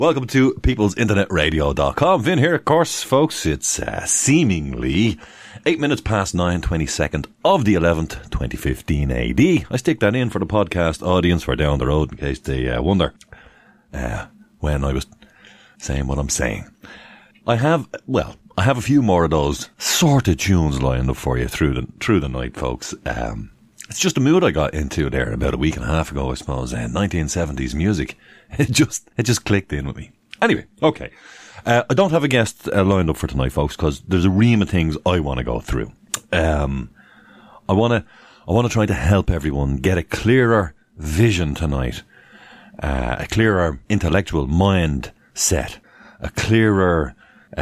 Welcome to peoplesinternetradio.com. Vin here, of course, folks. It's seemingly 8 minutes past 9, 22nd of the 11th, 2015 AD. I stick that in for the podcast audience for down the road in case they wonder when I was saying what I'm saying. I have a few more of those sort of tunes lined up for you through the night, folks. It's just a mood I got into there about a week and a half ago, I suppose. 1970s music. It just clicked in with me. Anyway, okay. I don't have a guest lined up for tonight, folks, because there's a ream of things I want to go through. I want to try to help everyone get a clearer vision tonight, a clearer intellectual mindset, a clearer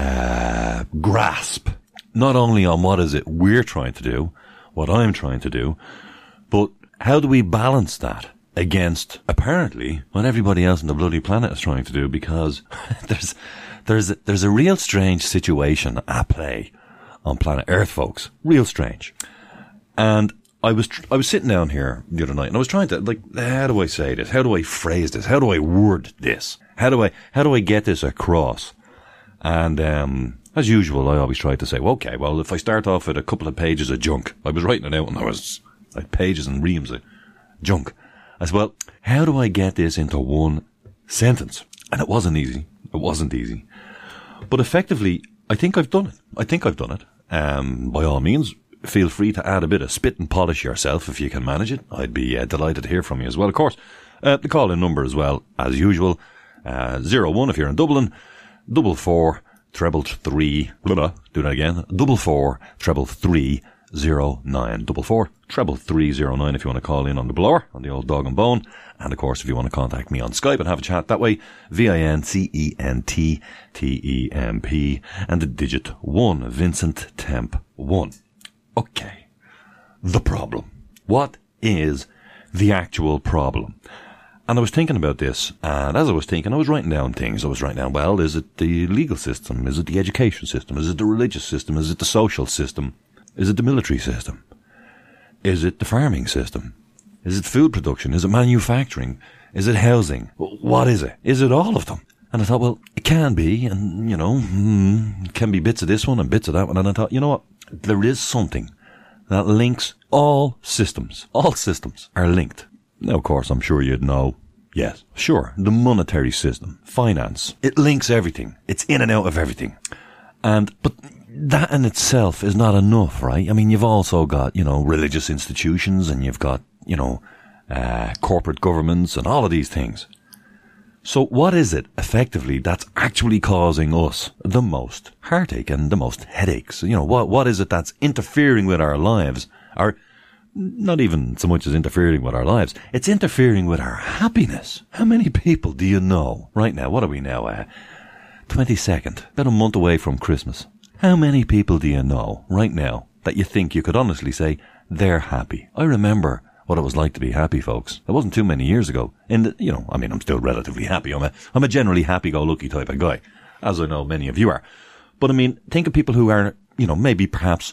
grasp, not only on what is it we're trying to do, what I'm trying to do, but how do we balance that against, apparently, what everybody else on the bloody planet is trying to do, because there's a real strange situation at play on planet Earth, folks. Real strange. And I was sitting down here the other night and I was trying to, how do I say this? How do I phrase this? How do I word this? How do I get this across? And, as usual, I always try to say, if I start off with a couple of pages of junk, I was writing it out and I was like pages and reams of junk. I said, how do I get this into one sentence? And it wasn't easy. But effectively, I think I've done it. By all means, feel free to add a bit of spit and polish yourself if you can manage it. I'd be delighted to hear from you as well, of course. The call-in number as well, as usual, 01 if you're in Dublin, 44 333, do that again, 44 333 09, 44 333 if you want to call in on the blower, on the old dog and bone. And of course, if you want to contact me on Skype and have a chat that way, VINCENTTEMP and the digit 1, Vincent Temp 1. Okay. The problem. What is the actual problem? And I was thinking about this, and as I was thinking, I was writing down things. I was writing down, is it the legal system? Is it the education system? Is it the religious system? Is it the social system? Is it the military system? Is it the farming system? Is it food production? Is it manufacturing? Is it housing? What is it? Is it all of them? And I thought, it can be, and, it can be bits of this one and bits of that one. And I thought, you know what? There is something that links all systems. All systems are linked. Now, of course, I'm sure you'd know. Yes, sure. The monetary system, finance, it links everything. It's in and out of everything. But that in itself is not enough, right? I mean, you've also got, religious institutions and you've got, corporate governments and all of these things. So what is it effectively that's actually causing us the most heartache and the most headaches? What is it that's interfering with our lives? Or not even so much as interfering with our lives. It's interfering with our happiness. How many people do you know right now? What are we now? 22nd. About a month away from Christmas. How many people do you know right now that you think you could honestly say they're happy? I remember what it was like to be happy, folks. It wasn't too many years ago. I'm still relatively happy. I'm a generally happy-go-lucky type of guy, as I know many of you are. But think of people who are, maybe perhaps,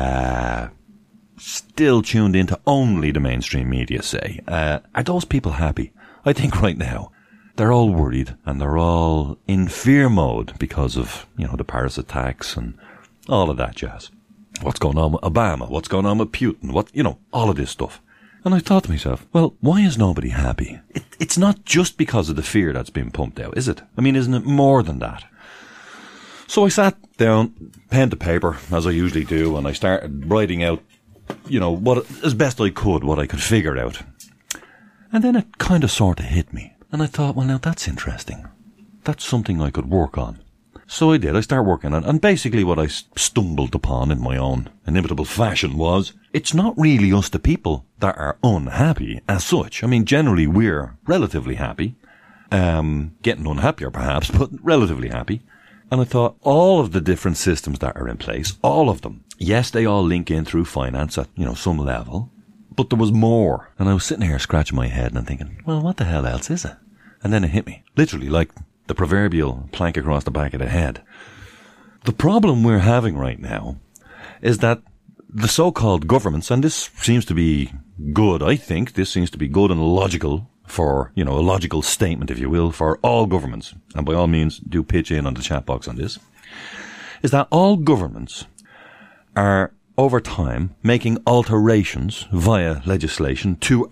still tuned into only the mainstream media, say. Are those people happy? I think right now they're all worried and they're all in fear mode because of, the Paris attacks and all of that jazz. What's going on with Obama? What's going on with Putin? All of this stuff. And I thought to myself, why is nobody happy? It's not just because of the fear that's been pumped out, is it? Isn't it more than that? So I sat down, pen to paper, as I usually do, and I started writing out what, as best I could, what I could figure out. And then it kind of sort of hit me. And I thought, now that's interesting. That's something I could work on. So I did. I started working on it. And basically what I stumbled upon in my own inimitable fashion was, it's not really us the people that are unhappy as such. Generally we're relatively happy. Getting unhappier perhaps, but relatively happy. And I thought, all of the different systems that are in place, all of them, yes, they all link in through finance at, some level, but there was more. And I was sitting here scratching my head and thinking, what the hell else is it? And then it hit me, literally like the proverbial plank across the back of the head. The problem we're having right now is that the so-called governments, and this seems to be good, I think, this seems to be good and logical for, a logical statement, if you will, for all governments, and by all means do pitch in on the chat box on this, is that all governments are, over time, making alterations via legislation to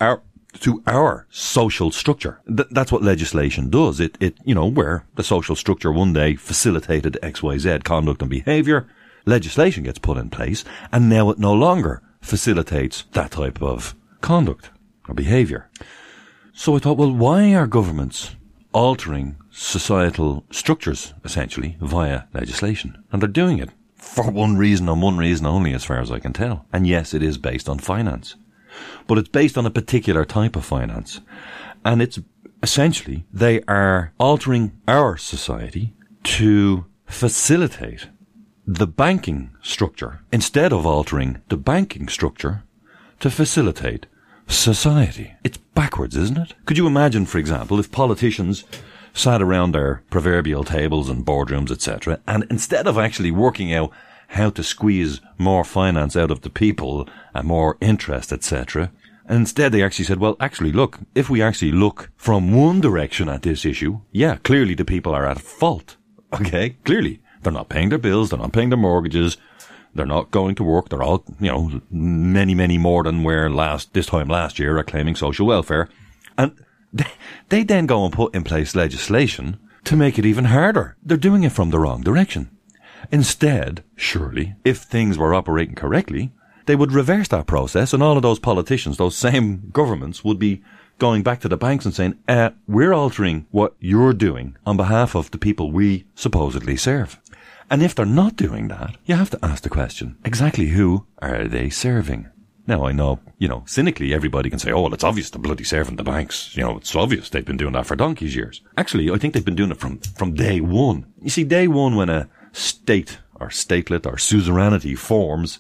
our social structure. That's what legislation does. It, where the social structure one day facilitated XYZ conduct and behaviour, legislation gets put in place, and now it no longer facilitates that type of conduct or behaviour. So I thought, well, why are governments altering societal structures, essentially, via legislation? And they're doing it for one reason and one reason only, as far as I can tell. And yes, it is based on finance. But it's based on a particular type of finance. And it's essentially, they are altering our society to facilitate the banking structure instead of altering the banking structure to facilitate society. It's backwards, isn't it? Could you imagine, for example, if politicians sat around their proverbial tables and boardrooms, etc., and instead of actually working out how to squeeze more finance out of the people and more interest, etc., and instead they actually said, well, actually, look, if we actually look from one direction at this issue, yeah, clearly the people are at fault. Okay, clearly. They're not paying their bills, they're not paying their mortgages, they're not going to work, they're all, many, many more than where this time last year are claiming social welfare. And they then go and put in place legislation to make it even harder. They're doing it from the wrong direction. Instead, surely, if things were operating correctly, they would reverse that process, and all of those politicians, those same governments, would be going back to the banks and saying, we're altering what you're doing on behalf of the people we supposedly serve. And if they're not doing that, you have to ask the question, exactly who are they serving? Now, I know, cynically everybody can say, oh, well, it's obvious they're bloody serving the banks. It's obvious they've been doing that for donkey's years. Actually, I think they've been doing it from day one. You see, day one, when a state or statelet or suzerainty forms,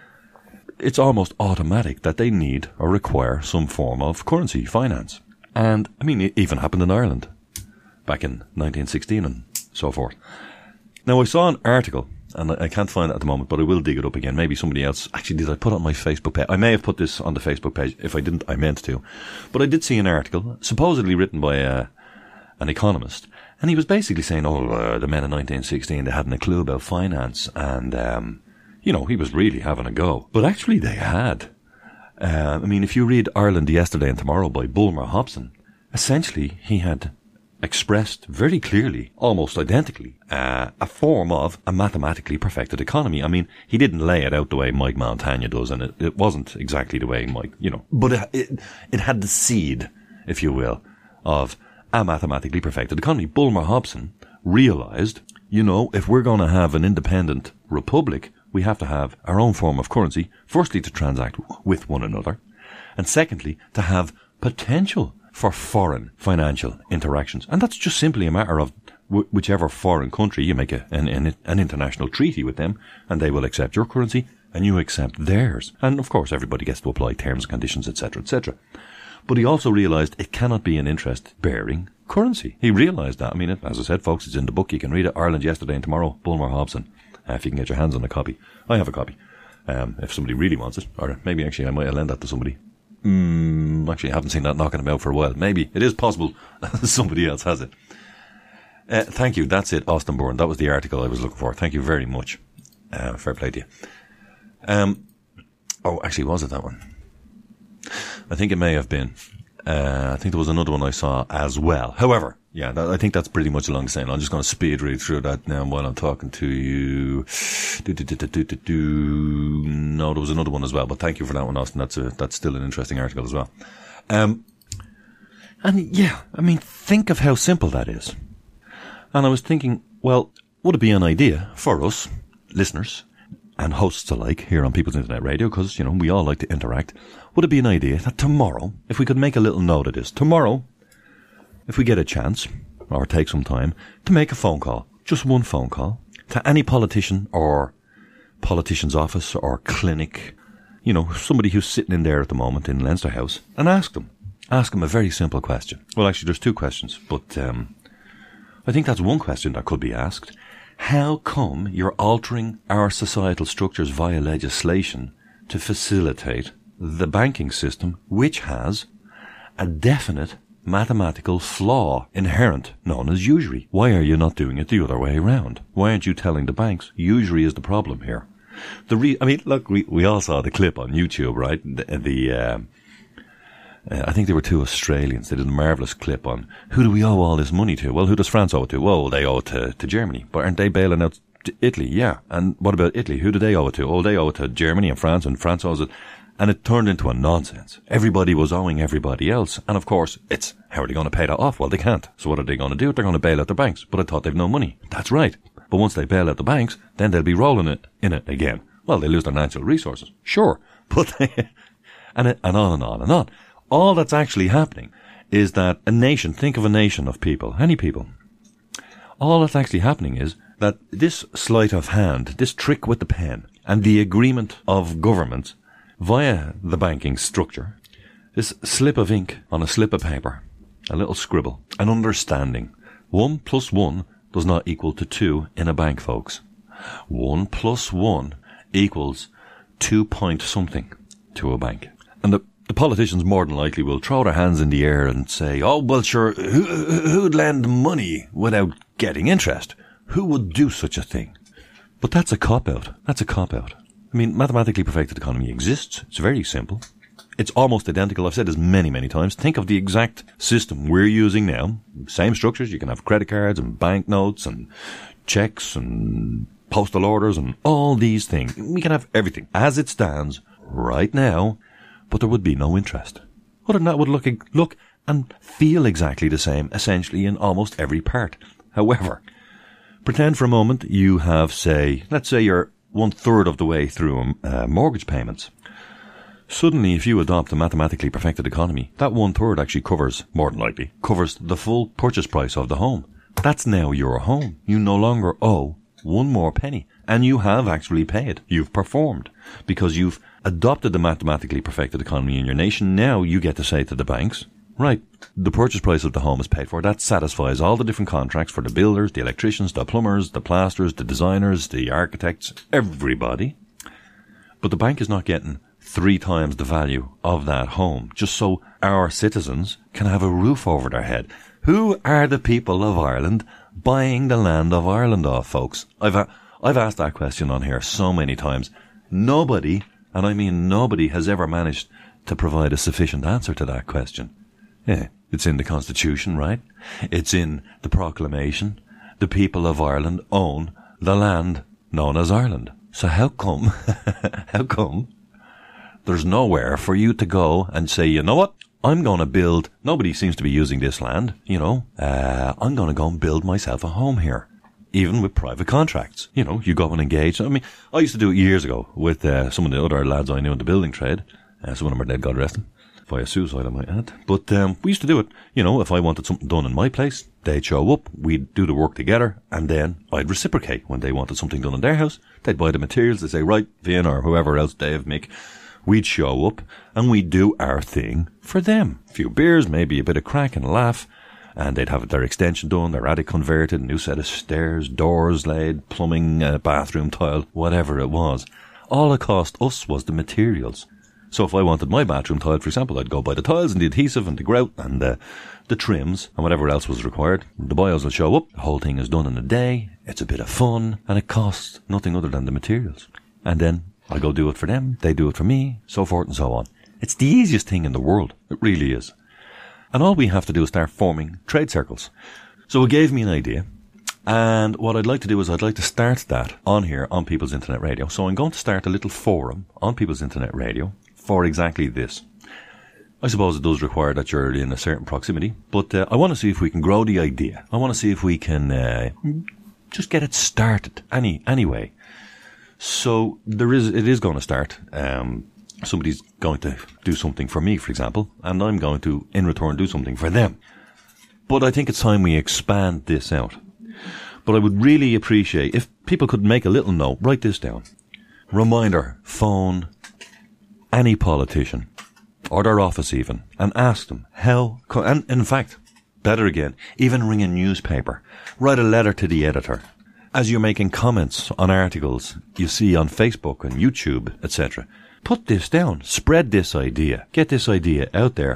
it's almost automatic that they need or require some form of currency, finance. And, it even happened in Ireland back in 1916 and so forth. Now, I saw an article, and I can't find it at the moment, but I will dig it up again. Maybe somebody else, actually, did I put it on my Facebook page? I may have put this on the Facebook page. If I didn't, I meant to. But I did see an article, supposedly written by an economist, and he was basically saying, the men in 1916, they hadn't a clue about finance, and, he was really having a go. But actually, they had. If you read Ireland Yesterday and Tomorrow by Bulmer Hobson, essentially, he had expressed very clearly, almost identically, a form of a mathematically perfected economy. He didn't lay it out the way Mike Montagna does, and it wasn't exactly the way Mike, but it had the seed, if you will, of a mathematically perfected economy. Bulmer Hobson realized, if we're going to have an independent republic, we have to have our own form of currency, firstly to transact with one another, and secondly, to have potential for foreign financial interactions. And that's just simply a matter of whichever foreign country you make an international treaty with them, and they will accept your currency and you accept theirs. And of course everybody gets to apply terms and conditions, etc., etc. But he also realised it cannot be an interest-bearing currency. He realised that. As I said, folks, it's in the book. You can read it, Ireland Yesterday and Tomorrow, Bulmer Hobson, if you can get your hands on a copy. I have a copy, if somebody really wants it. Or maybe actually I might lend that to somebody. Actually, I haven't seen that knocking about for a while. Maybe it is possible somebody else has it. Thank you. That's it, Austin Bourne. That was the article I was looking for. Thank you very much. Fair play to you. Actually, was it that one? I think it may have been. I think there was another one I saw as well. However, yeah, I think that's pretty much along the same line. I'm just going to speed read through that now while I'm talking to you. No, there was another one as well, but thank you for that one, Austin. That's still an interesting article as well. And yeah, think of how simple that is. And I was thinking, well, would it be an idea for us, listeners and hosts alike here on People's Internet Radio, because, we all like to interact, would it be an idea that tomorrow, if we could make a little note of this, tomorrow, if we get a chance, or take some time, to make a phone call, just one phone call, to any politician or politician's office or clinic, somebody who's sitting in there at the moment in Leinster House, and ask them a very simple question. Well, actually, there's two questions, but I think that's one question that could be asked. How come you're altering our societal structures via legislation to facilitate the banking system, which has a definite mathematical flaw inherent known as usury. Why are you not doing it the other way around? Why aren't you telling the banks usury is the problem here? Look, we all saw the clip on YouTube, right? I think there were two Australians. They did a marvellous clip on who do we owe all this money to? Well, who does France owe it to? Well, they owe it to Germany. But aren't they bailing out Italy? Yeah. And what about Italy? Who do they owe it to? Oh, they owe it to Germany and France owes it. And it turned into a nonsense. Everybody was owing everybody else. And of course, it's how are they going to pay that off? Well, they can't. So what are they going to do? They're going to bail out their banks. But I thought they've no money. That's right. But once they bail out the banks, then they'll be rolling it in it again. Well, they lose their natural resources. Sure. But and on and on and on. All that's actually happening is that a nation, think of a nation of people, any people. All that's actually happening is that this sleight of hand, this trick with the pen, and the agreement of governments via the banking structure, this slip of ink on a slip of paper, a little scribble, an understanding. 1 + 1 does not equal to 2 in a bank, folks. 1 + 1 equals 2 point something to a bank. And the politicians more than likely will throw their hands in the air and say, oh, well, sure, who'd lend money without getting interest? Who would do such a thing? But that's a cop-out. That's a cop-out. I mean, mathematically perfected economy exists. It's very simple. It's almost identical. I've said this many, many times. Think of the exact system we're using now. Same structures. You can have credit cards and banknotes and checks and postal orders and all these things. We can have everything as it stands right now, but there would be no interest. Other than that, would look and feel exactly the same, essentially, in almost every part. However, pretend for a moment you have, let's say you're 1/3 of the way through mortgage payments. Suddenly, if you adopt a mathematically perfected economy, that 1/3 actually more than likely, covers the full purchase price of the home. That's now your home. You no longer owe one more penny. And you have actually paid. You've performed. Because you've adopted the mathematically perfected economy in your nation. Now you get to say to the banks, right, the purchase price of the home is paid for. That satisfies all the different contracts for the builders, the electricians, the plumbers, the plasterers, the designers, the architects, everybody. But the bank is not getting 3 times the value of that home, just so our citizens can have a roof over their head. Who are the people of Ireland buying the land of Ireland off, folks? I've asked that question on here so many times. Nobody, and I mean nobody, has ever managed to provide a sufficient answer to that question. Yeah, it's in the Constitution, right? It's in the proclamation. The people of Ireland own the land known as Ireland. So how come there's nowhere for you to go and say, you know what? I'm going to build, nobody seems to be using this land, I'm going to go and build myself a home here. Even with private contracts. You go and engage. I mean, I used to do it years ago with some of the other lads I knew in the building trade. Some of them are dead, God rest them. Via suicide, I might add. But we used to do it. If I wanted something done in my place, they'd show up, we'd do the work together, and then I'd reciprocate. When they wanted something done in their house, they'd buy the materials, they'd say, right, Vin, or whoever else, Dave, Mick, we'd show up, and we'd do our thing for them. A few beers, maybe a bit of crack and a laugh, and they'd have their extension done, their attic converted, new set of stairs, doors laid, plumbing, bathroom tile, whatever it was. All it cost us was the materials. So if I wanted my bathroom tile, for example, I'd go buy the tiles and the adhesive and the grout and the trims and whatever else was required. The bios will show up. The whole thing is done in a day. It's a bit of fun, and it costs nothing other than the materials. And then I go do it for them. They do it for me, so forth and so on. It's the easiest thing in the world. It really is. And all we have to do is start forming trade circles. So it gave me an idea. And what I'd like to do is I'd like to start that on here on People's Internet Radio. So I'm going to start a little forum on People's Internet Radio for exactly this. I suppose it does require that you're in a certain proximity, but I want to see if we can grow the idea. I want to see if we can just get it started anyway. So it is going to start. Somebody's going to do something for me, for example, and I'm going to, in return, do something for them. But I think it's time we expand this out. But I would really appreciate if people could make a little note, write this down. Reminder, phone any politician, or their office even, and ask them how, and in fact, better again, even ring a newspaper, write a letter to the editor. As you're making comments on articles you see on Facebook and YouTube, etc., put this down, spread this idea, get this idea out there.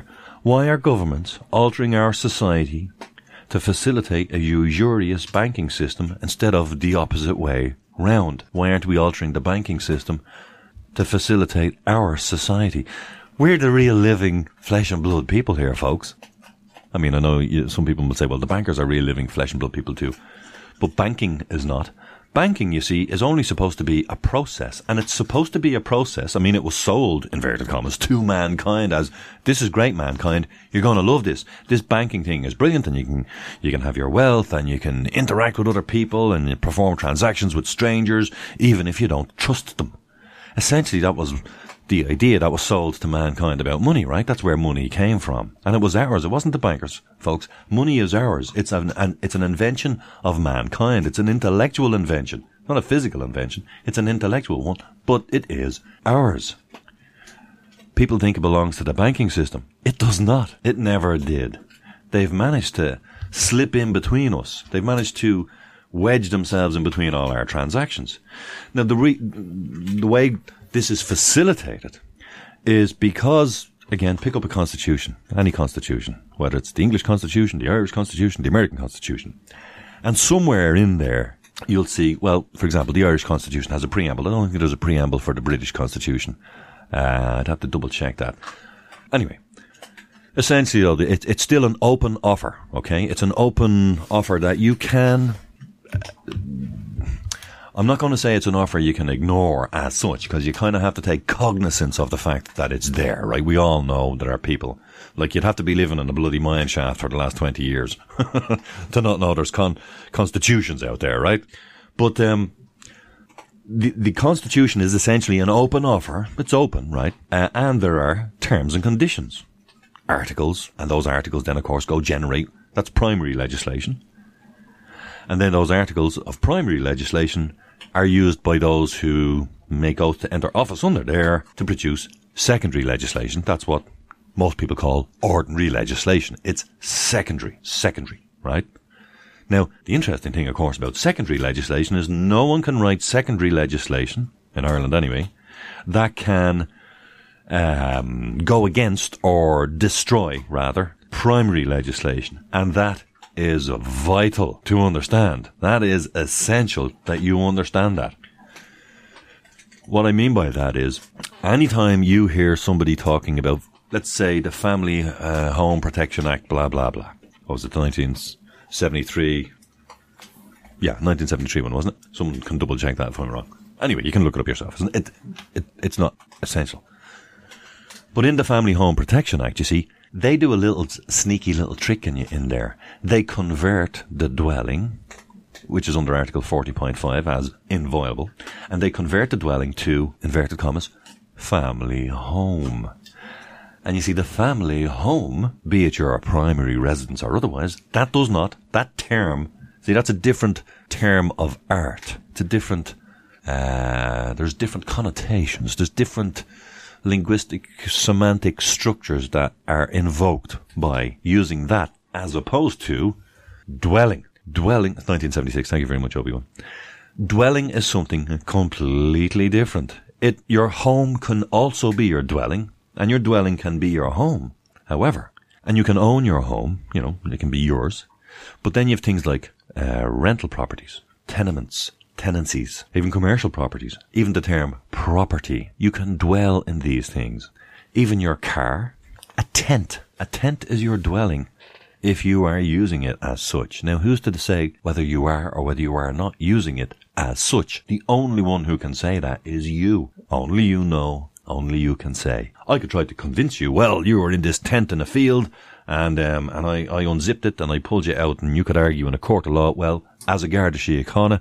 Why are governments altering our society to facilitate a usurious banking system instead of the opposite way round? Why aren't we altering the banking system to facilitate our society? We're the real living flesh and blood people here, folks. I mean, I know some people will say, well, the bankers are real living flesh and blood people too. But banking is not. Banking, you see, is only supposed to be a process. And it's supposed to be a process. I mean, it was sold, inverted commas, to mankind as, this is great, mankind. You're going to love this. This banking thing is brilliant, and you can have your wealth, and you can interact with other people, and you perform transactions with strangers, even if you don't trust them. Essentially, that was the idea that was sold to mankind about money, right? That's where money came from. And it was ours. It wasn't the bankers, folks. Money is ours. It's an invention of mankind. It's an intellectual invention. Not a physical invention. It's an intellectual one. But it is ours. People think it belongs to the banking system. It does not. It never did. They've managed to slip in between us. They've managed to wedge themselves in between all our transactions. Now, the way this is facilitated is because, again, pick up a constitution, any constitution, whether it's the English Constitution, the Irish Constitution, the American Constitution. And somewhere in there, you'll see, well, for example, the Irish Constitution has a preamble. I don't think there's a preamble for the British Constitution. I'd have to double check that. Anyway, essentially, though, it's still an open offer, okay? It's an open offer that you can... I'm not going to say it's an offer you can ignore as such, because you kind of have to take cognizance of the fact that it's there, right? We all know there are people, like, you'd have to be living in a bloody mine shaft for the last 20 years to not know there's constitutions out there, right? But the Constitution is essentially an open offer. It's open, right? And there are terms and conditions, articles, and those articles then, of course, that's primary legislation. And then those articles of primary legislation are used by those who make oath to enter office under there to produce secondary legislation. That's what most people call ordinary legislation. It's secondary, right? Now, the interesting thing, of course, about secondary legislation is no one can write secondary legislation, in Ireland anyway, that can go against or destroy, rather, primary legislation. And that is vital to understand. That is essential that you understand that. What I mean by that is, anytime you hear somebody talking about, let's say, the Family Home Protection Act, blah, blah, blah. What was it, 1973? Yeah, 1973 one, wasn't it? Someone can double check that if I'm wrong. Anyway, you can look it up yourself. It's not essential. But in the Family Home Protection Act, you see, they do a little sneaky little trick in there. They convert the dwelling, which is under Article 40.5 as inviolable, and they convert the dwelling to, inverted commas, family home. And you see, the family home, be it your primary residence or otherwise, that term, see, that's a different term of art. It's a different, there's different connotations, there's different linguistic, semantic structures that are invoked by using that as opposed to dwelling. Dwelling, 1976, thank you very much, Obi-Wan. Dwelling is something completely different. Your home can also be your dwelling, and your dwelling can be your home. However, and you can own your home, it can be yours, but then you have things like rental properties, tenements, tenancies, even commercial properties, even the term property. You can dwell in these things. Even your car, a tent is your dwelling if you are using it as such. Now, who's to say whether you are or whether you are not using it as such? The only one who can say that is you. Only you know, only you can say. I could try to convince you, well, you were in this tent in a field and I unzipped it and I pulled you out, and you could argue in a court of law, well, as a Garda Síochána,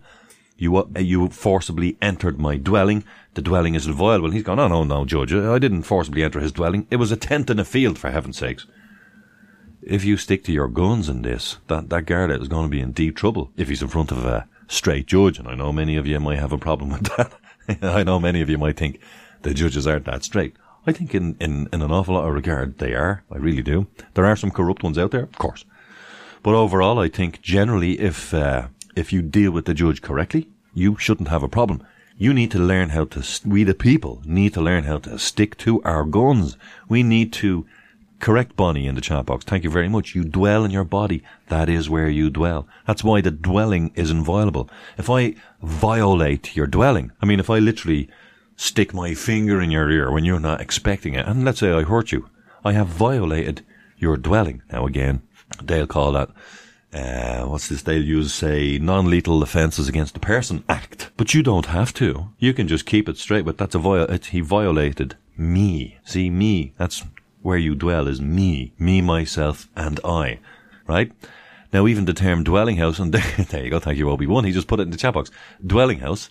you forcibly entered my dwelling. The dwelling is inviolable. And he's gone, oh, no, Judge, I didn't forcibly enter his dwelling. It was a tent in a field, for heaven's sakes. If you stick to your guns in this, that Garda is going to be in deep trouble if he's in front of a straight judge. And I know many of you might have a problem with that. I know many of you might think the judges aren't that straight. I think in an awful lot of regard they are. I really do. There are some corrupt ones out there, of course. But overall, I think generally if you deal with the judge correctly, you shouldn't have a problem. We the people need to learn how to stick to our guns. We need to Correct Bonnie in the chat box. Thank you very much. You dwell in your body. That is where you dwell. That's why the dwelling is inviolable. If I violate your dwelling, I mean, if I literally stick my finger in your ear when you're not expecting it, and let's say I hurt you, I have violated your dwelling. Now again, they'll call that, they'll use, say, non-lethal offences against the person act. But you don't have to. You can just keep it straight, but he violated me. See, me, that's where you dwell, is me, myself, and I, right? Now, even the term dwelling house, and there you go, thank you, Obi-Wan, he just put it in the chat box. Dwelling house,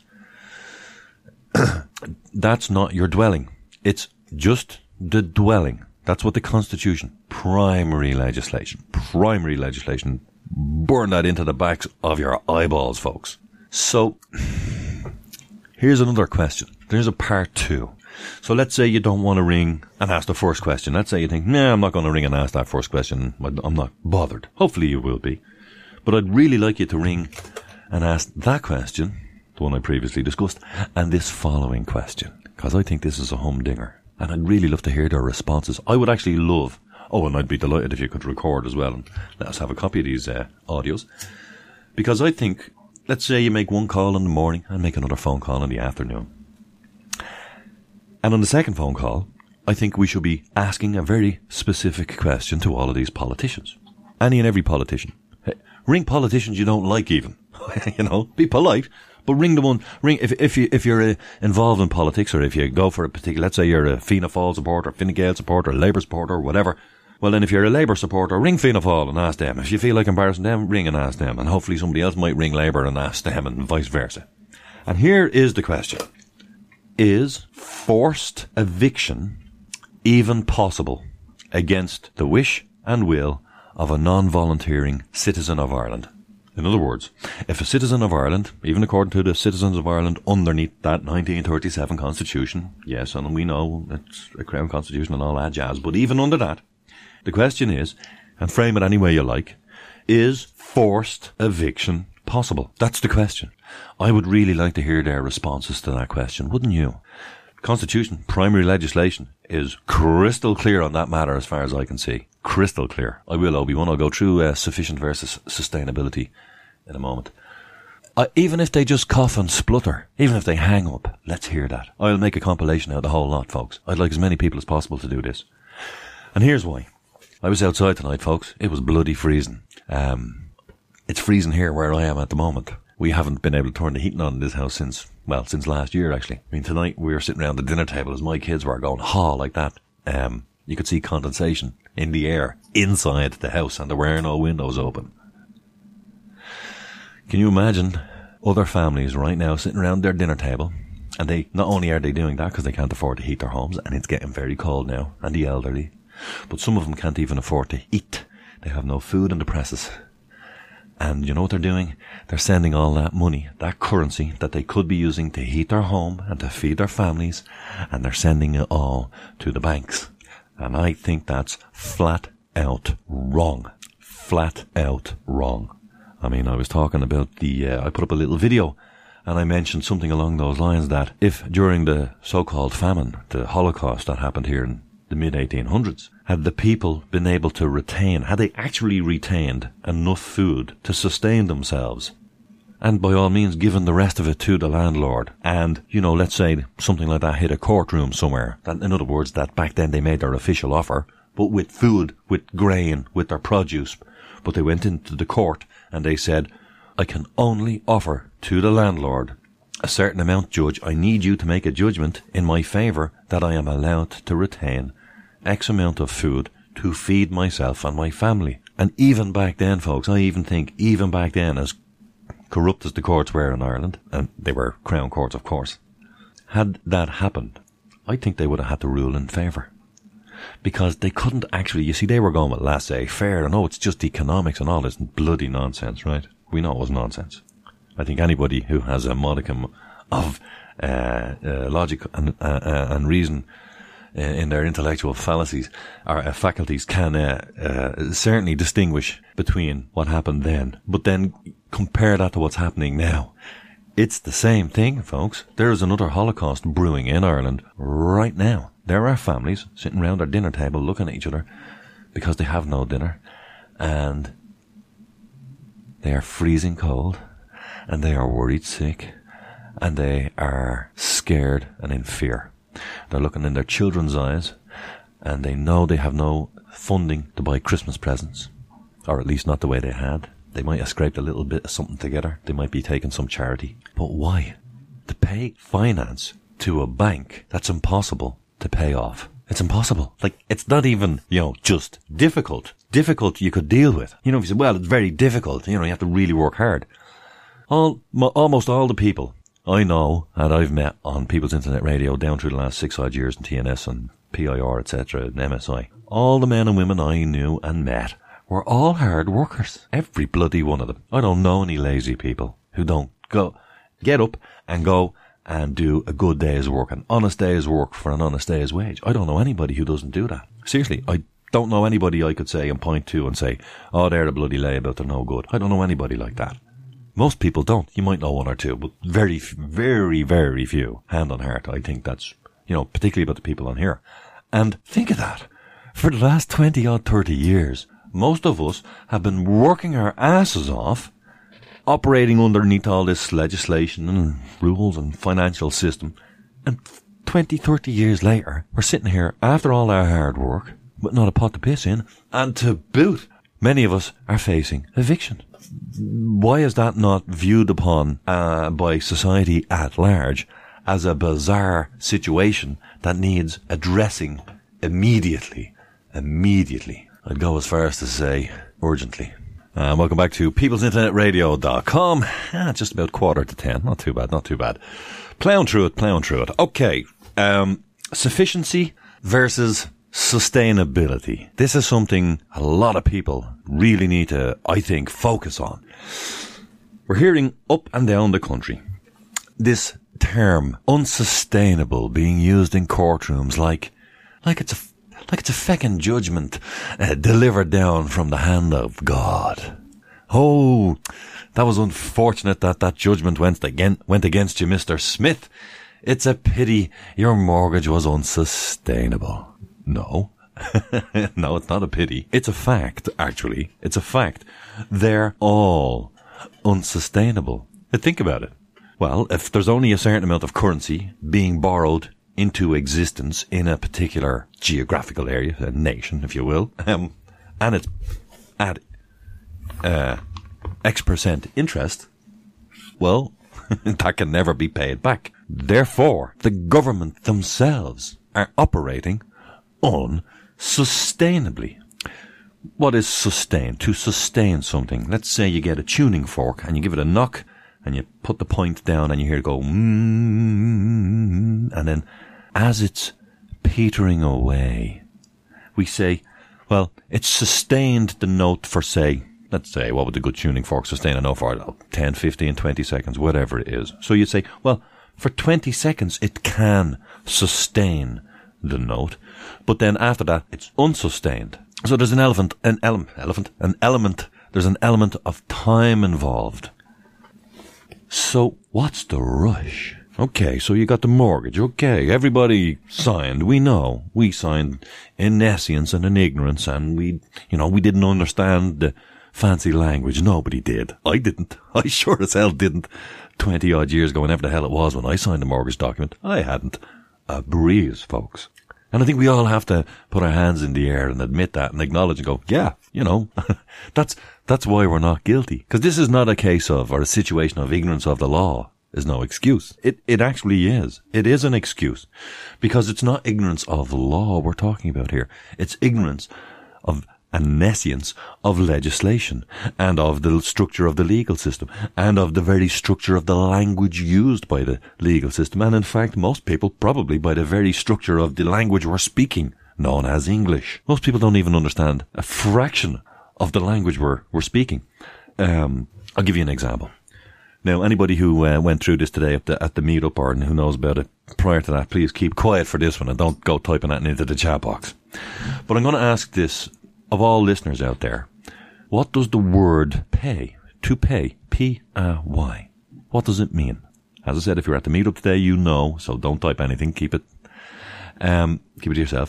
that's not your dwelling. It's just the dwelling. That's what the Constitution, primary legislation, burn that into the backs of your eyeballs, folks. So, here's another question. There's a part 2. So let's say you don't want to ring and ask the first question. Let's say you think, I'm not going to ring and ask that first question. I'm not bothered. Hopefully you will be. But I'd really like you to ring and ask that question, the one I previously discussed, and this following question, because I think this is a humdinger. And I'd really love to hear their responses. I would actually love, and I'd be delighted if you could record as well and let us have a copy of these audios. Because I think, let's say you make one call in the morning and make another phone call in the afternoon. And on the second phone call, I think we should be asking a very specific question to all of these politicians. Any and every politician. Hey, ring politicians you don't like even. Be polite, but ring if you're involved in politics, or if you go for a particular, let's say you're a Fianna Fáil supporter, Fine Gael supporter, Labour supporter, whatever. Well, then if you're a Labour supporter, ring Fianna Fáil and ask them. If you feel like embarrassing them, ring and ask them. And hopefully somebody else might ring Labour and ask them, and vice versa. And here is the question. Is forced eviction even possible against the wish and will of a non-volunteering citizen of Ireland? In other words, if a citizen of Ireland, even according to the Citizens of Ireland underneath that 1937 constitution, yes, and we know it's a Crown Constitution and all that jazz, but even under that, the question is, and frame it any way you like, is forced eviction possible? That's the question. I would really like to hear their responses to that question, wouldn't you? Constitution, primary legislation, is crystal clear on that matter as far as I can see. Crystal clear. I will, Obi-Wan. I'll go through sufficient versus sustainability in a moment. Even if they just cough and splutter, even if they hang up, let's hear that. I'll make a compilation out of the whole lot, folks. I'd like as many people as possible to do this. And here's why. I was outside tonight, folks. It was bloody freezing. It's freezing here where I am at the moment. We haven't been able to turn the heating on in this house since last year, actually. I mean, tonight we were sitting around the dinner table as my kids were going, like that. You could see condensation in the air inside the house, and there were no windows open. Can you imagine other families right now sitting around their dinner table, and they, not only are they doing that because they can't afford to heat their homes, and it's getting very cold now, and the elderly, but some of them can't even afford to eat. They have no food in the presses. And you know what they're doing? They're sending all that money, that currency that they could be using to heat their home and to feed their families, and they're sending it all to the banks. And I think that's flat out wrong. Flat out wrong. I mean, I was talking about I put up a little video and I mentioned something along those lines that if during the so-called famine, the Holocaust that happened here in the mid-1800s, had the people been able to retain, had they actually retained enough food to sustain themselves, and by all means given the rest of it to the landlord, and, let's say something like that hit a courtroom somewhere, that, in other words, that back then they made their official offer, but with food, with grain, with their produce, but they went into the court and they said, I can only offer to the landlord a certain amount, Judge. I need you to make a judgment in my favour that I am allowed to retain X amount of food to feed myself and my family. And even back then, folks, I even think, even back then, as corrupt as the courts were in Ireland, and they were Crown courts, of course, had that happened, I think they would have had to rule in favour. Because they couldn't actually, you see, they were going with laissez-faire, and it's just economics and all this bloody nonsense, right? We know it was nonsense. I think anybody who has a modicum of logic and reason in their intellectual fallacies or faculties can certainly distinguish between what happened then. But then compare that to what's happening now. It's the same thing, folks. There is another Holocaust brewing in Ireland right now. There are families sitting around their dinner table looking at each other because they have no dinner, and they are freezing cold, and they are worried sick, and they are scared and in fear. They're looking in their children's eyes, and they know they have no funding to buy Christmas presents, or at least not the way they had. They might have scraped a little bit of something together. They might be taking some charity. But why? To pay finance to a bank that's impossible to pay off. It's impossible. Like, it's not even, just difficult. Difficult you could deal with. If you say, well, it's very difficult. You have to really work hard. Almost all the people I know and I've met on People's Internet Radio down through the last 6 odd years in TNS and PIR, etc., and MSI, all the men and women I knew and met were all hard workers. Every bloody one of them. I don't know any lazy people who don't get up and go and do a good day's work, an honest day's work for an honest day's wage. I don't know anybody who doesn't do that. Seriously, I don't know anybody I could say and point to and say, oh, they're a bloody layabout, they're no good. I don't know anybody like that. Most people don't. You might know one or two, but very, very, very few. Hand on heart, I think that's, particularly about the people on here. And think of that. For the last 20 odd 30 years, most of us have been working our asses off, operating underneath all this legislation and rules and financial system. And 20, 30 years later, we're sitting here after all our hard work, but not a pot to piss in. And to boot, many of us are facing eviction. Why is that not viewed upon by society at large as a bizarre situation that needs addressing immediately? I'd go as far as to say urgently. Welcome back to peoplesinternetradio.com. Just about 9:45. Not too bad. Plowing through it. Okay. Sufficiency versus sustainability. This is something a lot of people really need to, I think, focus on. We're hearing up and down the country this term unsustainable being used in courtrooms like it's a feckin' judgment delivered down from the hand of God. Oh, that was unfortunate that judgment went against you, Mr. Smith. It's a pity your mortgage was unsustainable. No. No, it's not a pity. It's a fact, actually. It's a fact. They're all unsustainable. Think about it. Well, if there's only a certain amount of currency being borrowed into existence in a particular geographical area, a nation, if you will, and it's at X% interest, well, that can never be paid back. Therefore, the government themselves are operating unsustainably. What is sustain? To sustain something. Let's say you get a tuning fork and you give it a knock and you put the point down and you hear it go and then as it's petering away, we say, well, it's sustained the note for, say, let's say, what would the good tuning fork sustain a note for? 10, 15, 20 seconds, whatever it is. So you'd say, well, for 20 seconds it can sustain the note, but then after that it's unsustained. So there's an element, there's an element of time involved. So what's the rush? Okay, so you got the mortgage. Okay, everybody signed. We know. We signed in nescience and in ignorance, and we didn't understand the fancy language. Nobody did. I didn't. I sure as hell didn't. 20 odd years ago, whenever the hell it was when I signed the mortgage document, I hadn't a breeze, folks. And I think we all have to put our hands in the air and admit that and acknowledge and go, yeah, that's why we're not guilty. Because this is not a case of, or a situation of ignorance of the law is no excuse. It actually is. It is an excuse. Because it's not ignorance of the law we're talking about here. It's ignorance of and nescience of legislation and of the structure of the legal system and of the very structure of the language used by the legal system. And in fact, most people probably by the very structure of the language we're speaking, known as English. Most people don't even understand a fraction of the language we're speaking. I'll give you an example. Now, anybody who went through this today at the meetup or who knows about it prior to that, please keep quiet for this one and don't go typing that into the chat box. But I'm going to ask this of all listeners out there. What does the word pay, to pay, P-A-Y, what does it mean? As I said, if you're at the meetup today, you know, so don't type anything, keep it to yourself.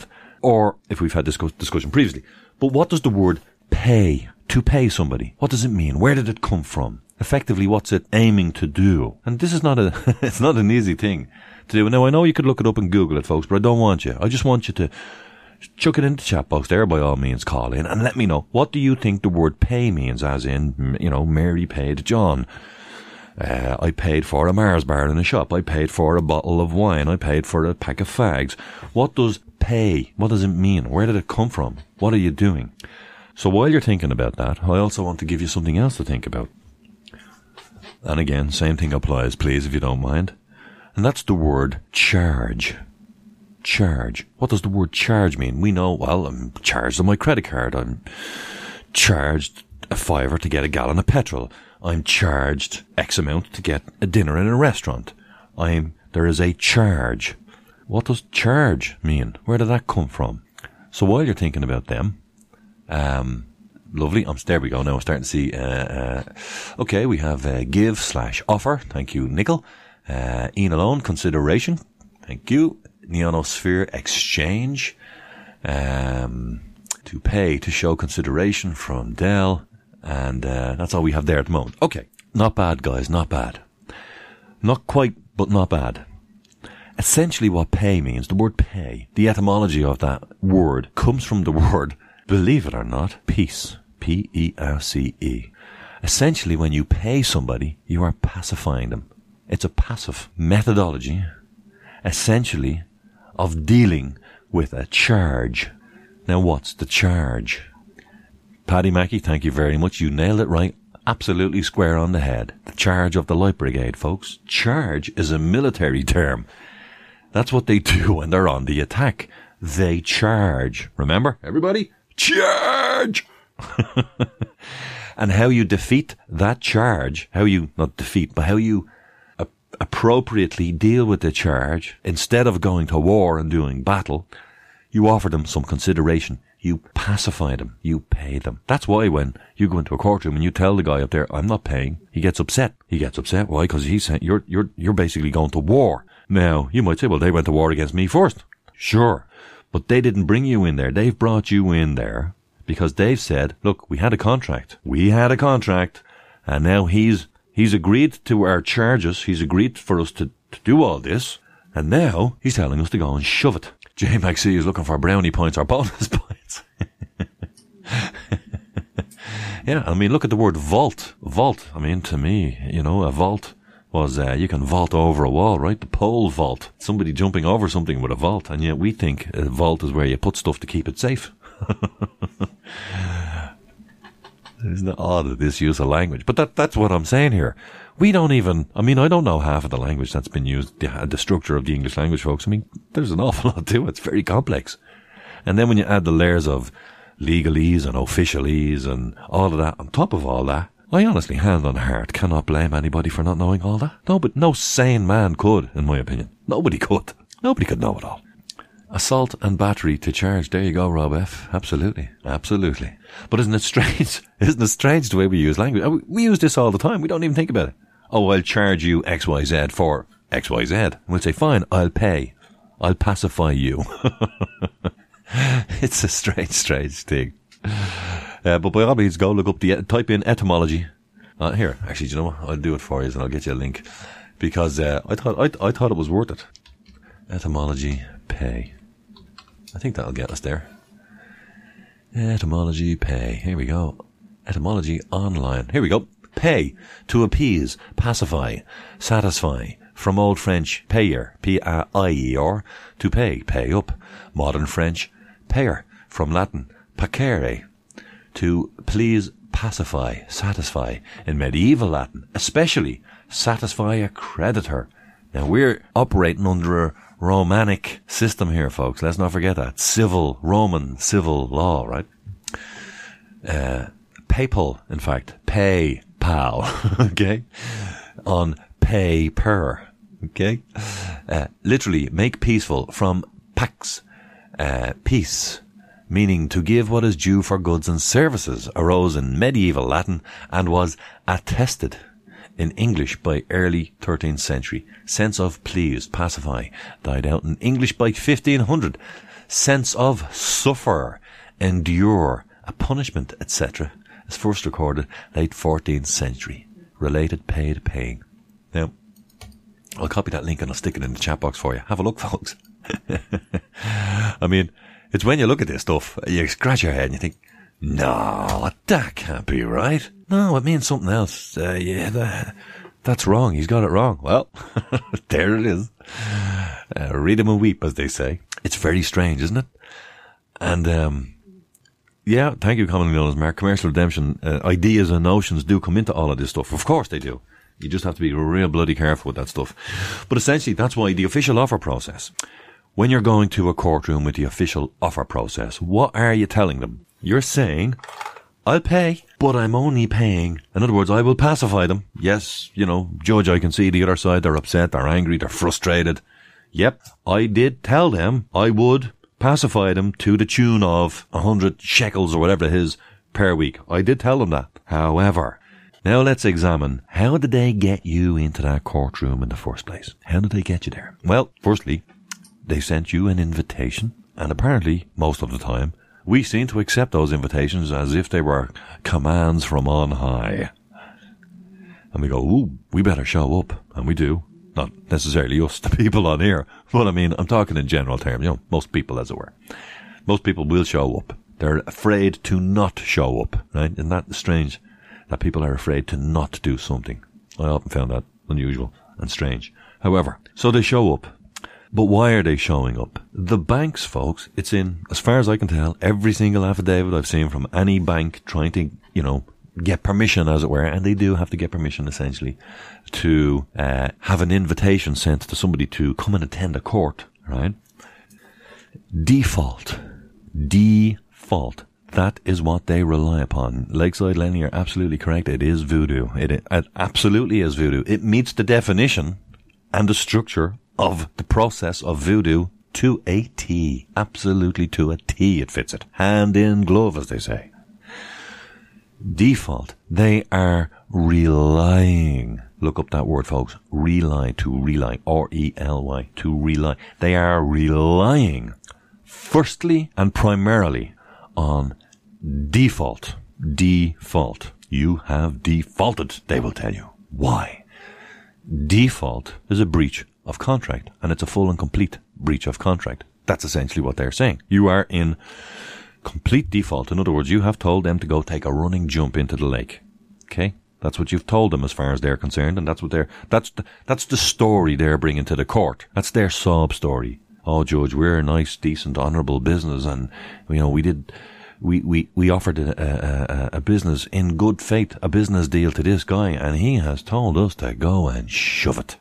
or if we've had this discussion previously. But what does the word pay, to pay somebody, what does it mean? Where did it come from? Effectively, what's it aiming to do? And this is not it's not an easy thing to do. Now, I know you could look it up and Google it, folks, but I don't want you. I just want you to chuck it into the chat box there, by all means, call in and let me know. What do you think the word pay means? As in, Mary paid John. I paid for a Mars bar in a shop. I paid for a bottle of wine. I paid for a pack of fags. What does pay? What does it mean? Where did it come from? What are you doing? So while you're thinking about that, I also want to give you something else to think about. And again, same thing applies, please, if you don't mind. And that's the word charge. Charge. What does the word charge mean? We know, well, I'm charged on my credit card. I'm charged a $5 to get a gallon of petrol. I'm charged X amount to get a dinner in a restaurant. There is a charge. What does charge mean? Where did that come from? So while you're thinking about them, lovely. There we go. Now I'm starting to see, okay, we have give/offer. Thank you, Nickel. Ian Alone, consideration. Thank you. Neonosphere exchange. To pay, to show consideration from Dell. And that's all we have there at the moment. Okay. Not bad, guys. Not bad. Not quite, but not bad. Essentially what pay means, the word pay, the etymology of that word comes from the word, believe it or not, peace. P-E-R-C-E. Essentially, when you pay somebody, you are pacifying them. It's a passive methodology, essentially, of dealing with a charge. Now, what's the charge? Paddy Mackey, thank you very much. You nailed it right. Absolutely square on the head. The charge of the Light Brigade, folks. Charge is a military term. That's what they do when they're on the attack. They charge. Remember, everybody? Charge! And how you defeat that charge, how you appropriately deal with the charge, instead of going to war and doing battle, you offer them some consideration. You pacify them. You pay them. That's why when you go into a courtroom and you tell the guy up there, I'm not paying, he gets upset. He gets upset. Why? Because he's saying you're basically going to war. Now, you might say, well, they went to war against me first. Sure. But they didn't bring you in there. They've brought you in there because they've said, look, we had a contract. And now he's agreed to our charges. He's agreed for us to do all this. And now he's telling us to go and shove it. J Maxi is looking for brownie points or bonus points. Yeah, I mean, look at the word vault. Vault. I mean, to me, a vault was, you can vault over a wall, right? The pole vault. Somebody jumping over something with a vault. And yet we think a vault is where you put stuff to keep it safe. Isn't it odd, this use of language? But that's what I'm saying here. I don't know half of the language that's been used, the structure of the English language, folks. I mean, there's an awful lot to it. It's very complex. And then when you add the layers of legalese and officialese and all of that, on top of all that, I honestly, hand on heart, cannot blame anybody for not knowing all that. No, but no sane man could, in my opinion. Nobody could. Nobody could know it all. Assault and battery to charge. There you go, Rob F. Absolutely. Absolutely. But isn't it strange? Isn't it strange the way we use language? We use this all the time. We don't even think about it. Oh, I'll charge you XYZ for XYZ. And we'll say, fine, I'll pay. I'll pacify you. It's a strange thing. But by all means, go look up type in etymology. Here, actually, do you know what? I'll do it for you and I'll get you a link. Because, I thought it was worth it. Etymology, pay. I think that'll get us there. Etymology, pay. Here we go. Etymology online. Here we go. Pay. To appease, pacify, satisfy. From Old French, payer, P-A-I-E-R, to pay, pay up. Modern French, payer. From Latin, pacere, to please, pacify, satisfy. In medieval Latin, especially, satisfy a creditor. Now we're operating under a Romanic system here, folks. Let's not forget that. Roman civil law, right? Papal, in fact. Pay, pal. Okay? On pay per. Okay? Literally, make peaceful from pax, peace, meaning to give what is due for goods and services, arose in medieval Latin and was attested in English by early 13th century. Sense of please, pacify, died out in English by 1500. sense of suffer, endure, a punishment, etc. is first recorded late 14th century. Related, paid, paying. Now, I'll copy that link and I'll stick it in the chat box for you. Have a look, folks. I mean, it's when you look at this stuff, you scratch your head and you think, no, that can't be right. No, it means something else. That's wrong. He's got it wrong. Well, there it is. Read 'em and weep, as they say. It's very strange, isn't it? And, yeah, thank you, commonly known as Mark. Commercial redemption, ideas and notions do come into all of this stuff. Of course they do. You just have to be real bloody careful with that stuff. But essentially, that's why the official offer process. When you're going to a courtroom with the official offer process, what are you telling them? You're saying, I'll pay, but I'm only paying. In other words, I will pacify them. Yes, Judge, I can see the other side. They're upset, they're angry, they're frustrated. Yep, I did tell them I would pacify them to the tune of 100 shekels or whatever it is per week. I did tell them that. However, now let's examine, how did they get you into that courtroom in the first place? How did they get you there? Well, firstly, they sent you an invitation, and apparently, most of the time, we seem to accept those invitations as if they were commands from on high. And we go, ooh, we better show up. And we do. Not necessarily us, the people on here. But I mean, I'm talking in general terms, most people, as it were. Most people will show up. They're afraid to not show up, right? Isn't that strange? That people are afraid to not do something. I often found that unusual and strange. However, so they show up. But why are they showing up? The banks, folks, it's in, as far as I can tell, every single affidavit I've seen from any bank trying to, get permission, as it were, and they do have to get permission, essentially, to have an invitation sent to somebody to come and attend a court, right? Default. That is what they rely upon. Lakeside Lenny, you're absolutely correct. It is voodoo. It absolutely is voodoo. It meets the definition and the structure of the process of voodoo to a T. Absolutely to a T it fits it. Hand in glove, as they say. Default. They are relying. Look up that word, folks. Rely, to rely. R-E-L-Y, to rely. They are relying, firstly and primarily, on default. Default. You have defaulted, they will tell you. Why? Default is a breach of contract, and it's a full and complete breach of contract. That's essentially what they're saying. You are in complete default. In other words, you have told them to go take a running jump into the lake. Okay? That's what you've told them as far as they're concerned, and that's the story they're bringing to the court. That's their sob story. Oh, Judge, we're a nice, decent, honourable business, and, we offered a business in good faith, a business deal to this guy, and he has told us to go and shove it.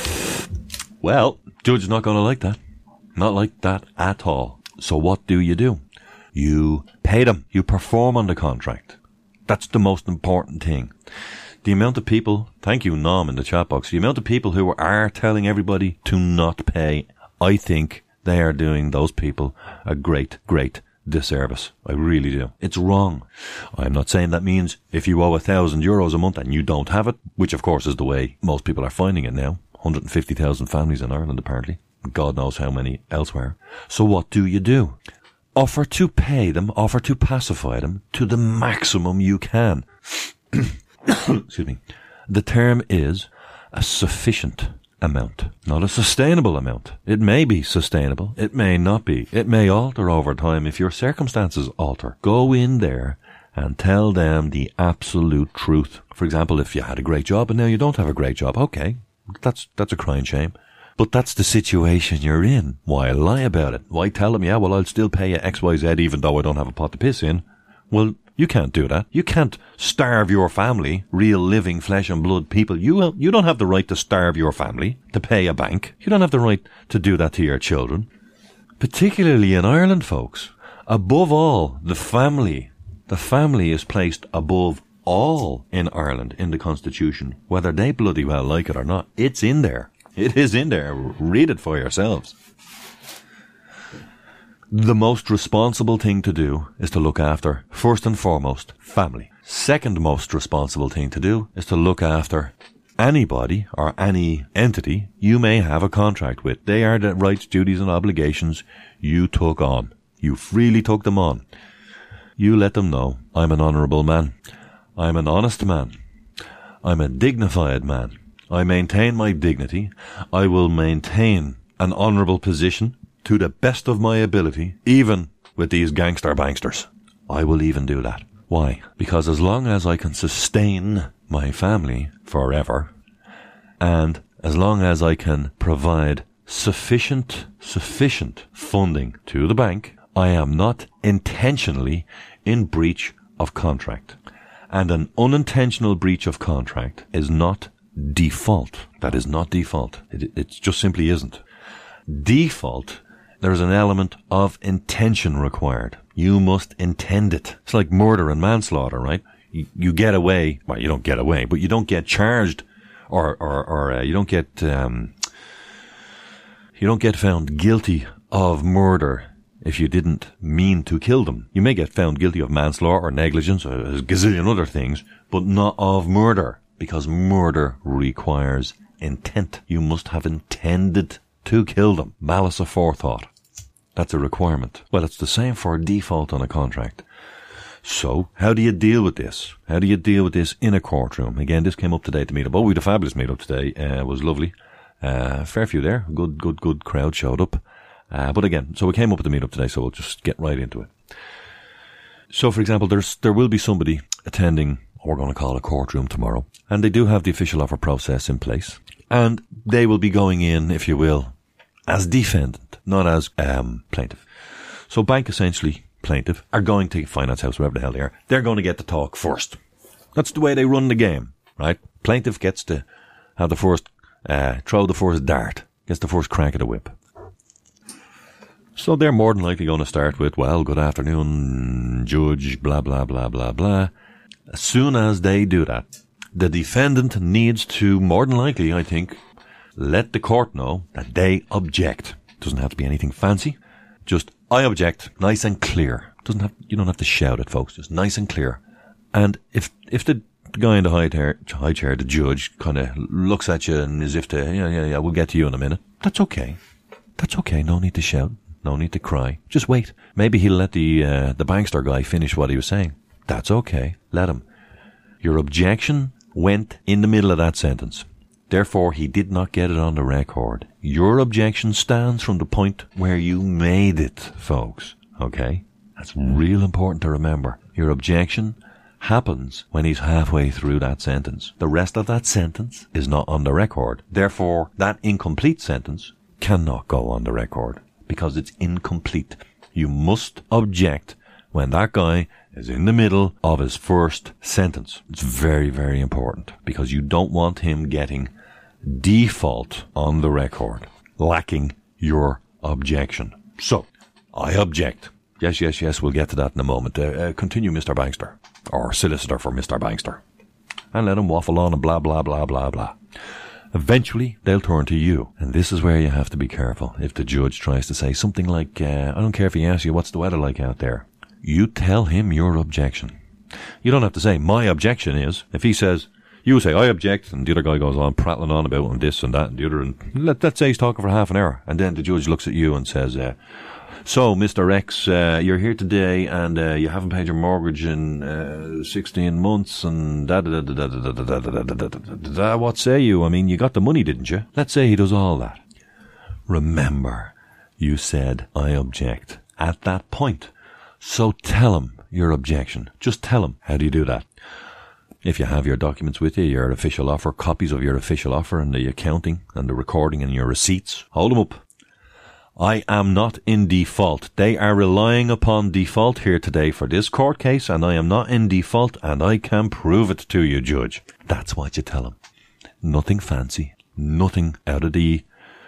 Well, Judge is not going to like that. Not like that at all. So what do? You pay them. You perform on the contract. That's the most important thing. The amount of people, thank you, Nom, in the chat box, the amount of people who are telling everybody to not pay, I think they are doing those people a great, great disservice. I really do. It's wrong. I'm not saying that means if you owe €1,000 a month and you don't have it, which of course is the way most people are finding it now. 150,000 families in Ireland, apparently. God knows how many elsewhere. So what do? Offer to pay them, offer to pacify them to the maximum you can. Excuse me. The term is a sufficient amount, not a sustainable amount. It may be sustainable. It may not be. It may alter over time if your circumstances alter. Go in there and tell them the absolute truth. For example, if you had a great job and now you don't have a great job, okay, that's a crying shame. But that's the situation you're in. Why lie about it? Why tell them, yeah, well, I'll still pay you XYZ even though I don't have a pot to piss in? Well, you can't do that. You can't starve your family, real living flesh and blood people. You don't have the right to starve your family, to pay a bank. You don't have the right to do that to your children. Particularly in Ireland, folks. Above all, the family. The family is placed above all in Ireland in the Constitution, whether they bloody well like it or not. It's in there. It is in there. Read it for yourselves. The most responsible thing to do is to look after, first and foremost, family. Second most responsible thing to do is to look after anybody or any entity you may have a contract with. They are the rights, duties and obligations you took on. You freely took them on. You let them know, I'm an honourable man. I'm an honest man. I'm a dignified man. I maintain my dignity. I will maintain an honourable position to the best of my ability, even with these gangster banksters. I will even do that. Why? Because as long as I can sustain my family forever, and as long as I can provide sufficient funding to the bank, I am not intentionally in breach of contract. And an unintentional breach of contract is not default. That is not default. It just simply isn't. Default, there's an element of intention required. You must intend it. It's like murder and manslaughter, right? You get away, well, you don't get away, but you don't get charged or you don't get found guilty of murder if you didn't mean to kill them. You may get found guilty of manslaughter or negligence or a gazillion other things, but not of murder, because murder requires intent. You must have intended to kill them. Malice aforethought. That's a requirement. Well, it's the same for default on a contract. So, how do you deal with this? How do you deal with this in a courtroom? Again, this came up today at the meetup. Oh, we had a fabulous meetup today. It was lovely. Fair few there. Good crowd showed up. But again, so we came up at the meetup today, so we'll just get right into it. So, for example, there will be somebody attending, we're going to call a courtroom tomorrow, and they do have the official offer process in place. And they will be going in, if you will, as defendant, not as plaintiff. So bank, essentially, plaintiff, are going to finance house, wherever the hell they are. They're going to get to talk first. That's the way they run the game, right? Plaintiff gets to have the first, throw the first dart, gets the first crack of the whip. So they're more than likely going to start with, well, good afternoon, judge, blah, blah, blah, blah, blah. As soon as they do that, the defendant needs to, more than likely, I think, let the court know that they object. Doesn't have to be anything fancy. Just, I object, nice and clear. You don't have to shout it, folks. Just nice and clear. And if the guy in the high chair, the judge, kind of looks at you and as if to, yeah, we'll get to you in a minute. That's okay. That's okay. No need to shout. No need to cry. Just wait. Maybe he'll let the bankster guy finish what he was saying. That's okay. Let him. Your objection went in the middle of that sentence. Therefore, he did not get it on the record. Your objection stands from the point where you made it, folks. Okay? That's real important to remember. Your objection happens when he's halfway through that sentence. The rest of that sentence is not on the record. Therefore, that incomplete sentence cannot go on the record because it's incomplete. You must object when that guy is in the middle of his first sentence. It's very, very important because you don't want him getting default on the record, lacking your objection. So, I object. Yes, we'll get to that in a moment. Continue, Mr. Bankster, or solicitor for Mr. Bankster. And let him waffle on and blah, blah, blah, blah, blah. Eventually, they'll turn to you. And this is where you have to be careful. If the judge tries to say something like, I don't care if he asks you, what's the weather like out there? You tell him your objection. You don't have to say, my objection is. If he says, you say, I object, and the other guy goes on prattling on about and this and that and the other, and let's say he's talking for half an hour, and then the judge looks at you and says, so, Mr. X, you're here today, and you haven't paid your mortgage in 16 months, and what say you? I mean, you got the money, didn't you? Let's say he does all that. Remember, you said, I object, at that point. So tell him your objection. Just tell him. How do you do that? If you have your documents with you, your official offer, copies of your official offer and the accounting and the recording and your receipts, hold them up. I am not in default. They are relying upon default here today for this court case, and I am not in default, and I can prove it to you, Judge. That's what you tell them. Nothing fancy. Nothing out of the,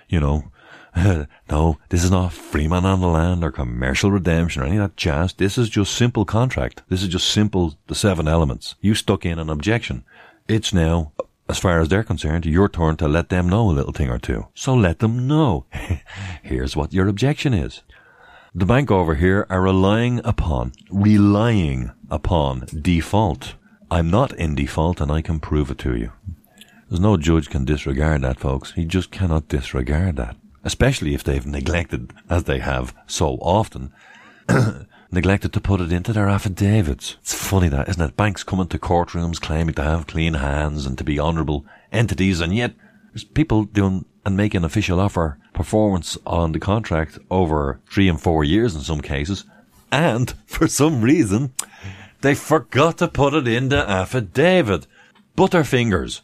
no, this is not free man on the land or commercial redemption or any of that jazz. This is just simple contract. This is just simple, the 7 elements. You stuck in an objection. It's now, as far as they're concerned, your turn to let them know a little thing or two. So let them know. Here's what your objection is. The bank over here are relying upon default. I'm not in default and I can prove it to you. There's no judge can disregard that, folks. He just cannot disregard that. Especially if they've neglected, as they have so often, neglected to put it into their affidavits. It's funny that, isn't it? Banks coming to courtrooms claiming to have clean hands and to be honourable entities, and yet there's people doing and making official offer performance on the contract over 3 and 4 years in some cases, and for some reason they forgot to put it in the affidavit. Butterfingers.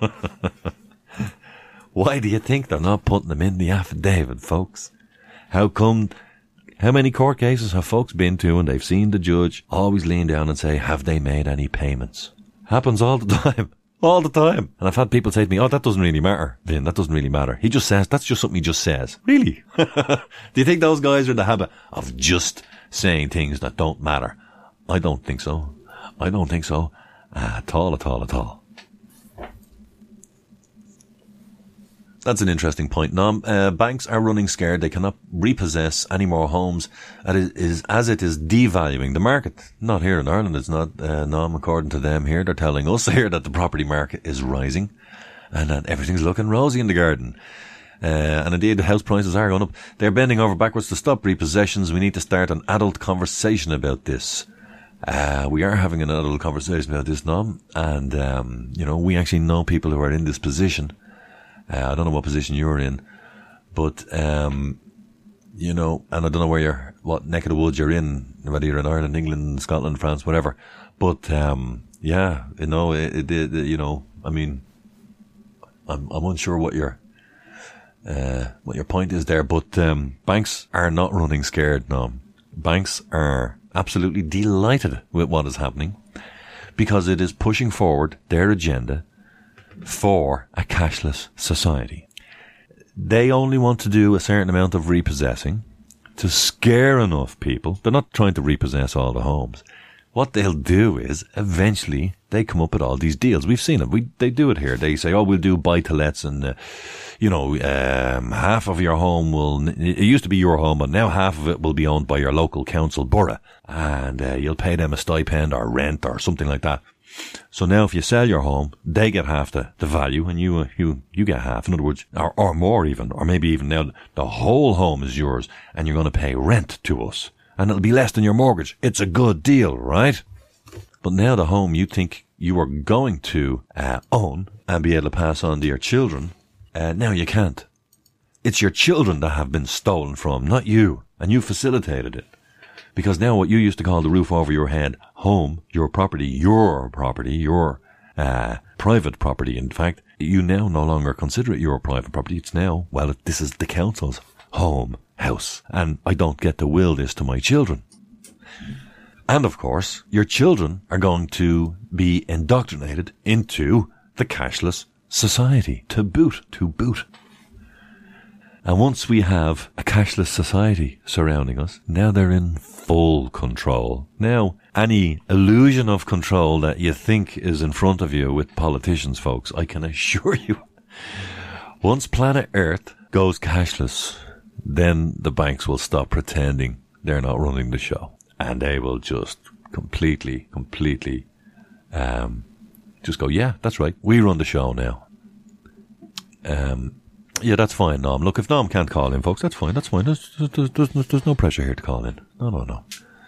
Why do you think they're not putting them in the affidavit, folks? How many court cases have folks been to and they've seen the judge always lean down and say, have they made any payments? Happens all the time. All the time. And I've had people say to me, oh, that doesn't really matter, Vin. That doesn't really matter. He just says, that's just something he just says. Really? Do you think those guys are in the habit of just saying things that don't matter? I don't think so. I don't think so. At all. That's an interesting point. Banks are running scared. They cannot repossess any more homes as it is devaluing the market. Not here in Ireland. It's not, according to them here. They're telling us here that the property market is rising and that everything's looking rosy in the garden. And indeed, the house prices are going up. They're bending over backwards to stop repossessions. We need to start an adult conversation about this. We are having an adult conversation about this, Nom. And, we actually know people who are in this position. I don't know what position you're in, but, and I don't know what neck of the woods you're in, whether you're in Ireland, England, Scotland, France, whatever. But, I'm unsure what your point is there, but, banks are not running scared now. Banks are absolutely delighted with what is happening because it is pushing forward their agenda for a cashless society. They only want to do a certain amount of repossessing to scare enough people. They're not trying to repossess all the homes. What they'll do is eventually they come up with all these deals. We've seen it. They do it here. They say, we'll do buy-to-lets and, half of your home it used to be your home, but now half of it will be owned by your local council borough. And, you'll pay them a stipend or rent or something like that. So now if you sell your home, they get half the value and you get half. In other words, or more even, or maybe even now the whole home is yours and you're going to pay rent to us and it'll be less than your mortgage. It's a good deal, right? But now the home you think you are going to own and be able to pass on to your children, now you can't. It's your children that have been stolen from, not you, and you facilitated it. Because now what you used to call the roof over your head, home, your private property, in fact, you now no longer consider it your private property. It's now, this is the council's home, house, and I don't get to will this to my children. And of course, your children are going to be indoctrinated into the cashless society to boot. And once we have a cashless society surrounding us, now they're in full control. Now, any illusion of control that you think is in front of you with politicians, folks, I can assure you, once planet Earth goes cashless, then the banks will stop pretending they're not running the show. And they will just completely, just go, yeah, that's right, we run the show now. Yeah, that's fine, Nom. Look, if Nom can't call in, folks, that's fine. There's no pressure here to call in. No.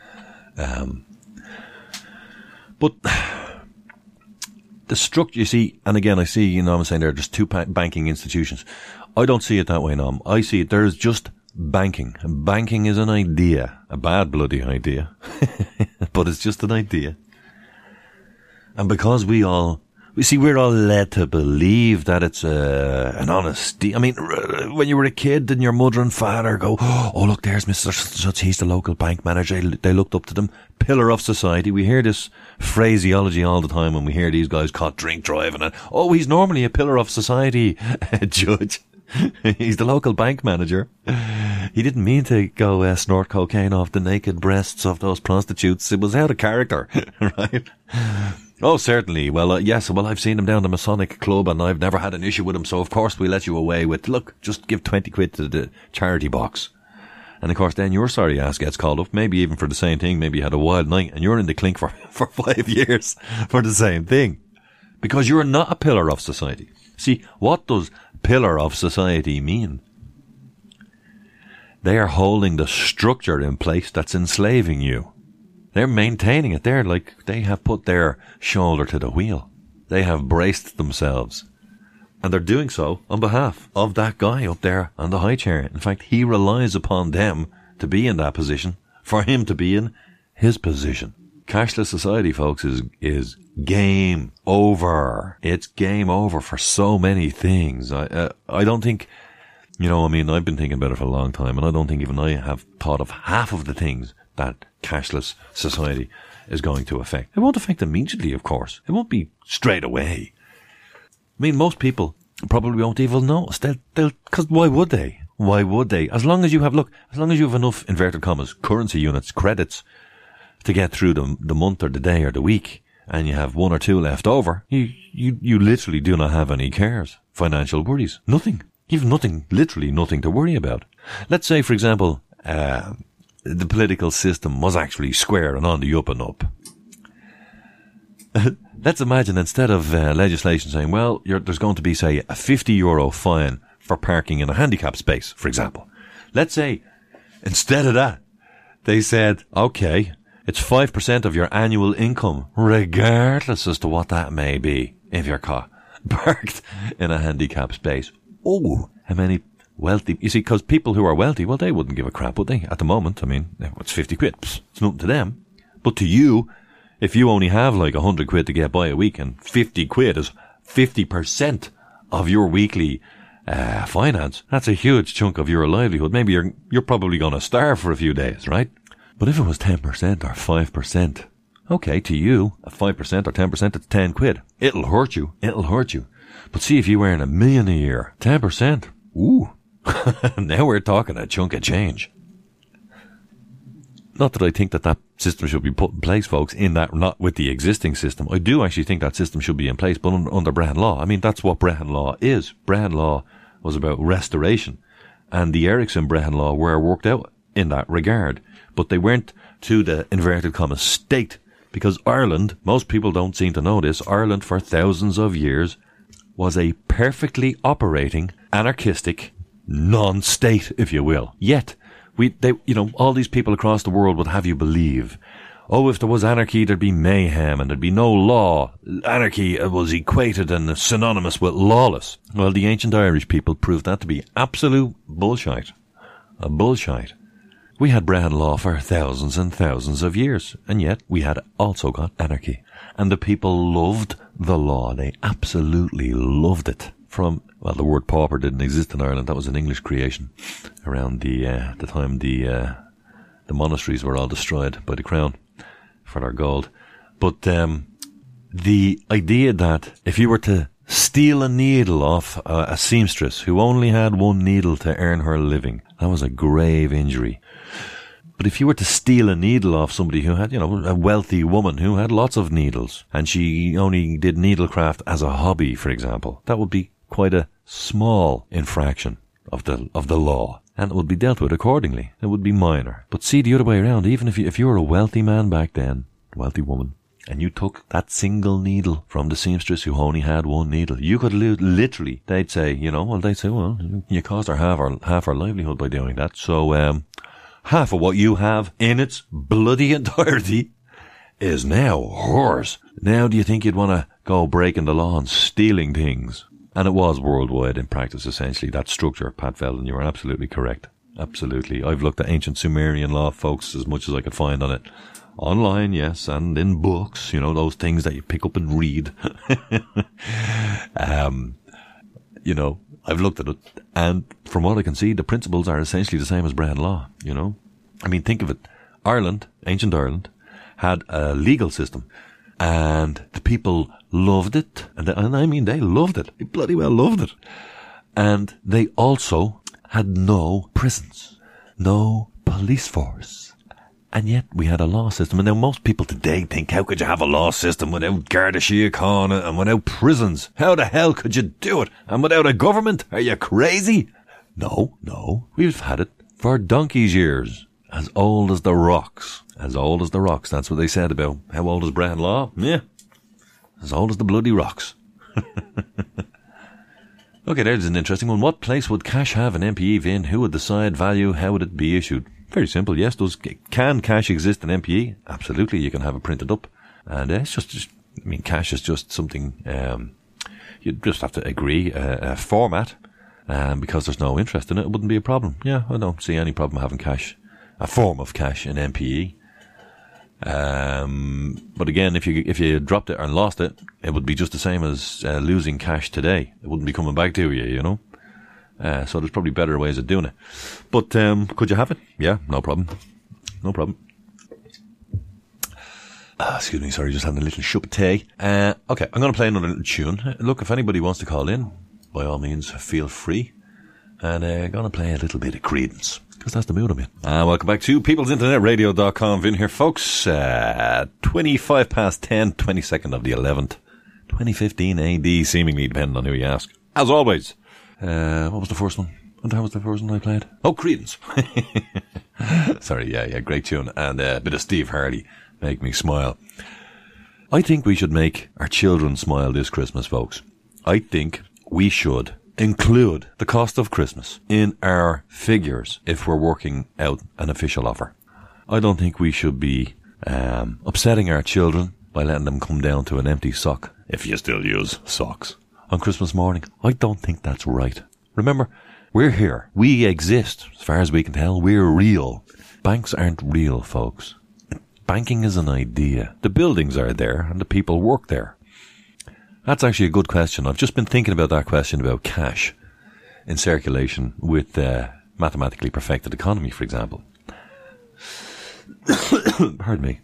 But the structure, you see, and again, I see, I'm saying there are just two banking institutions. I don't see it that way, Nom. I see it, there's just banking. Banking is an idea, a bad bloody idea, but it's just an idea. And because we're all led to believe that it's an honesty. I mean, when you were a kid, didn't your mother and father go, oh, look, there's Mr. Such, he's the local bank manager. They looked up to them. Pillar of society. We hear this phraseology all the time when we hear these guys caught drink driving. And, oh, he's normally a pillar of society, Judge. He's the local bank manager. He didn't mean to go snort cocaine off the naked breasts of those prostitutes. It was out of character, right? Oh, certainly. Well, yes. Well, I've seen him down the Masonic Club and I've never had an issue with him. So, of course, we let you away with, look, just give 20 quid to the charity box. And, of course, then your sorry ass gets called up, maybe even for the same thing. Maybe you had a wild night and you're in the clink for 5 years for the same thing. Because you're not a pillar of society. See, what does pillar of society mean? They are holding the structure in place that's enslaving you. They're maintaining it. They have put their shoulder to the wheel. They have braced themselves. And they're doing so on behalf of that guy up there on the high chair. In fact, he relies upon them to be in that position, for him to be in his position. Cashless society, folks, is game over. It's game over for so many things. I don't think, I've been thinking about it for a long time, and I don't think even I have thought of half of the things that cashless society is going to affect. It won't affect immediately, of course. It won't be straight away. Most people probably won't even notice. Because why would they? Why would they? As long as you have enough, inverted commas, currency units, credits, to get through the month or the day or the week, and you have one or two left over, you literally do not have any cares, financial worries, nothing. You've nothing, literally nothing to worry about. Let's say, for example, the political system was actually square and on the up and up. Let's imagine instead of legislation saying, well, there's going to be, say, a €50 fine for parking in a handicap space, for example. Let's say, instead of that, they said, okay, it's 5% of your annual income, regardless as to what that may be, if you're caught parked in a handicap space. Oh, how many wealthy... You see, because people who are wealthy, well, they wouldn't give a crap, would they? At the moment, it's 50 quid. Psst, it's nothing to them. But to you, if you only have like 100 quid to get by a week, and 50 quid is 50% of your weekly finance, that's a huge chunk of your livelihood. Maybe you're probably going to starve for a few days, right? But if it was 10% or 5%, okay, to you, a 5% or 10%, it's 10 quid. It'll hurt you. But see, if you earn $1 million a year, 10%, ooh, now we're talking a chunk of change. Not that I think that system should be put in place, folks, not with the existing system. I do actually think that system should be in place, but under Brehon Law. That's what Brehon Law is. Brehon Law was about restoration, and the Ericsson Brehon Law were worked out in that regard, but they weren't to the inverted commas state, because Ireland, most people don't seem to know this, Ireland for thousands of years was a perfectly operating, anarchistic, non-state, if you will. Yet, all these people across the world would have you believe, if there was anarchy, there'd be mayhem and there'd be no law. Anarchy was equated and synonymous with lawless. Well, the ancient Irish people proved that to be absolute bullshit. A bullshit. We had Brehon Law for thousands and thousands of years, and yet we had also got anarchy. And the people loved the law. They absolutely loved it. The word pauper didn't exist in Ireland. That was an English creation around the time the monasteries were all destroyed by the crown for their gold. But the idea that if you were to steal a needle off a seamstress who only had one needle to earn her living, that was a grave injury. But if you were to steal a needle off somebody who had, a wealthy woman who had lots of needles, and she only did needlecraft as a hobby, for example, that would be quite a small infraction of the law, and it would be dealt with accordingly. It would be minor. But see, the other way around, even if you were a wealthy man back then, wealthy woman, and you took that single needle from the seamstress who only had one needle, you could literally, they'd say, you caused her half her livelihood by doing that, so half of what you have in its bloody entirety is now hers. Now do you think you'd want to go breaking the law and stealing things? And it was worldwide in practice, essentially, that structure, Pat Veldin. You are absolutely correct. Absolutely. I've looked at ancient Sumerian law, folks, as much as I could find on it. Online, yes, and in books, those things that you pick up and read. I've looked at it, and from what I can see, the principles are essentially the same as Brehon Law, think of it. Ireland, ancient Ireland, had a legal system, and the people loved it, and they loved it. They bloody well loved it. And they also had no prisons, no police force. And yet we had a law system. And now most people today think, how could you have a law system without Garda Síochána and without prisons? How the hell could you do it? And without a government? Are you crazy? No. We've had it for donkey's years. As old as the rocks. As old as the rocks. That's what they said about how old is Brehon Law? Yeah. As old as the bloody rocks. Okay, there's an interesting one. What place would cash have an MPE in? Who would decide value? How would it be issued? Very simple. Yes, can cash exist in MPE? Absolutely. You can have it printed up. And it's just cash is just something, you just have to agree a format. Because there's no interest in it, it wouldn't be a problem. Yeah, I don't see any problem having cash, a form of cash in MPE. But again, if you dropped it and lost it, it would be just the same as losing cash today. It wouldn't be coming back to you, you know. So there's probably better ways of doing it. But could you have it? Yeah, no problem. No problem. Excuse me, sorry, just having a little cup of tea. Okay, I'm going to play another little tune. Look, if anybody wants to call in, by all means, feel free. And I'm going to play a little bit of Creedence, because that's the mood I'm in. Welcome back to peoplesinternetradio.com. Vin here, folks. 25 past 10, 22nd of the 11th, 2015 AD, seemingly, depending on who you ask. As always. What was the first one? What was the first one I played? Oh, Creedence. Sorry, yeah, great tune. And a bit of Steve Hardy. Make me smile. I think we should make our children smile this Christmas, folks. I think we should include the cost of Christmas in our figures if we're working out an official offer. I don't think we should be upsetting our children by letting them come down to an empty sock, if you still use socks, on Christmas morning. I don't think that's right. Remember, we're here. We exist. As far as we can tell, we're real. Banks aren't real, folks. Banking is an idea. The buildings are there and the people work there. That's actually a good question. I've just been thinking about that question about cash in circulation with mathematically perfected economy, for example. Pardon me.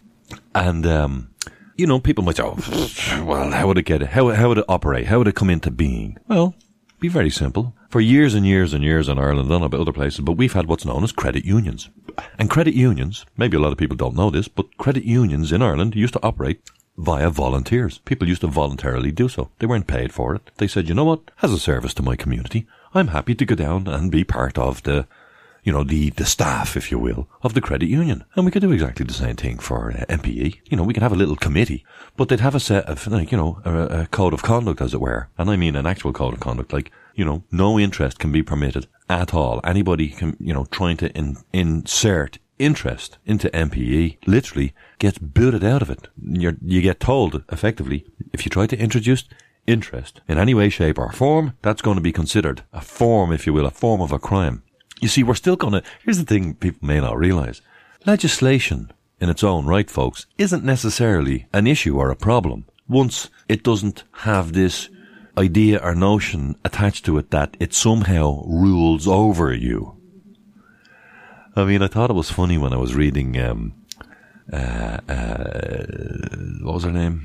And, people might say, oh, well, how would it get it? How would it operate? How would it come into being? Well, be very simple. For years and years and years in Ireland, I don't know about other places, but we've had what's known as credit unions. And credit unions, maybe a lot of people don't know this, but credit unions in Ireland used to operate via volunteers. People used to voluntarily do so. They weren't paid for it. They said, you know what, as a service to my community, I'm happy to go down and be part of the staff, if you will, of the credit union. And we could do exactly the same thing for MPE. We could have a little committee, but they'd have a set of, a code of conduct, as it were. And I mean an actual code of conduct, no interest can be permitted at all. Anybody can, trying to insert interest into MPE literally gets booted out of it. You get told, effectively, if you try to introduce interest in any way, shape or form, that's going to be considered a form, if you will, a form of a crime. You see, we're still going to... Here's the thing people may not realise. Legislation, in its own right, folks, isn't necessarily an issue or a problem once it doesn't have this idea or notion attached to it that it somehow rules over you. I mean, I thought it was funny when I was reading... what was her name?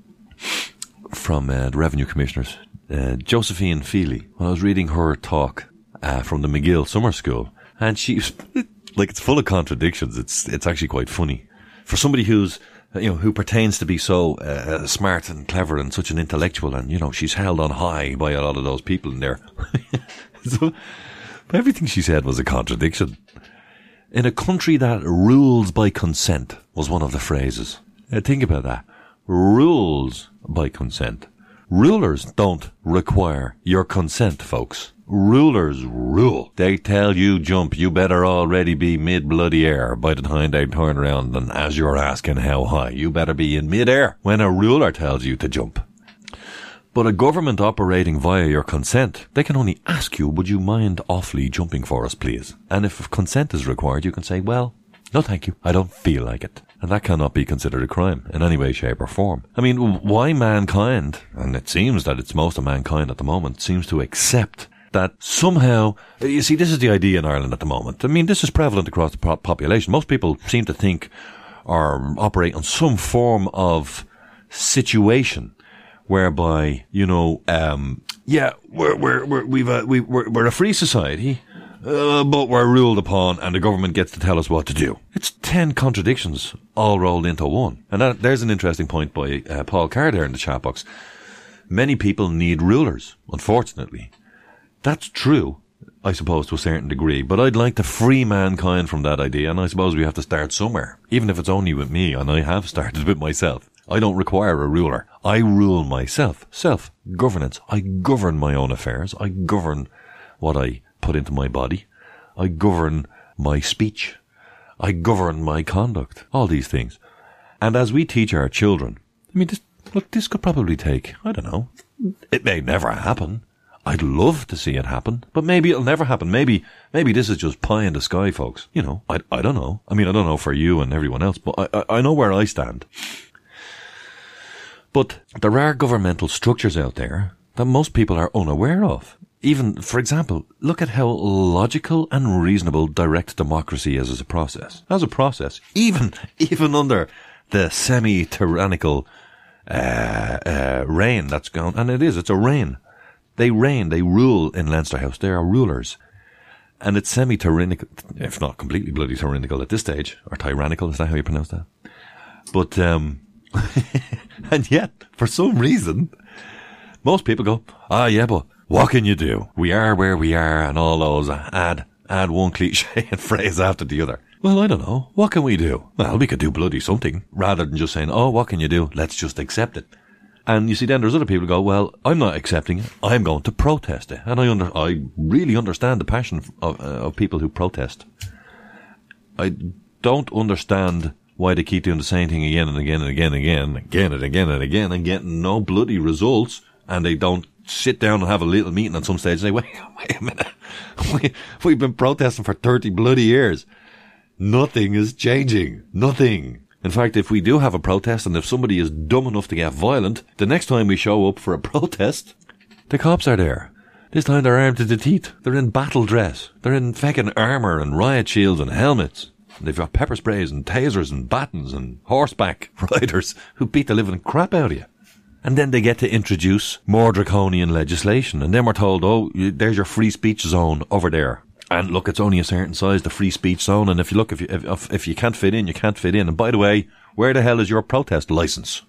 From the Revenue Commissioners. Josephine Feely. When I was reading her talk... from the McGill Summer School, and she's it's full of contradictions. It's actually quite funny for somebody who's who pretends to be so smart and clever and such an intellectual, and she's held on high by a lot of those people in there. So everything she said was a contradiction. In a country that rules by consent was one of the phrases. Think about that. Rules by consent. Rulers don't require your consent, folks. Rulers rule. They tell you jump, you better already be mid-bloody air by the time they turn around, and as you're asking how high, you better be in mid-air when a ruler tells you to jump. But a government operating via your consent, they can only ask you, would you mind awfully jumping for us, please? And if consent is required, you can say, well, no thank you, I don't feel like it. And that cannot be considered a crime in any way, shape or form. I mean, why mankind, and it seems that it's most of mankind at the moment, seems to accept that somehow, you see, this is the idea in Ireland at the moment. I mean, this is prevalent across the population. Most people seem to think or operate on some form of situation whereby, we're a free society, but we're ruled upon and the government gets to tell us what to do. It's 10 contradictions all rolled into one. And there's an interesting point by Paul Carr there in the chat box. Many people need rulers, unfortunately. That's true, I suppose, to a certain degree, but I'd like to free mankind from that idea, and I suppose we have to start somewhere, even if it's only with me, and I have started with myself. I don't require a ruler. I rule myself. Self-governance. I govern my own affairs. I govern what I put into my body. I govern my speech. I govern my conduct. All these things. And as we teach our children, I mean, this could probably take, I don't know, it may never happen. I'd love to see it happen, but maybe it'll never happen. Maybe this is just pie in the sky, folks. You know, I don't know. I mean, I don't know for you and everyone else, but I know where I stand. But there are governmental structures out there that most people are unaware of. Even, for example, look at how logical and reasonable direct democracy is as a process. As a process, even under the semi-tyrannical reign that's gone, and it's a reign. They rule in Leinster House. They are rulers. And it's semi-tyrannical, if not completely bloody tyrannical at this stage, or tyrannical, is that how you pronounce that? But, and yet, for some reason, most people go, yeah, but what can you do? We are where we are, and all those add one cliche and phrase after the other. Well, I don't know. What can we do? Well, we could do bloody something, rather than just saying, what can you do? Let's just accept it. And you see, then there's other people who go, well, I'm not accepting it. I'm going to protest it. And I really understand the passion of people who protest. I don't understand why they keep doing the same thing again and again and again and again and getting no bloody results, and they don't sit down and have a little meeting at some stage and say, wait a minute. We've been protesting for 30 bloody years. Nothing is changing. Nothing. In fact, if we do have a protest and if somebody is dumb enough to get violent, the next time we show up for a protest, the cops are there. This time they're armed to the teeth. They're in battle dress. They're in feckin' armour and riot shields and helmets. They've got pepper sprays and tasers and batons and horseback riders who beat the living crap out of you. And then they get to introduce more draconian legislation. And then we're told, there's your free speech zone over there. And look, it's only a certain size, the free speech zone. And if you can't fit in, you can't fit in. And by the way, where the hell is your protest license?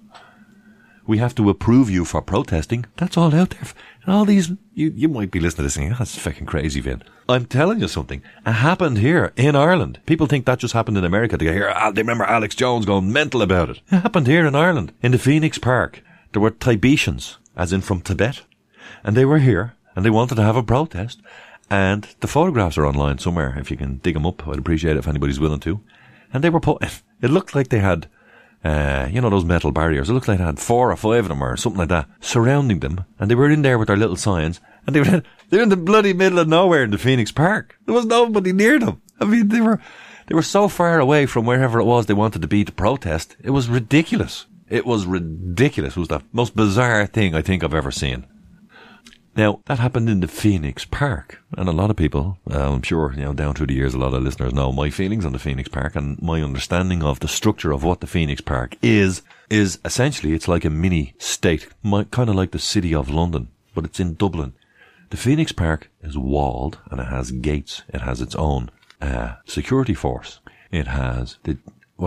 We have to approve you for protesting. That's all out there. And all these, you might be listening to this and that's fucking crazy, Vin. I'm telling you something. It happened here in Ireland. People think that just happened in America. They remember Alex Jones going mental about it. It happened here in Ireland, in the Phoenix Park. There were Tibetians, as in from Tibet. And they were here and they wanted to have a protest. And the photographs are online somewhere. If you can dig them up, I'd appreciate it if anybody's willing to. And they were it looked like they had, those metal barriers. It looked like they had 4 or 5 of them or something like that surrounding them. And they were in there with their little signs. And they're in the bloody middle of nowhere in the Phoenix Park. There was nobody near them. I mean, they were so far away from wherever it was they wanted to be to protest. It was ridiculous. It was ridiculous. It was the most bizarre thing I think I've ever seen. Now, that happened in the Phoenix Park, and a lot of people, I'm sure, down through the years, a lot of listeners know my feelings on the Phoenix Park, and my understanding of the structure of what the Phoenix Park is essentially, it's like a mini state, kind of like the city of London, but it's in Dublin. The Phoenix Park is walled, and it has gates. It has its own security force. It has the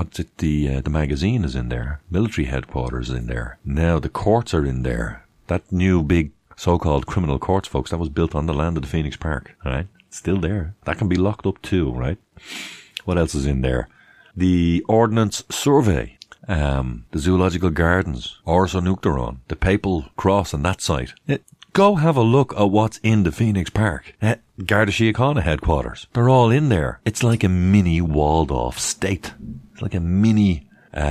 magazine is in there, military headquarters is in there. Now the courts are in there. That new big so-called criminal courts, folks, that was built on the land of the Phoenix Park, right? It's still there. That can be locked up too, right? What else is in there? The Ordnance Survey, the Zoological Gardens, Ors Uachtaráin, the Papal Cross and that site. Go have a look at what's in the Phoenix Park. Garda Síochána headquarters. They're all in there. It's like a mini walled-off state. It's like a mini,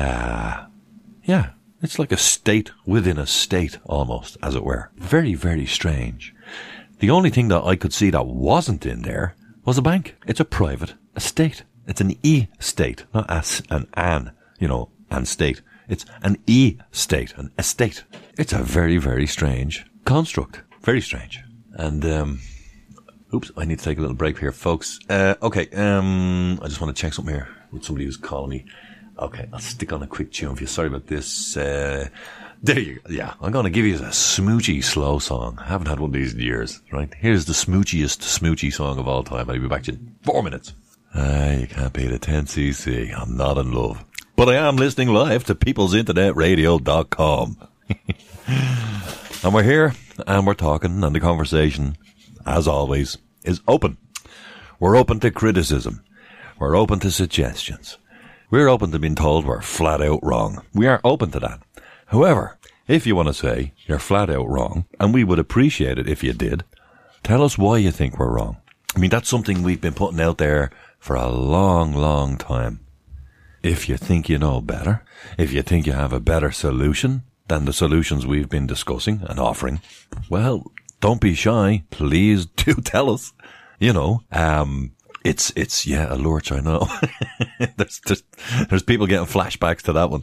it's like a state within a state, almost, as it were. Very, very strange. The only thing that I could see that wasn't in there was a bank. It's a private estate. It's an e-state, not an state. It's an e-state, an estate. It's a very, very strange construct. Very strange. And, I need to take a little break here, folks. I just want to check something here with somebody who's calling me. Okay, I'll stick on a quick tune for you. Sorry about this. There you go. Yeah, I'm going to give you a smoochy slow song. I haven't had one of these in years, right? Here's the smoochiest smoochy song of all time. I'll be back in 4 minutes. You can't beat a 10cc. I'm not in love. But I am listening live to peoplesinternetradio.com. And we're here, and we're talking, and the conversation, as always, is open. We're open to criticism. We're open to suggestions. We're open to being told we're flat out wrong. We are open to that. However, if you want to say you're flat out wrong, and we would appreciate it if you did, tell us why you think we're wrong. I mean, that's something we've been putting out there for a long, long time. If you think you know better, if you think you have a better solution than the solutions we've been discussing and offering, well, don't be shy. Please do tell us. You know, it's a lurch, I know. there's people getting flashbacks to that one.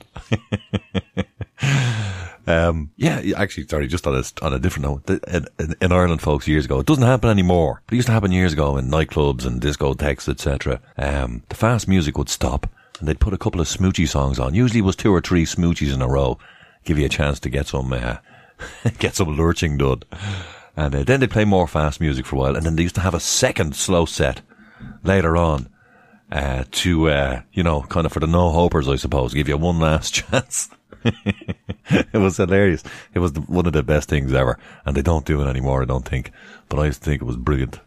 Actually, sorry, just on a different note, in Ireland, folks, years ago, it doesn't happen anymore, but it used to happen years ago in nightclubs and discotheques, etc. The fast music would stop, and they'd put a couple of smoochy songs on. Usually it was 2 or 3 smoochies in a row, give you a chance to get some lurching done. And then they'd play more fast music for a while, and then they used to have a second slow set later on, to kind of for the no-hopers, I suppose, give you one last chance. It was hilarious. It was one of the best things ever, and they don't do it anymore, I don't think. But I used to think it was brilliant.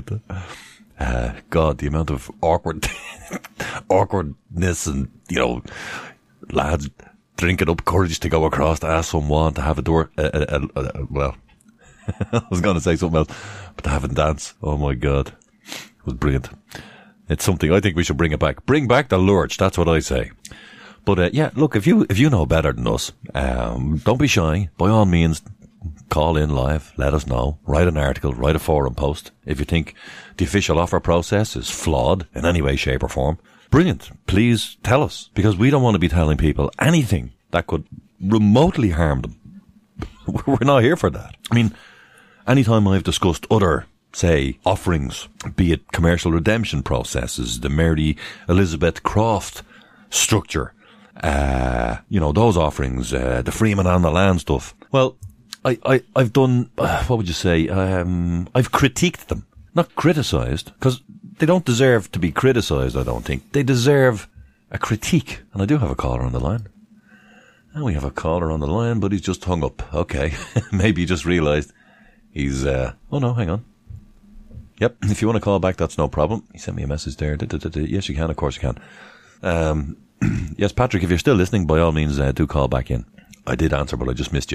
God, the amount of awkwardness and, lads drinking up courage to go across to ask someone to have a door, well, I was going to say something else, but to have a dance. Oh my God. It was brilliant. It's something I think we should bring it back. Bring back the lurch. That's what I say. But, look, if you know better than us, don't be shy. By all means, call in live. Let us know. Write an article. Write a forum post. If you think the official offer process is flawed in any way, shape or form, brilliant. Please tell us, because we don't want to be telling people anything that could remotely harm them. We're not here for that. I mean, anytime I've discussed other, say, offerings, be it commercial redemption processes, the Mary Elizabeth Croft structure, those offerings, the Freeman on the land stuff. Well, I've done, what would you say, I've critiqued them, not criticised, because they don't deserve to be criticised, I don't think. They deserve a critique. And I do have a caller on the line. And we have a caller on the line, but he's just hung up. Okay. Maybe he just realised he's, oh no, hang on. Yep. If you want to call back, that's no problem. He sent me a message there. Yes, you can. Of course you can. Yes, Patrick, if you're still listening, by all means, do call back in. I did answer, but I just missed you.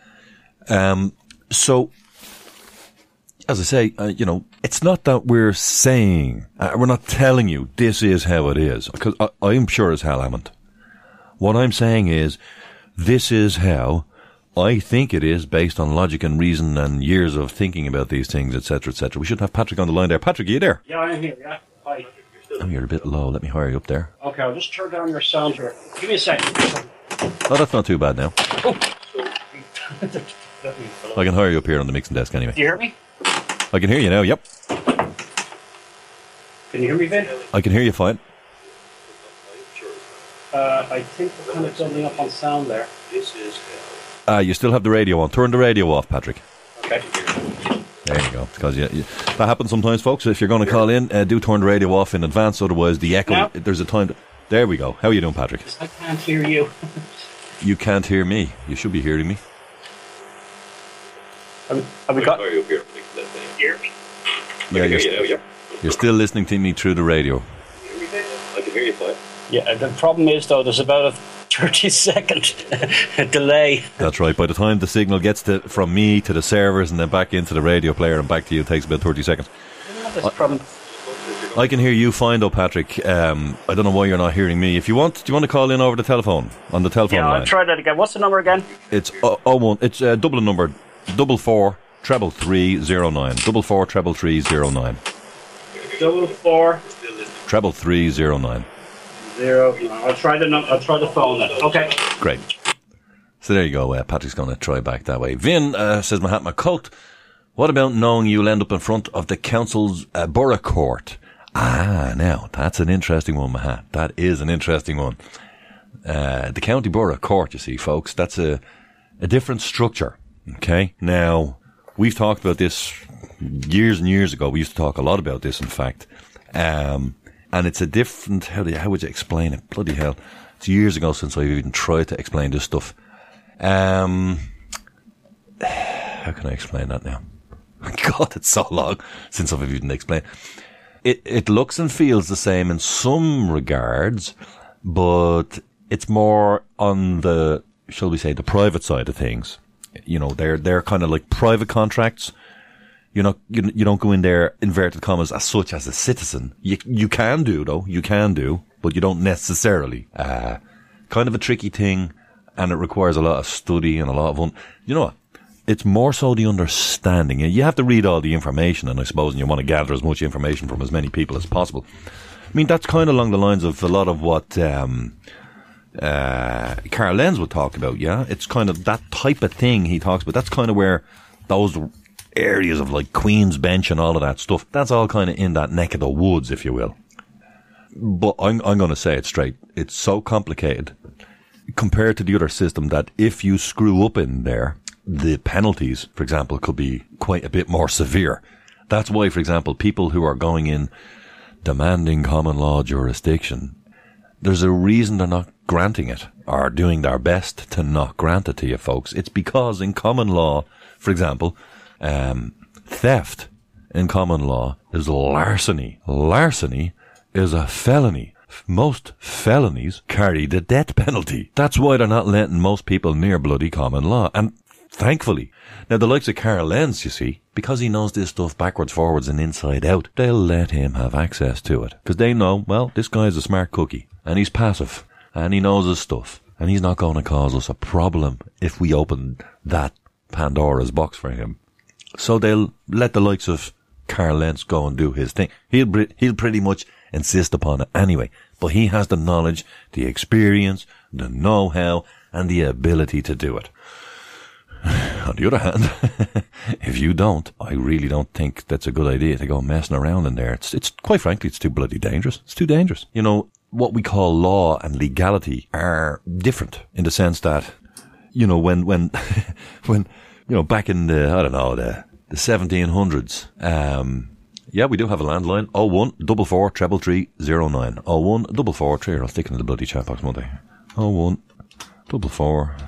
So, as I say, it's not that we're saying, we're not telling you this is how it is, because I'm sure as hell amn't. What I'm saying is, this is how I think it is, based on logic and reason and years of thinking about these things, etc., etc. We should have Patrick on the line there. Patrick, are you there? Yeah, I'm here, yeah. Hi. Oh, you're a bit low. Let me hire you up there. Okay, I'll just turn down your sound here. Give me a second. Oh, that's not too bad now. Oh. I can hire you up here on the mixing desk anyway. Do you hear me? I can hear you now, yep. Can you hear me, Vin? I can hear you fine. I think we're kind of doubling up on sound there. You still have the radio on. Turn the radio off, Patrick. Okay. There you go. Because that happens sometimes, folks. If you're going to call in, do turn the radio off in advance. Otherwise, the echo. Now? There's a time. There we go. How are you doing, Patrick? I can't hear you. You can't hear me. You should be hearing me. Have we got? Hear me? Yeah, you're still listening to me through the radio. I can hear you fine. Yeah, the problem is, though, there's about a 30-second delay. That's right. By the time the signal gets from me to the servers and then back into the radio player and back to you, it takes about 30 seconds. I can hear you fine, though, Patrick. I don't know why you're not hearing me. If you want, do you want to call in over the telephone, on the telephone line? Yeah, I'll try that again. What's the number again? It's 01. It's Dublin number 44 3309. 44 3309. 44 3309. I'll try the phone then. Okay. Great. So there you go. Patrick's going to try back that way. Vin says, Mahatma Cult, what about knowing you'll end up in front of the council's borough court? Now, that's an interesting one, Mahat. That is an interesting one. The county borough court, you see, folks, that's a different structure. Okay? Now, we've talked about this years and years ago. We used to talk a lot about this, in fact. And it's a different, how would you explain it? Bloody hell. It's years ago since I've even tried to explain this stuff. How can I explain that now? God, it's so long since I've even explained. It looks and feels the same in some regards, but it's more on the shall we say, the private side of things. You know, they're kind of like private contracts. You don't go in there, inverted commas, as such as a citizen. You can do, though. You can do, but you don't necessarily. Kind of a tricky thing, and it requires a lot of study and a lot of you know what? It's more so the understanding. You have to read all the information, and I suppose, and you want to gather as much information from as many people as possible. I mean, that's kind of along the lines of a lot of what Carl Lenz would talk about, yeah? It's kind of that type of thing he talks about. That's kind of where those areas of like Queen's Bench and all of that stuff, that's all kind of in that neck of the woods, if you will. But I'm going to say it straight. It's so complicated compared to the other system that if you screw up in there, the penalties, for example, could be quite a bit more severe. That's why, for example, people who are going in demanding common law jurisdiction, there's a reason they're not granting it, or doing their best to not grant it to you folks. It's because in common law, for example, theft in common law is larceny. Larceny is a felony. Most felonies carry the death penalty. That's why they're not letting most people near bloody common law. And thankfully, now the likes of Carl Lenz, you see, because he knows this stuff backwards, forwards and inside out, they'll let him have access to it. Because they know, well, this guy's a smart cookie and he's passive and he knows his stuff and he's not going to cause us a problem if we open that Pandora's box for him. So they'll let the likes of Carl Lenz go and do his thing. He'll pretty much insist upon it anyway. But he has the knowledge, the experience, the know-how, and the ability to do it. On the other hand, if you don't, I really don't think that's a good idea to go messing around in there. It's quite frankly, it's too bloody dangerous. It's too dangerous. You know, what we call law and legality are different in the sense that, you know, when, you know, back in the 1700s, yeah, we do have a landline. 01 44 333 09. 01 443. I'll stick it in the bloody chat box Monday. 01 44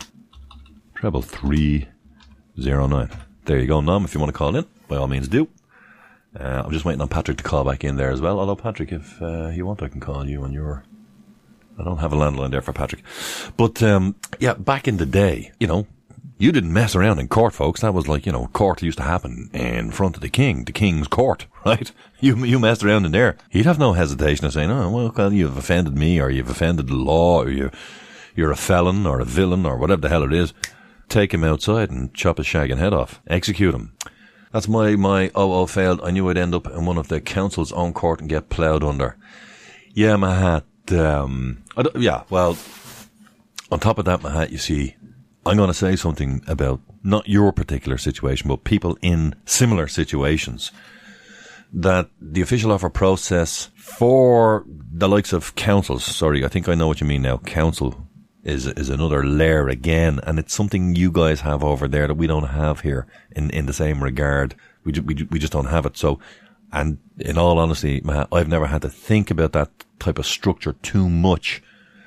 333 09. There you go, Nom. If you want to call in, by all means do. I'm just waiting on Patrick to call back in there as well. Although, Patrick, if you want, I can call you on your... I don't have a landline there for Patrick. But, yeah, back in the day, you know, you didn't mess around in court, folks. That was like, you know, court used to happen in front of the king's court, right? You messed around in there. He'd have no hesitation of saying, oh, well, you've offended me, or you've offended the law, or you're a felon, or a villain, or whatever the hell it is. Take him outside and chop his shagging head off. Execute him. That's my failed. I knew I'd end up in one of the council's own court and get ploughed under. Yeah, Mahat, yeah, well, on top of that, Mahat, you see, I'm going to say something about not your particular situation, but people in similar situations. That the official offer process for the likes of councils, sorry, I think I know what you mean now. Council is another layer again, and it's something you guys have over there that we don't have here in the same regard. We just don't have it. So, and in all honesty, I've never had to think about that type of structure too much.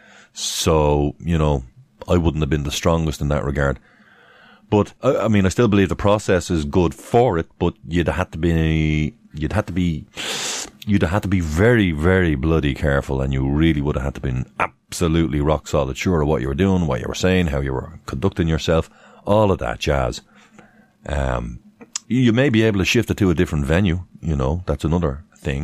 So, you know, I wouldn't have been the strongest in that regard. But, I mean, I still believe the process is good for it, but you'd have to be very, very bloody careful, and you really would have had to been absolutely rock solid sure of what you were doing, what you were saying, how you were conducting yourself, all of that jazz. You may be able to shift it to a different venue, you know, that's another thing.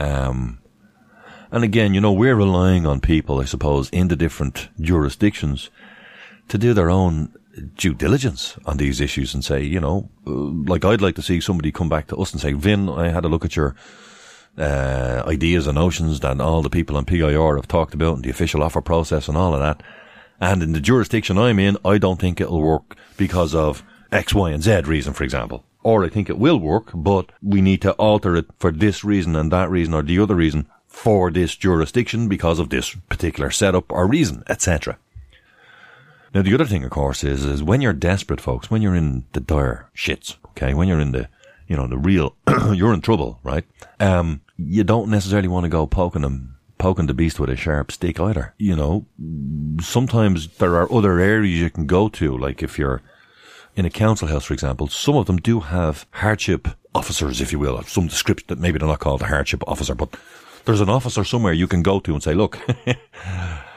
And again, you know, we're relying on people, I suppose, in the different jurisdictions to do their own due diligence on these issues and say, you know, like I'd like to see somebody come back to us and say, Vin, I had a look at your ideas and notions that all the people on PIR have talked about in the official offer process and all of that. And in the jurisdiction I'm in, I don't think it'll work because of X, Y, and Z reason, for example. Or I think it will work, but we need to alter it for this reason and that reason or the other reason for this jurisdiction because of this particular setup or reason, etc. Now, the other thing, of course, is when you're desperate, folks, when you're in the dire shits, okay, when you're in the, you know, the real, you're in trouble, right? You don't necessarily want to go poking the beast with a sharp stick either. You know, sometimes there are other areas you can go to, like if you're in a council house, for example, some of them do have hardship officers, if you will, of some description that maybe they're not called a hardship officer, but there's an officer somewhere you can go to and say, look,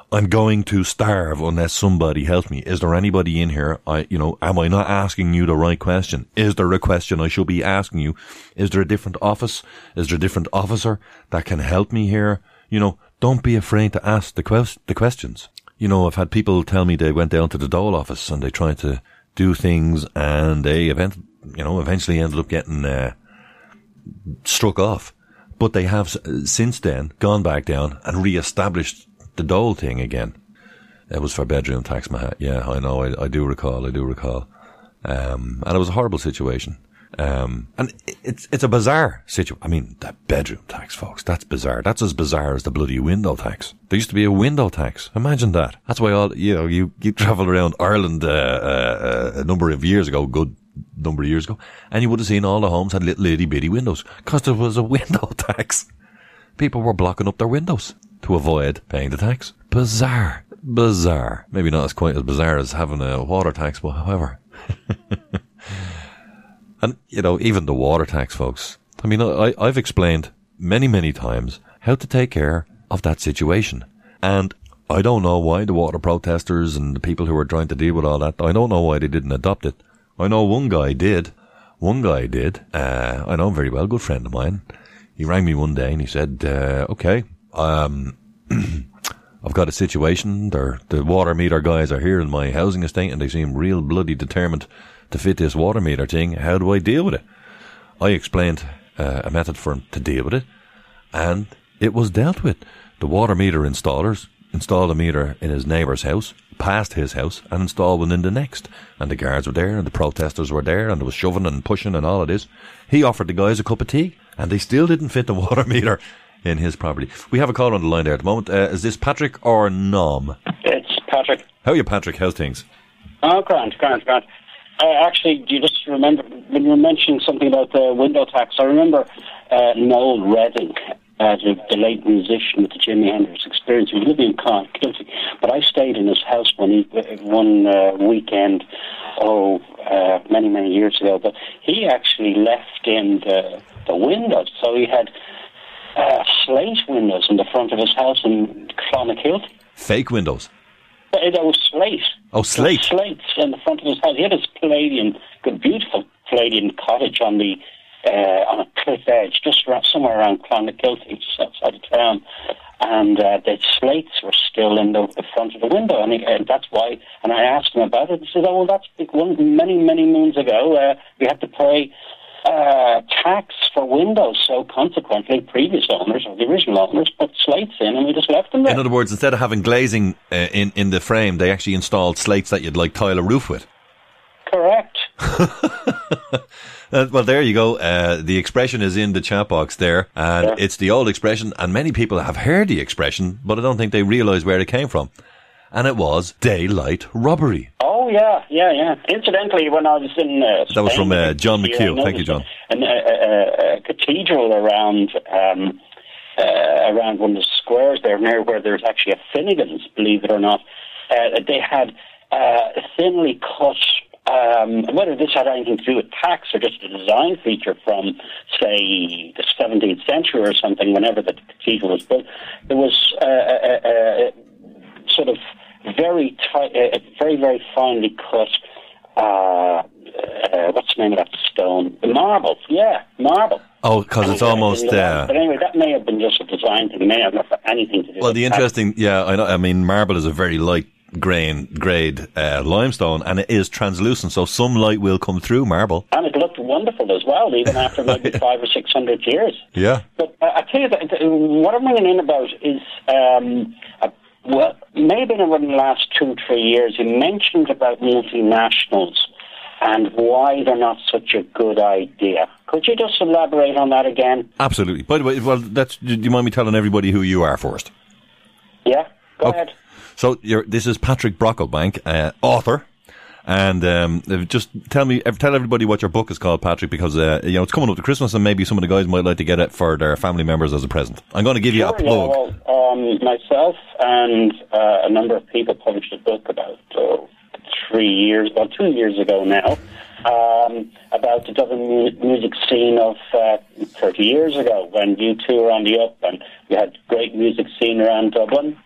I'm going to starve unless somebody helps me. Is there anybody in here? Am I not asking you the right question? Is there a question I should be asking you? Is there a different office? Is there a different officer that can help me here? Don't be afraid to ask the questions. I've had people tell me they went down to the Dole office and they tried to do things and they eventually ended up getting struck off. But they have since then gone back down and re-established the Dole thing again. It was for bedroom tax, yeah, I know, I do recall. And it was a horrible situation. And it's a bizarre situation. I mean, the bedroom tax, folks, that's bizarre. That's as bizarre as the bloody window tax. There used to be a window tax. Imagine that. That's why you travel around Ireland, a number of years ago, and you would have seen all the homes had little itty bitty windows, cause there was a window tax. People were blocking up their windows to avoid paying the tax. Bizarre. Maybe not as quite as bizarre as having a water tax, but however. And, even the water tax, folks. I mean, I've explained many, many times how to take care of that situation. And I don't know why the water protesters and the people who are trying to deal with all that, I don't know why they didn't adopt it. I know one guy did. I know him very well, good friend of mine. He rang me one day and he said, okay, I've got a situation. The water meter guys are here in my housing estate and they seem real bloody determined to fit this water meter thing. How do I deal with it? I explained a method for him to deal with it, and it was dealt with. The water meter installers installed a meter in his neighbour's house, past his house, and installed one in the next. And the guards were there, and the protesters were there, and there was shoving and pushing and all of this. He offered the guys a cup of tea, and they still didn't fit the water meter in his property. We have a caller on the line there at the moment. Is this Patrick or Nom? It's Patrick. How are you, Patrick? How's things? Oh, grand. Actually, do you just remember when you were mentioning something about the window tax? I remember Noel Redding, the late musician with the Jimi Hendrix Experience. He was living in Clonakilty, but I stayed in his house one weekend, many, many years ago. But he actually left in the windows, so he had slate windows in the front of his house in Clonakilty. Fake windows? There was slate. Oh, slate. Slates in the front of his house. He had his beautiful Palladian cottage on a cliff edge, just somewhere around Clonakilty, just outside of town. And the slates were still in the front of the window. And that's why, and I asked him about it. He said, oh, well, that's many, many moons ago. We had to pay tax for windows, so consequently previous owners or the original owners put slates in and we just left them there. In other words, instead of having glazing in the frame, they actually installed slates that you'd tile a roof with. Correct. Well, there you go. The expression is in the chat box there, and It's the old expression, and many people have heard the expression, but I don't think they realise where it came from. And it was daylight robbery. Oh, yeah. Incidentally, when I was in that was from John McHugh. Thank you, John. A cathedral around one of the squares there, near where there's actually a Finnegan's, believe it or not. They had thinly cut, whether this had anything to do with tax or just a design feature from, say, the 17th century or something, whenever the cathedral was built, there was sort of very tight, very, very finely cut, what's the name of that stone? The marble. Yeah, marble. Oh, because it's almost... But anyway, that may have been just a design thing. It may have not had anything to do with Well, the interesting... Yeah, I know. I mean, marble is a very light grade limestone, and it is translucent, so some light will come through marble. And it looked wonderful as well, even after maybe 500 or 600 years. Yeah. But I tell you, what I'm ringing in about is... maybe in the last 2-3 years, you mentioned about multinationals and why they're not such a good idea. Could you just elaborate on that again? Absolutely. By the way, do you mind me telling everybody who you are first? Yeah, go ahead. So this is Patrick Brocklebank, author. And just tell everybody what your book is called, Patrick, because it's coming up to Christmas, and maybe some of the guys might like to get it for their family members as a present. I'm going to give you a plug. Yeah, well, myself and a number of people published a book about 2 years ago now, about the Dublin music scene of 30 years ago, when U2 were on the up, and we had great music scene around Dublin.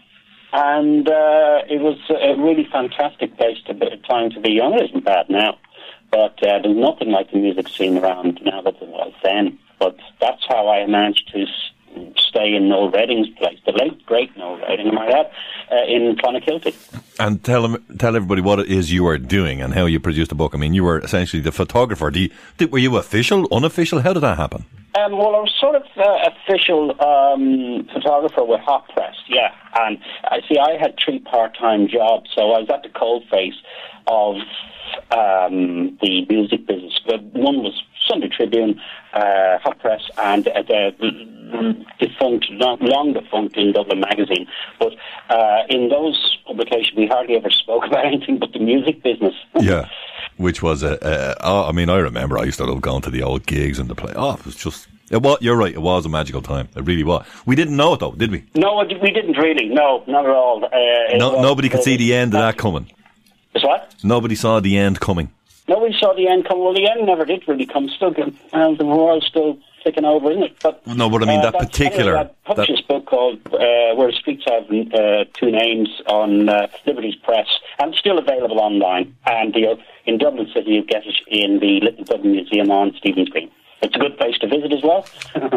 And it was a really fantastic place time to be young. It isn't bad now, but there's nothing like the music scene around now that there was then. But that's how I managed to stay in Noel Redding's place, the late great Noel Redding, am I right, in Clonakilty. And tell everybody what it is you were doing and how you produced the book. I mean, you were essentially the photographer. Were you official, unofficial? How did that happen? Well, I was sort of official photographer with Hot Press, yeah. And I had 3 part-time jobs, so I was at the coalface of the music business. But one was Sunday Tribune, Hot Press, and the long defunct in Dublin Magazine. But in those publications, we hardly ever spoke about anything but the music business. Yeah. Which was I remember I used to love going to the old gigs and the play. Oh, it was just, you're right, it was a magical time. It really was. We didn't know it though, did we? No, we didn't really. No, not at all. Nobody could see the end of that coming. Is what? Nobody saw the end coming. Nobody saw the end coming. Well, the end never did really come. Still, the world's still ticking over, isn't it? But no, but I mean that particular. I published this book called "Where the Streets Have 2 Names" on Liberty's Press, and it's still available online. And in Dublin City, you get it in the Little Dublin Museum on Stephen's Green. It's a good place to visit as well.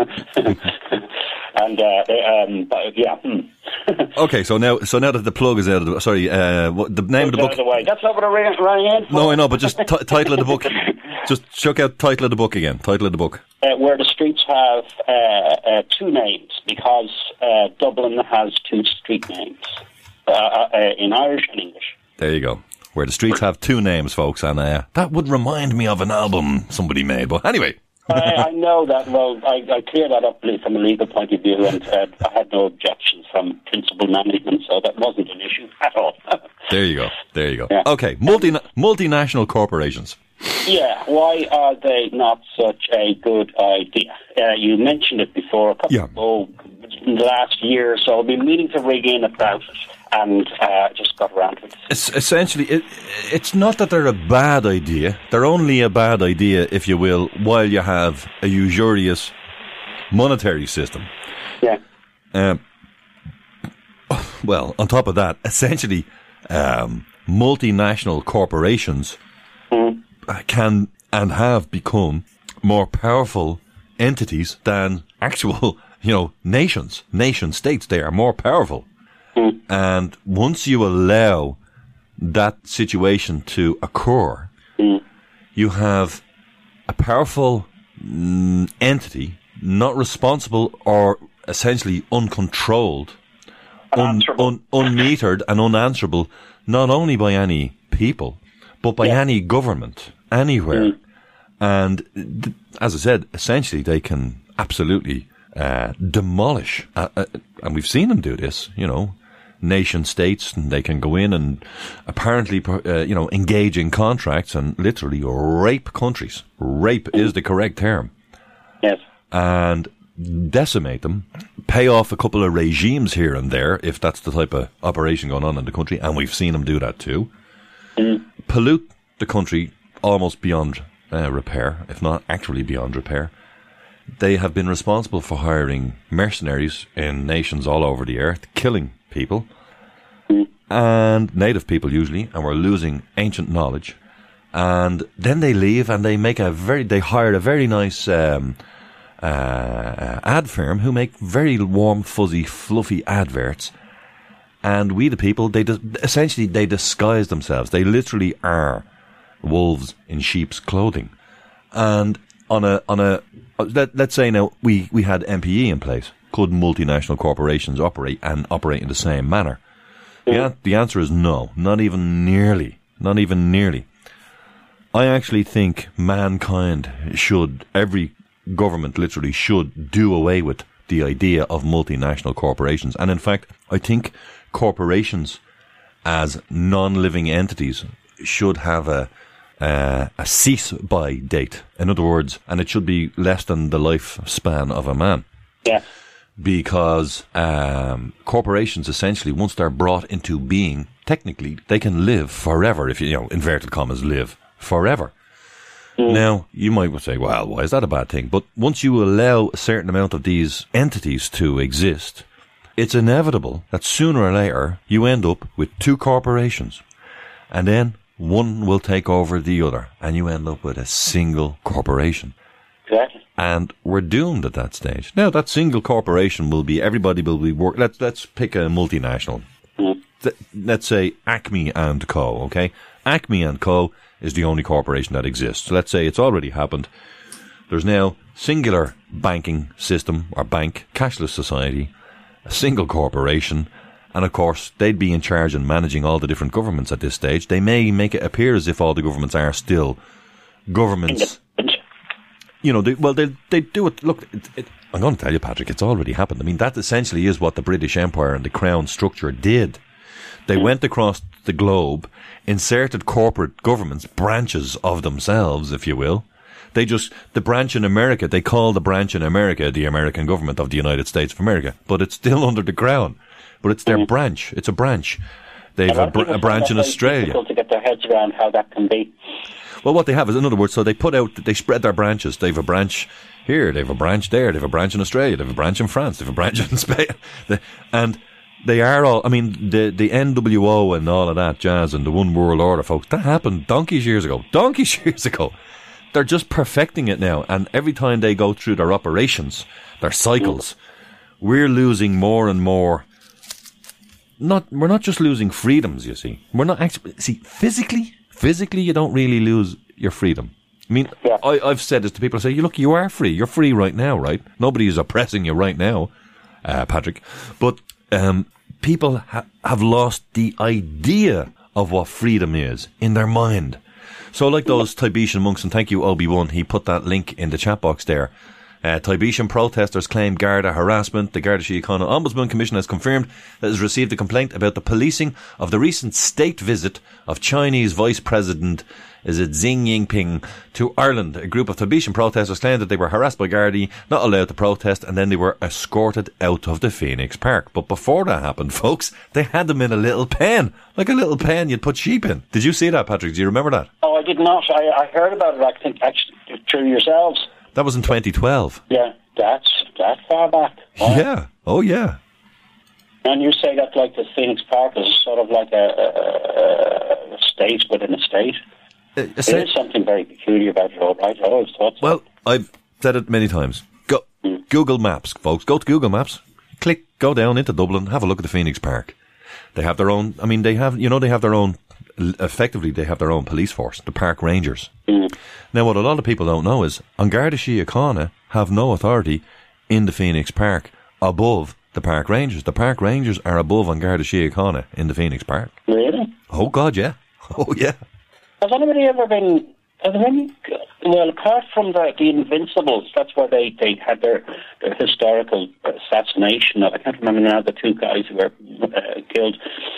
And yeah. Okay, so now that the plug is out of the the name of the book. Out of the way. That's not what I rang in for. No, I know, but just title of the book. Just chuck out title of the book again. Title of the book. Where the Streets Have 2 Names, because Dublin has 2 street names in Irish and English. There you go. Where the Streets Have 2 Names, folks, and that would remind me of an album somebody made. But anyway. I know that. Well, I cleared that up from a legal point of view, and I had no objections from principal management, so that wasn't an issue at all. There you go. Yeah. Okay, multinational corporations. Yeah, why are they not such a good idea? You mentioned it before a couple in the last year or so. I've been meaning to rig in about it, and just got around to it. Essentially, it's not that they're a bad idea. They're only a bad idea, if you will, while you have a usurious monetary system. Yeah. Well, on top of that, essentially, multinational corporations can and have become more powerful entities than actual, nations, nation states. They are more powerful. And once you allow that situation to occur, you have a powerful entity, not responsible or essentially uncontrolled, unmetered and unanswerable, not only by any people, but by any government, anywhere. And as I said, essentially they can absolutely demolish, and we've seen them do this, nation states, and they can go in and apparently, engage in contracts and literally rape countries. Rape is the correct term. Yes. And decimate them, pay off a couple of regimes here and there, if that's the type of operation going on in the country, and we've seen them do that too. Pollute the country almost beyond repair, if not actually beyond repair. They have been responsible for hiring mercenaries in nations all over the earth, killing people, and native people usually, and we're losing ancient knowledge. And then they leave and they hire a very nice ad firm who make very warm, fuzzy, fluffy adverts. And we, the people, they disguise themselves. They literally are wolves in sheep's clothing. And let's say now we had MPE in place. Could multinational corporations operate in the same manner? The answer is no, not even nearly. I actually think every government literally should do away with the idea of multinational corporations. And in fact, I think corporations as non-living entities should have a cease-by date. In other words, and it should be less than the lifespan of a man. Yeah. Because corporations essentially, once they're brought into being, technically they can live forever, if inverted commas, live forever. Now, you might say, well, why is that a bad thing? But once you allow a certain amount of these entities to exist, it's inevitable that sooner or later you end up with two corporations, and then one will take over the other, and you end up with a single corporation. Exactly. And we're doomed at that stage. Now, that single corporation will be, everybody will be let's pick a multinational. Let's say Acme and Co., okay? Acme and Co. is the only corporation that exists. So let's say it's already happened. There's now singular banking system, or bank, cashless society, a single corporation, and of course, they'd be in charge and managing all the different governments at this stage. They may make it appear as if all the governments are still governments. You know, they do it. Look, I'm going to tell you, Patrick, it's already happened. I mean, that essentially is what the British Empire and the Crown structure did. They went across the globe, inserted corporate governments, branches of themselves, if you will. The branch in America, they call the branch in America the American government of the United States of America, but it's still under the Crown. But it's their branch. It's a branch. They've a branch in Australia. It's difficult to get their heads around how that can be. Well, what they have is, in other words, so they spread their branches. They have a branch here, they have a branch there, they have a branch in Australia, they have a branch in France, they have a branch in Spain. And they are all, I mean, the NWO and all of that jazz and the One World Order, folks, that happened donkeys years ago. They're just perfecting it now. And every time they go through their operations, their cycles, we're losing more and more. We're not just losing freedoms, you see. We're not actually, physically you don't really lose your freedom. I mean, yeah. I've said this to people. I say, look, you are free. You're free right now, right? Nobody is oppressing you right now, Patrick. But people have lost the idea of what freedom is in their mind. So like those Tahitian monks, and thank you, Obi-Wan, he put that link in the chat box there. Tahitian protesters claim Garda harassment. The Garda Síochána Ombudsman Commission has confirmed that it has received a complaint about the policing of the recent state visit of Chinese Vice President Xi Jinping to Ireland. A group of Tahitian protesters claimed that they were harassed by Gardaí, not allowed to protest, and then they were escorted out of the Phoenix Park. But before that happened, folks, they had them in a little pen, like a little pen you'd put sheep in. Did you see that, Patrick? Do you remember that? Oh, I did not. I heard about it, I think, actually, through yourselves. That was in 2012. Yeah, that's that far back. Wow. Yeah. Oh, yeah. And you say that like the Phoenix Park is sort of like a state within a state. There is something very peculiar about it, all right? I always thought so. Well, I've said it many times. Google Maps, folks. Go to Google Maps. Go down into Dublin, have a look at the Phoenix Park. They have their own, I mean, they have their own, effectively they have their own police force, the park rangers. Now, what a lot of people don't know is, An Garda Síochána have no authority in the Phoenix Park above the park rangers. The park rangers are above An Garda Síochána in the Phoenix Park. Really? Oh, God, yeah. Oh, yeah. Has anybody ever been, well, apart from the Invincibles, that's where they had their historical assassination of, I can't remember now, the two guys who were killed,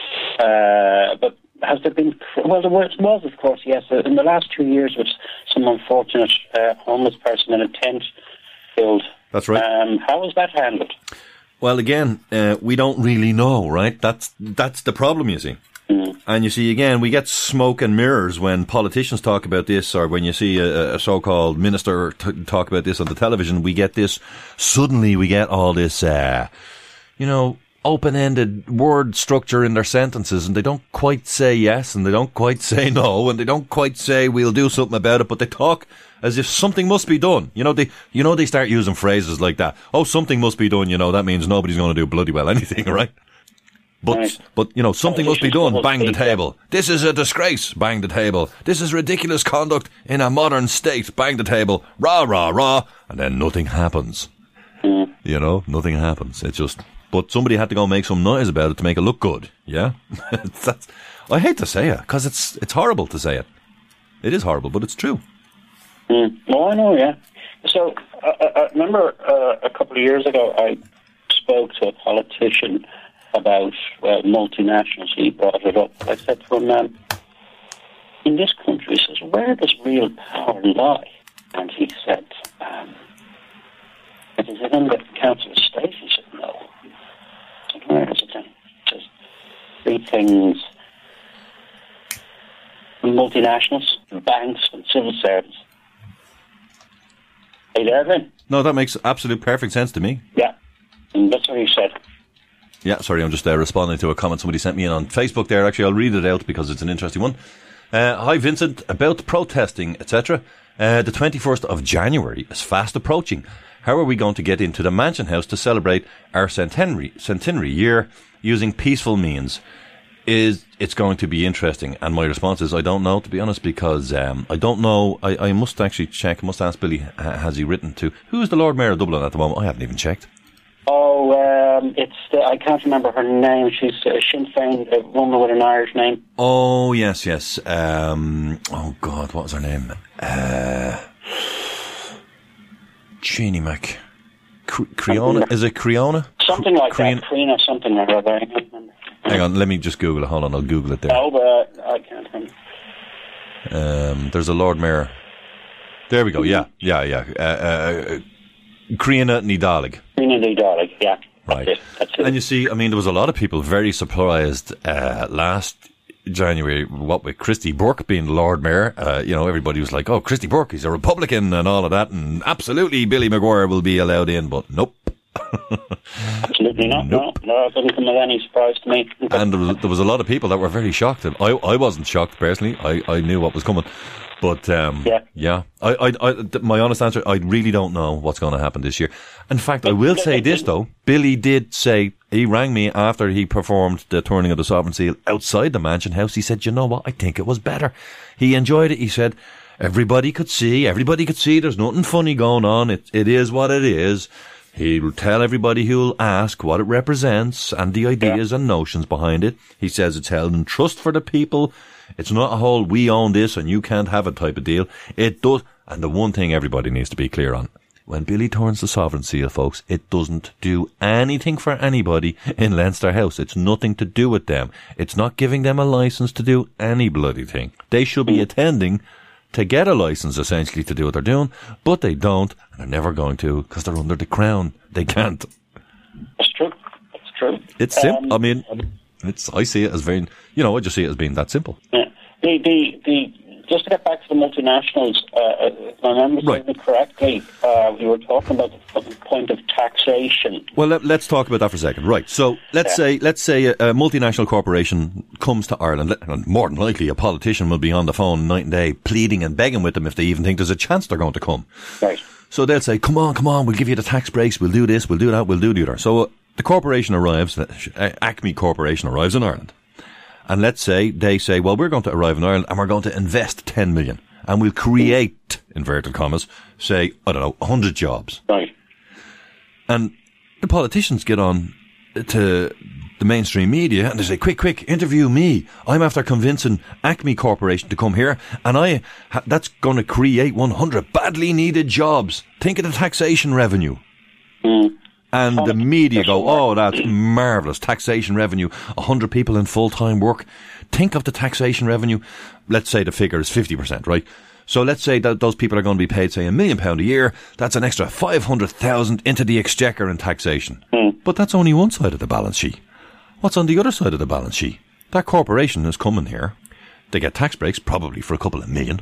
but has there been, well, there was, of course, yes, in the last 2 years, with some unfortunate homeless person in a tent killed. That's right. How was that handled? Well, again, we don't really know, right? That's the problem, you see. And you see, again, we get smoke and mirrors when politicians talk about this, or when you see a so-called minister talk about this on the television. We get this, suddenly we get all this, open-ended word structure in their sentences, and they don't quite say yes, and they don't quite say no, and they don't quite say we'll do something about it, but they talk as if something must be done. They start using phrases like that. Oh, something must be done, that means nobody's going to do bloody well anything, right? But something must be done, bang the table. This is a disgrace, bang the table. This is ridiculous conduct in a modern state, bang the table. Rah, rah, rah. And then nothing happens. Nothing happens. It's just, but somebody had to go make some noise about it to make it look good. Yeah? I hate to say it, because it's horrible to say it. It is horrible, but it's true. Oh, I know, yeah. So, I remember a couple of years ago, I spoke to a politician about multinationals. He brought it up. I said to him, in this country, he says, where does real power lie? And he said, is it in the Council of State? He said, no. I said, where is it then? He says, three things: multinationals, banks, and civil servants. Are you there, then? No, that makes absolute perfect sense to me. Yeah. And that's what he said. Yeah, sorry, I'm just responding to a comment somebody sent me in on Facebook there. Actually, I'll read it out because it's an interesting one. Hi, Vincent. About protesting, etc. The 21st of January is fast approaching. How are we going to get into the Mansion House to celebrate our centenary year using peaceful means? It's going to be interesting? And my response is, I don't know, to be honest, because I don't know. I must actually check. I must ask Billy, has he written to... Who is the Lord Mayor of Dublin at the moment? I haven't even checked. Oh, I can't remember her name. She's Sinn Féin, a woman with an Irish name. Oh, yes. Oh, God, what was her name? Jeannie Mac... Creona? Is it Creona? Something like that. Creona, something like that. I can't remember. Hang on, let me just Google it. Hold on, I'll Google it there. No, but I can't remember. There's a Lord Mayor. There we go, yeah. Creona Ní Dálaigh. Creona Ní Dálaigh, yeah. Right. That's it. And you see, I mean, there was a lot of people very surprised last January, what with Christy Burke being Lord Mayor. Everybody was like, oh, Christy Burke, he's a Republican and all of that, and absolutely Billy Maguire will be allowed in, but nope. Absolutely not. Nope. No, it doesn't come as any surprise to me. And there was a lot of people that were very shocked. I wasn't shocked personally. I knew what was coming. But yeah. My honest answer, I really don't know what's going to happen this year. In fact, I will say this though. Billy did say, he rang me after he performed the turning of the Sovereign Seal outside the Mansion House. He said, you know what? I think it was better. He enjoyed it. He said, everybody could see there's nothing funny going on. It is what it is. He'll tell everybody who'll ask what it represents and the ideas and notions behind it. He says it's held in trust for the people. It's not a whole we own this and you can't have it type of deal. It does. And the one thing everybody needs to be clear on, when Billy turns the Sovereign Seal, folks, it doesn't do anything for anybody in Leinster House. It's nothing to do with them. It's not giving them a license to do any bloody thing. They should be attending to get a license, essentially, to do what they're doing, but they don't, and they're never going to, because they're under the crown. They can't. It's true. It's simple. I mean, I see it as very, I just see it as being that simple. Yeah. Just to get back to the multinationals, if I remember saying it correctly, we were talking about the point of taxation. Well, let's talk about that for a second. Right. So let's say a multinational corporation comes to Ireland, and more than likely a politician will be on the phone night and day pleading and begging with them if they even think there's a chance they're going to come. Right. So they'll say, come on, we'll give you the tax breaks, we'll do this, we'll do that, we'll do the other. So the corporation arrives, Acme Corporation arrives in Ireland. And let's say they say, well, we're going to arrive in Ireland and we're going to invest 10 million and we'll create, inverted commas, say, 100 jobs. Right. And the politicians get on to the mainstream media and they say, quick, interview me. I'm after convincing Acme Corporation to come here and that's going to create 100 badly needed jobs. Think of the taxation revenue. And the media go, oh, that's marvellous. Taxation revenue, 100 people in full-time work. Think of the taxation revenue. Let's say the figure is 50%, right? So let's say that those people are going to be paid, say, £1 million a year. That's an extra 500,000 into the exchequer in taxation. But that's only one side of the balance sheet. What's on the other side of the balance sheet? That corporation is coming here. They get tax breaks, probably for a couple of million.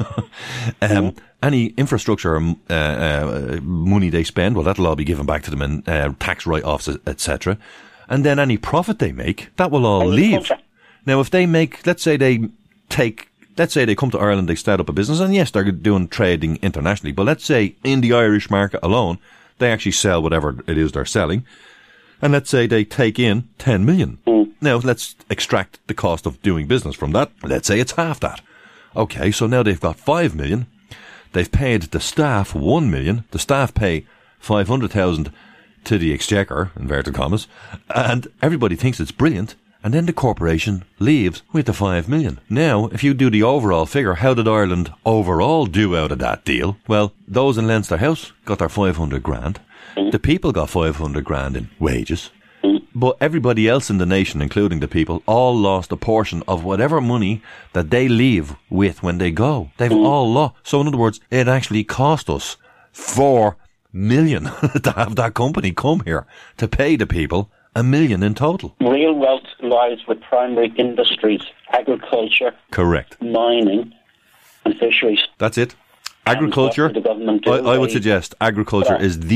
Any infrastructure money they spend, well, that'll all be given back to them in tax write-offs, etc. And then any profit they make, that will all leave. Now, if they make, let's say they come to Ireland, they start up a business, and yes, they're doing trading internationally, but let's say in the Irish market alone, they actually sell whatever it is they're selling. And let's say they take in 10 million. Now, let's extract the cost of doing business from that. Let's say it's half that. Okay, so now they've got 5 million. They've paid the staff 1 million. The staff pay 500,000 to the exchequer, inverted commas. And everybody thinks it's brilliant. And then the corporation leaves with the 5 million. Now, if you do the overall figure, how did Ireland overall do out of that deal? Well, those in Leinster House got their 500 grand. The people got 500 grand in wages. But everybody else in the nation, including the people, all lost a portion of whatever money that they leave with when they go. They've all lost. So in other words, it actually cost us 4 million to have that company come here to pay the people $1 million in total. Real wealth lies with primary industries, agriculture, correct, mining and fisheries. That's it. Agriculture, I would suggest agriculture is the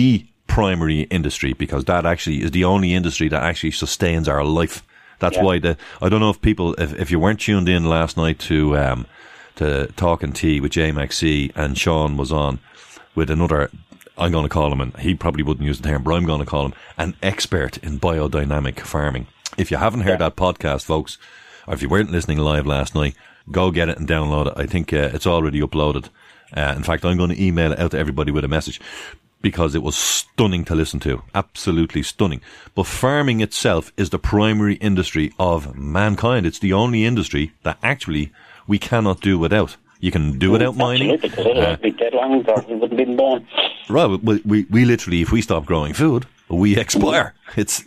primary industry, because that actually is the only industry that actually sustains our life. That's why I don't know if people, if you weren't tuned in last night to Talk and Tea with Jay McC, and Sean was on with another, I'm going to call him, and he probably wouldn't use the term, but I'm going to call him an expert in biodynamic farming. If you haven't heard that podcast, folks, or if you weren't listening live last night, go get it and download it. I think it's already uploaded. In fact, I'm going to email it out to everybody with a message, because it was stunning to listen to. Absolutely stunning. But farming itself is the primary industry of mankind. It's the only industry that actually we cannot do without. You can do without mining. Absolutely, because it'll be dead long ago. We wouldn't have been born. Right, we literally, if we stop growing food, we expire. It's,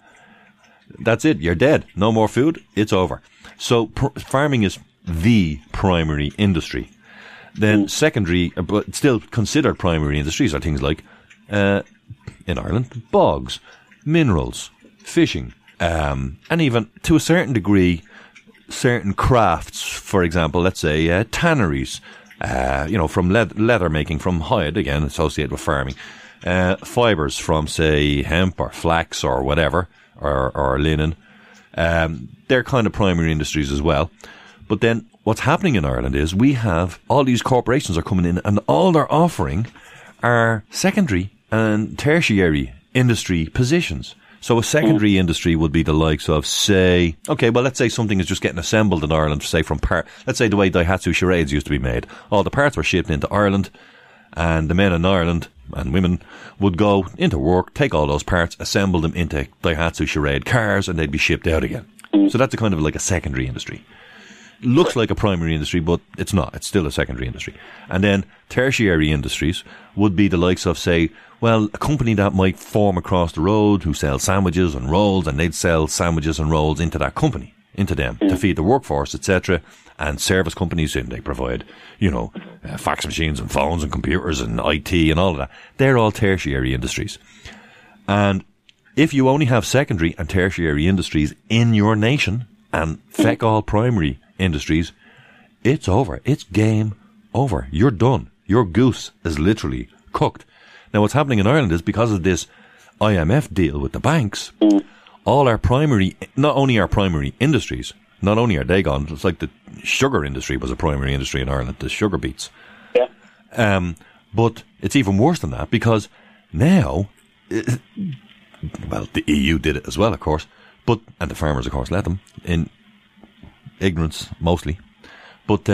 that's it. You're dead. No more food. It's over. So farming is the primary industry. Then secondary, but still considered primary industries, are things like, in Ireland, bogs, minerals, fishing, and even, to a certain degree, certain crafts. For example, let's say tanneries, from leather making from hide, again associated with farming, fibres from, say, hemp or flax or whatever, or linen. They're kind of primary industries as well. But then what's happening in Ireland is we have all these corporations are coming in, and all they're offering are secondary and tertiary industry positions. So a secondary industry would be the likes of, say, let's say something is just getting assembled in Ireland, say from let's say the way Daihatsu charades used to be made. All the parts were shipped into Ireland, and the men in Ireland and women would go into work, take all those parts, assemble them into Daihatsu charade cars, and they'd be shipped out again. So that's a kind of like a secondary industry. Looks like a primary industry, but it's not. It's still a secondary industry. And then tertiary industries would be the likes of, say, a company that might form across the road who sells sandwiches and rolls, and they'd sell sandwiches and rolls into that company, into them, to feed the workforce, etc. And service companies, and they provide, fax machines and phones and computers and IT and all of that. They're all tertiary industries. And if you only have secondary and tertiary industries in your nation, and feck all primary industries, it's over. It's game over. You're done. Your goose is literally cooked. Now, what's happening in Ireland is, because of this IMF deal with the banks, all our primary, not only our primary industries, not only are they gone, it's like the sugar industry was a primary industry in Ireland, the sugar beets. Yeah. But it's even worse than that, because now, the EU did it as well, of course, and the farmers, of course, let them, in ignorance, mostly. But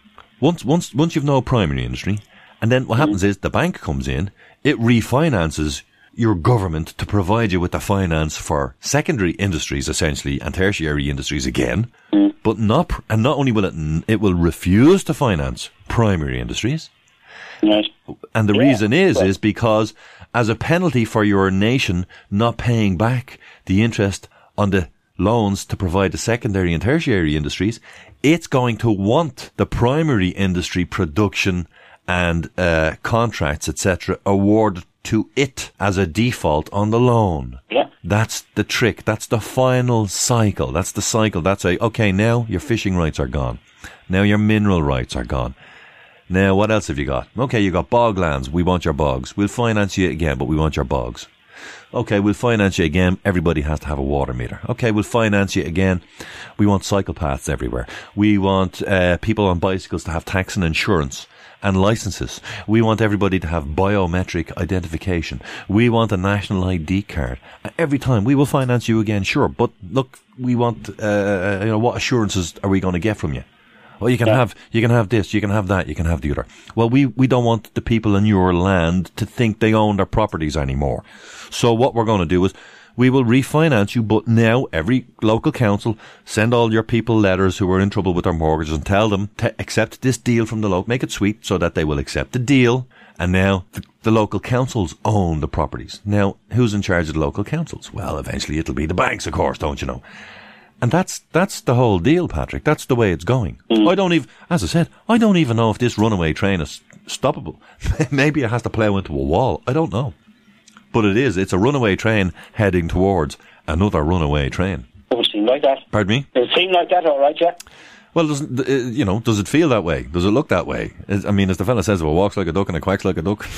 once you've no primary industry, and then what happens is the bank comes in, it refinances your government to provide you with the finance for secondary industries, essentially, and tertiary industries again. But not only will it will refuse to finance primary industries. Yes. And the reason is because, as a penalty for your nation not paying back the interest on the loans to provide the secondary and tertiary industries, it's going to want the primary industry production and contracts, etc., awarded to it as a default on the loan. Yeah. That's the trick. That's the final cycle. That's the cycle. That's now your fishing rights are gone. Now your mineral rights are gone. Now what else have you got? Okay, you got boglands. We want your bogs. We'll finance you again, but we want your bogs. Okay, we'll finance you again. Everybody has to have a water meter. Okay, we'll finance you again. We want cycle paths everywhere. We want people on bicycles to have tax and insurance and licenses. We want everybody to have biometric identification. We want a national ID card. Every time we will finance you again, sure. But look, we want, what assurances are we going to get from you? Well, you can have this, you can have that, you can have the other. Well, we don't want the people in your land to think they own their properties anymore. So what we're going to do is we will refinance you, but now every local council send all your people letters who are in trouble with their mortgages and tell them to accept this deal from the local, make it sweet so that they will accept the deal. And now the local councils own the properties. Now, who's in charge of the local councils? Well, eventually it'll be the banks, of course, don't you know? And that's the whole deal, Patrick. That's the way it's going. As I said, I don't even know if this runaway train is stoppable. Maybe it has to plough into a wall. I don't know. But it is. It's a runaway train heading towards another runaway train. It would seem like that. Pardon me? It would seem like that, all right, yeah. Well, does it feel that way? Does it look that way? I mean, as the fella says, if it walks like a duck and it quacks like a duck.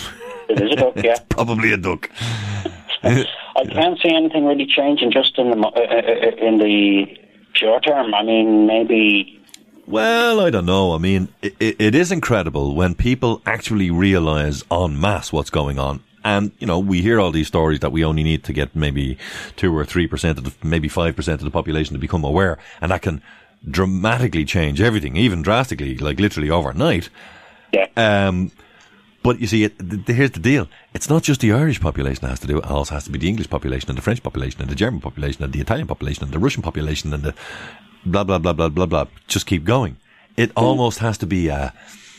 It is a duck, yeah. It's probably a duck. I can't see anything really changing just in the short term. I mean, maybe. Well, I don't know. I mean, it is incredible when people actually realise en masse what's going on. And, you know, we hear all these stories that we only need to get maybe 2 or 3% maybe 5% of the population to become aware. And that can dramatically change everything, even drastically, like literally overnight. Yeah. But you see, here's the deal. It's not just the Irish population that has to do it. It also has to be the English population and the French population and the German population and the Italian population and the Russian population and the blah, blah, blah, blah, blah, blah. Just keep going. It almost has to be a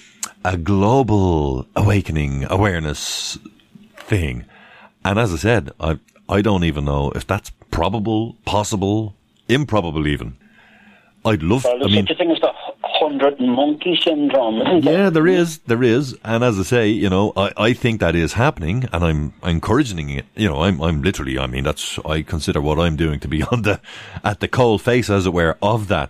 global awakening, awareness thing. And as I said, I don't even know if that's probable, possible, improbable even. I'd love... Well, there's such a thing as the 100 monkey syndrome, isn't there? Yeah, there is. And as I say, you know, I think that is happening, and I'm encouraging it. You know, I'm literally, I mean, I consider what I'm doing to be at the cold face, as it were, of that,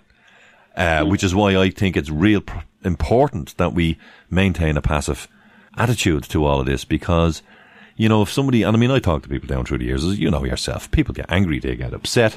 which is why I think it's real important that we maintain a passive attitude to all of this, because, you know, if somebody, and I mean, I talk to people down through the years, as you know yourself, people get angry, they get upset,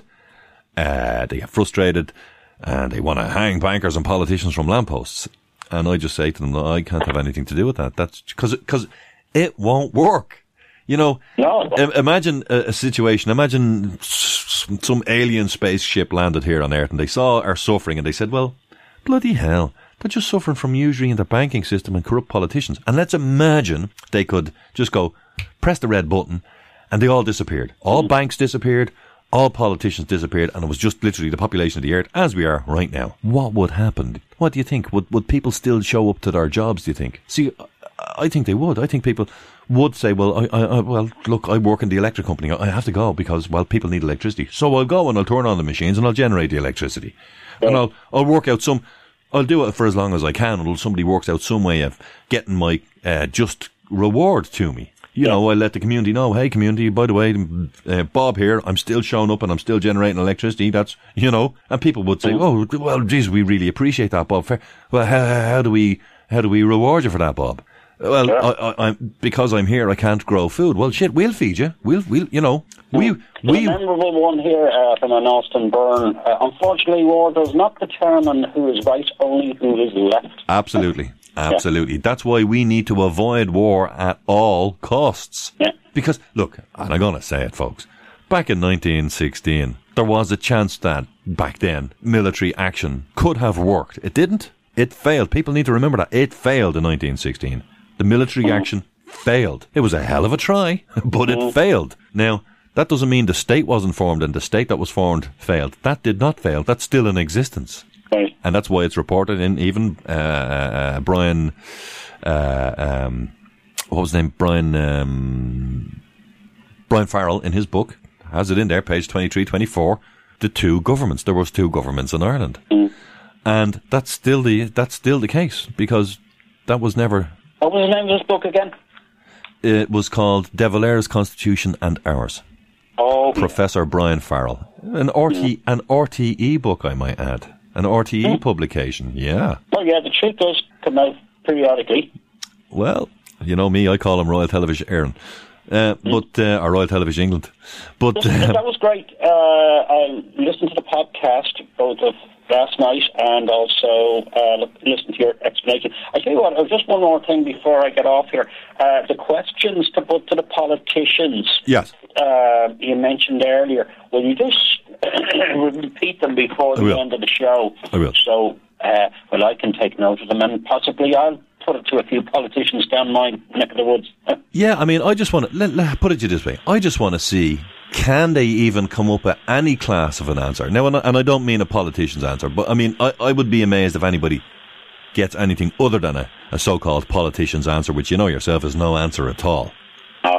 they get frustrated, and they want to hang bankers and politicians from lampposts. And I just say to them, no, I can't have anything to do with that. That's because it won't work. You know, imagine a situation, imagine some alien spaceship landed here on Earth and they saw our suffering and they said, well, bloody hell, they're just suffering from usury in the banking system and corrupt politicians. And let's imagine they could just go, press the red button, and they all disappeared. All banks disappeared. All politicians disappeared, and it was just literally the population of the earth as we are right now. What would happen? What do you think? Would people still show up to their jobs, do you think? See, I think they would. I think people would say, well, well, look, I work in the electric company. I have to go because, well, people need electricity. So I'll go and I'll turn on the machines and I'll generate the electricity. And I'll work out I'll do it for as long as I can until somebody works out some way of getting my just reward to me. You know, I let the community know, hey, community, by the way, Bob here, I'm still showing up and I'm still generating electricity. That's, you know, and people would say, oh, well, geez, we really appreciate that, Bob. Well, how do we reward you for that, Bob? Well, I'm because I'm here, I can't grow food. Well, shit, we'll feed you. We'll, you know, we. A memorable one here from an Austin Byrne. Unfortunately, war does not determine who is right, only who is left. Absolutely. Absolutely. Yeah. That's why we need to avoid war at all costs. Yeah. Because, look, and I'm going to say it, folks, back in 1916, there was a chance that, back then, military action could have worked. It didn't. It failed. People need to remember that. It failed in 1916. The military action failed. It was a hell of a try, but it failed. Now, that doesn't mean the state wasn't formed and the state that was formed failed. That did not fail. That's still in existence. And that's why it's reported in even Brian, what was his name? Brian Farrell in his book has it in there, page 23, 24. The two governments. There was two governments in Ireland, and that's still the case because that was never. What was the name of this book again? It was called De Valera's Constitution and Ours. Oh, Professor Brian Farrell, an RTE book, I might add. An RTE publication, yeah. Well, yeah, the truth does come out periodically. Well, you know me, I call him Royal Television Éireann, or Royal Television England. But that was great. I listened to the podcast both of last night and also listened to your explanation. I tell you what, just one more thing before I get off here. The questions to put to the politicians. Yes. You mentioned earlier. Will you just repeat them before the end of the show? I will. So, well, I can take note of them and possibly I'll put it to a few politicians down my neck of the woods. Yeah, I mean, I just want to, put it to you this way. I just want to see, can they even come up with any class of an answer? Now, and I don't mean a politician's answer, but I mean, I would be amazed if anybody gets anything other than a so-called politician's answer, which you know yourself is no answer at all. Oh,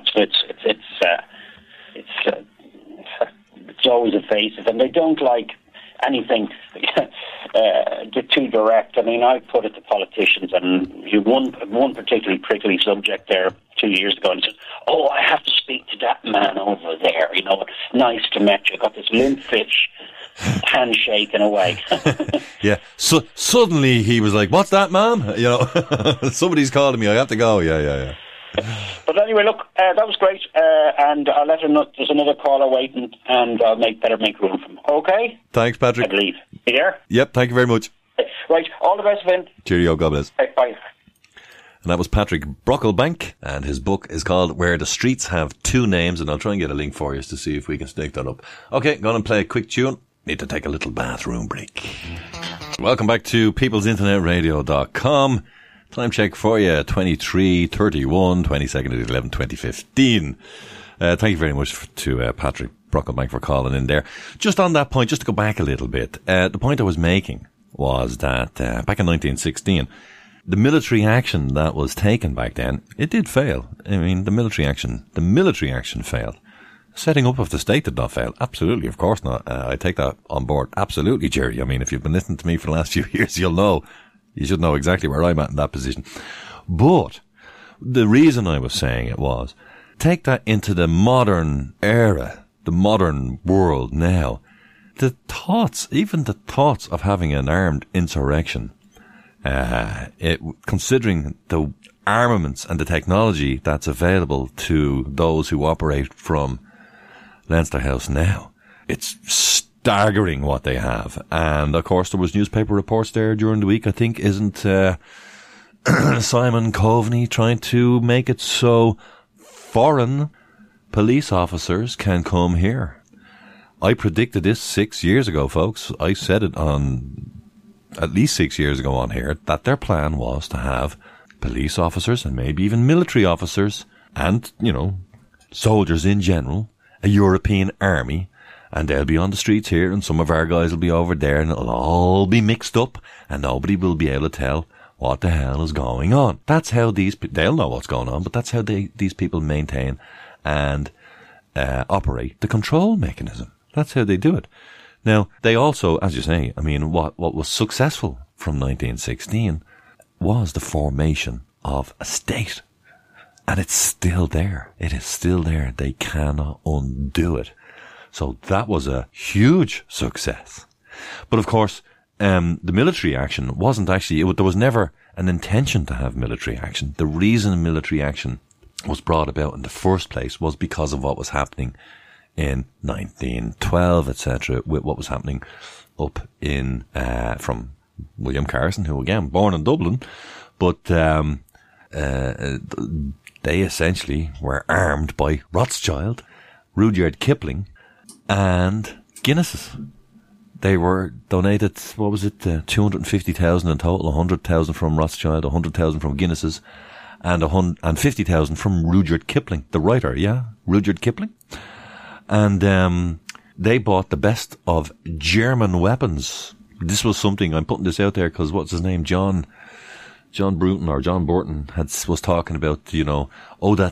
it's always evasive, and they don't like anything too direct. I mean, I put it to politicians, and you one particularly prickly subject there 2 years ago, and he said, "Oh, I have to speak to that man over there. You know, nice to meet you. Got this limp fish." Handshaking away. Yeah. So suddenly he was like, "What's that, ma'am? You know, somebody's calling me. I have to go." Yeah. But anyway, look, that was great, and I'll let him know there's another caller waiting, and I'll better make room for him. Okay? Thanks, Patrick. I believe. You there? Yep, thank you very much. Right, all the best, Vin. Cheerio, God bless. Right, bye. And that was Patrick Brocklebank, and his book is called Where the Streets Have Two Names, and I'll try and get a link for you to see if we can snake that up. Okay, going to play a quick tune. Need to take a little bathroom break. Welcome back to peoplesinternetradio.com. Time check for you, 23:31, 22nd of 11, 2015. Thank you very much to Patrick Brocklebank for calling in there. Just on that point, just to go back a little bit, the point I was making was that back in 1916, the military action that was taken back then, it did fail. I mean, the military action failed. Setting up of the state did not fail. Absolutely, of course not. I take that on board. Absolutely, Jerry. I mean, if you've been listening to me for the last few years, you should know exactly where I'm at in that position. But the reason I was saying it was, take that into the modern era, the modern world now. Even the thoughts of having an armed insurrection, considering the armaments and the technology that's available to those who operate from Leinster House now, it's staggering what they have. And of course there was newspaper reports there during the week. I think, isn't Simon Coveney trying to make it so foreign police officers can come here? I predicted this 6 years ago, folks. I said it on at least 6 years ago on here, that their plan was to have police officers and maybe even military officers and, soldiers in general, a European army, and they'll be on the streets here and some of our guys will be over there and it'll all be mixed up and nobody will be able to tell what the hell is going on. That's how they'll know what's going on, but that's how these people maintain and operate the control mechanism. That's how they do it. Now, they also, as you say, I mean, what was successful from 1916 was the formation of a state. And it's still there. It is still there. They cannot undo it. So that was a huge success. But of course, the military action wasn't actually, there was never an intention to have military action. The reason military action was brought about in the first place was because of what was happening in 1912, etc., with what was happening up in, from William Carson, who again, born in Dublin, but, they essentially were armed by Rothschild, Rudyard Kipling, and Guinnesses. They were donated, 250,000 in total, 100,000 from Rothschild, 100,000 from Guinnesses, and 50,000 from Rudyard Kipling, the writer, Rudyard Kipling. And they bought the best of German weapons. This was something, I'm putting this out there because what's his name, John Bruton or John Burton was talking about, that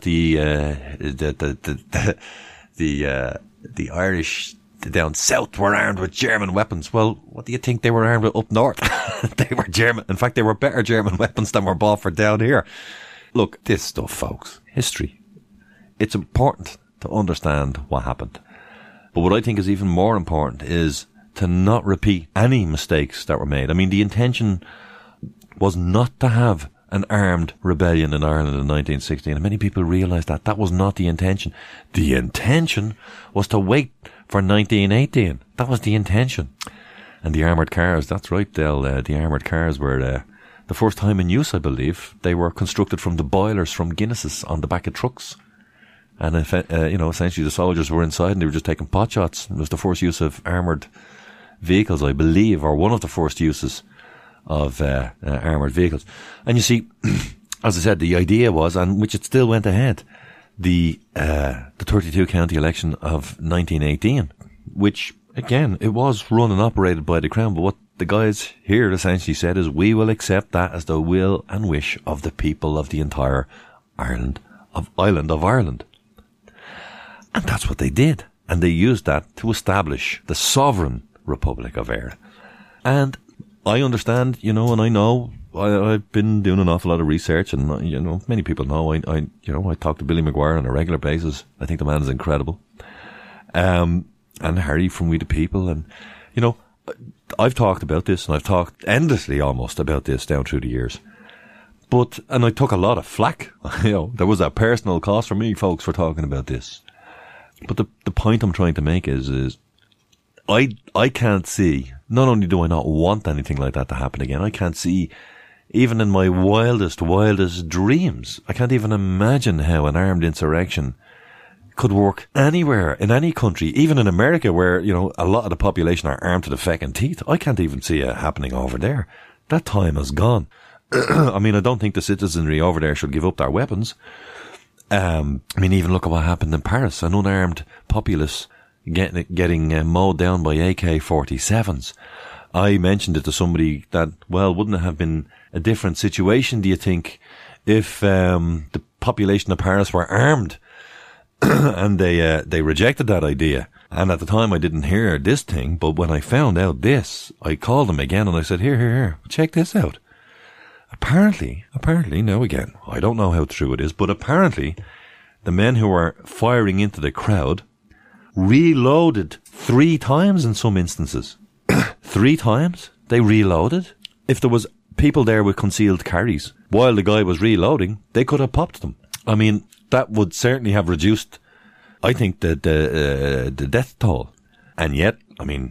the Irish down south were armed with German weapons. Well, what do you think they were armed with up north? They were German. In fact, they were better German weapons than were bought for down here. Look, this stuff, folks, history. It's important to understand what happened. But what I think is even more important is to not repeat any mistakes that were made. I mean, the intention was not to have an armed rebellion in Ireland in 1916. And many people realise that was not the intention. The intention was to wait for 1918. That was the intention. And the armoured cars, that's right, Del, the armoured cars were the first time in use, I believe. They were constructed from the boilers from Guinnesses on the back of trucks. And, essentially the soldiers were inside and they were just taking pot shots. It was the first use of armoured vehicles, I believe, or one of the first uses of armoured vehicles. And you see, as I said, the idea was, and which it still went ahead, the 32 county election of 1918, which, again, it was run and operated by the Crown, but what the guys here essentially said is, we will accept that as the will and wish of the people of the entire island of Ireland. And that's what they did. And they used that to establish the sovereign Republic of Ireland. And I understand, and I know, I've been doing an awful lot of research and, many people know, I talk to Billy Maguire on a regular basis. I think the man is incredible. And Harry from We the People. And, I've talked about this and I've talked endlessly almost about this down through the years. And I took a lot of flack. There was a personal cost for me, folks, for talking about this. But the point I'm trying to make is I can't see, not only do I not want anything like that to happen again, I can't see, even in my wildest dreams, I can't even imagine how an armed insurrection could work anywhere, in any country, even in America where, a lot of the population are armed to the feckin' teeth. I can't even see it happening over there. That time is gone. I mean, I don't think the citizenry over there should give up their weapons. Even look at what happened in Paris. An unarmed populace getting mowed down by AK-47s. I mentioned it to somebody that, wouldn't it have been a different situation, do you think, if the population of Paris were armed? And they rejected that idea. And at the time I didn't hear this thing, but when I found out this, I called them again and I said, here, check this out. Apparently, now again, I don't know how true it is, but apparently the men who were firing into the crowd reloaded 3 times in some instances. 3 times they reloaded. If there was people there with concealed carries while the guy was reloading, they could have popped them. I mean, that would certainly have reduced, I think, the death toll. And yet, I mean,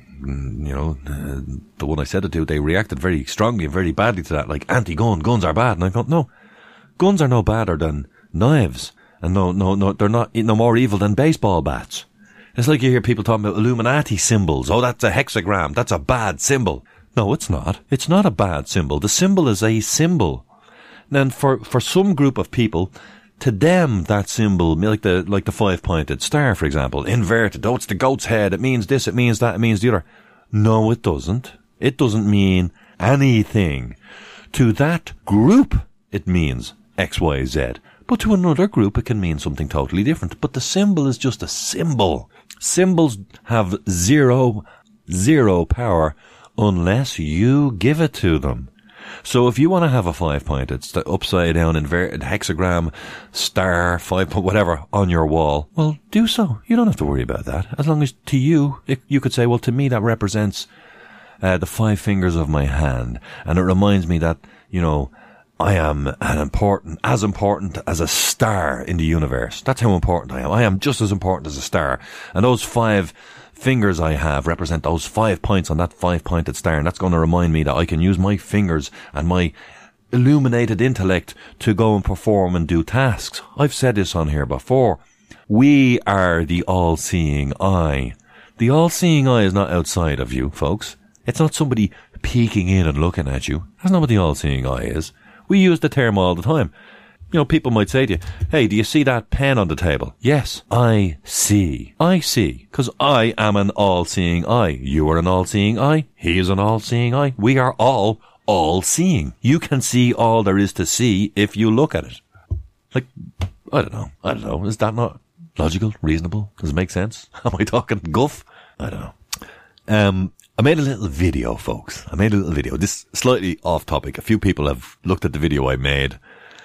the one I said it to, they reacted very strongly and very badly to that, like anti-gun, guns are bad. And I thought, no, guns are no badder than knives, and no, they're not no more evil than baseball bats. It's like you hear people talking about Illuminati symbols. Oh, that's a hexagram. That's a bad symbol. No, it's not. It's not a bad symbol. The symbol is a symbol. And for some group of people, to them, that symbol, like the 5-pointed star, for example, inverted. Oh, it's the goat's head. It means this, it means that, it means the other. No, it doesn't. It doesn't mean anything. To that group, it means X, Y, Z. But to another group, it can mean something totally different. But the symbol is just a symbol. Symbols have zero power unless you give it to them. So if you want to have a 5-pointed, upside down, inverted hexagram, star, 5 whatever on your wall, well, do so. You don't have to worry about that. As long as to you, you could say, well, to me that represents the 5 fingers of my hand. And it reminds me that, I am as important as a star in the universe. That's how important I am. I am just as important as a star. And those 5 fingers I have represent those 5 points on that 5-pointed star. And that's going to remind me that I can use my fingers and my illuminated intellect to go and perform and do tasks. I've said this on here before. We are the all-seeing eye. The all-seeing eye is not outside of you, folks. It's not somebody peeking in and looking at you. That's not what the all-seeing eye is. We use the term all the time. People might say to you, hey, do you see that pen on the table? Yes, I see. I see. Because I am an all-seeing eye. You are an all-seeing eye. He is an all-seeing eye. We are all-seeing. You can see all there is to see if you look at it. Like, I don't know. Is that not logical? Reasonable? Does it make sense? Am I talking guff? I don't know. I made a little video, folks. This is slightly off topic. A few people have looked at the video I made.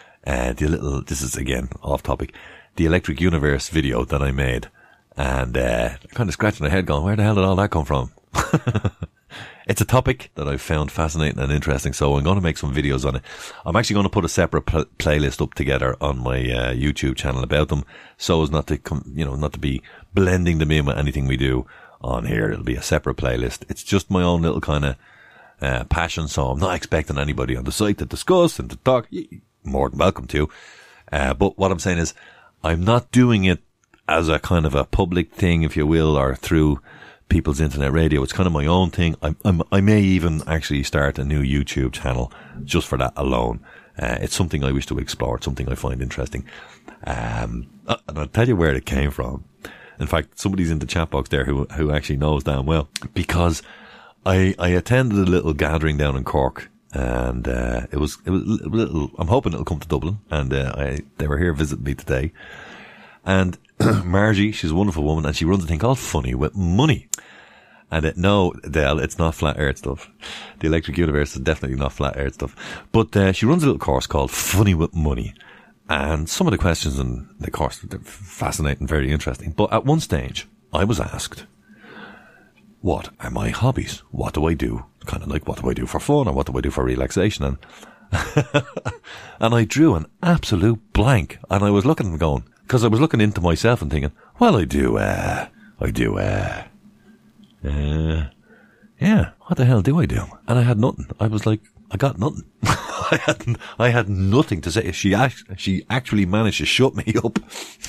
This is again off topic. The Electric Universe video that I made. And, kind of scratching my head going, where the hell did all that come from? It's a topic that I've found fascinating and interesting, so I'm going to make some videos on it. I'm actually going to put a separate playlist up together on my YouTube channel about them, so as not to not to be blending them in with anything we do on here. It'll be a separate playlist. It's just my own little kind of passion, so I'm not expecting anybody on the site to discuss and to talk. More than welcome to. But what I'm saying is, I'm not doing it as a kind of a public thing, if you will, or through people's internet radio. It's kind of my own thing. I may even actually start a new YouTube channel just for that alone. It's something I wish to explore. It's something I find interesting. And I'll tell you where it came from. In fact, somebody's in the chat box there who actually knows damn well, because I attended a little gathering down in Cork. And it was a little. I'm hoping it'll come to Dublin, and they were here visiting me today. And Margie, she's a wonderful woman, and she runs a thing called Funny with Money. And no, Dale, it's not flat earth stuff. The Electric Universe is definitely not flat earth stuff. But she runs a little course called Funny with Money, and some of the questions in the course are fascinating, very interesting. But at one stage, I was asked, "What are my hobbies? What do I do? Kind of like, what do I do for fun, or what do I do for relaxation?" And And I drew an absolute blank. And I was looking and going, because I was looking into myself and thinking, well, yeah, what the hell do I do? And I had nothing. I was like, I got nothing. I had nothing to say. She actually managed to shut me up.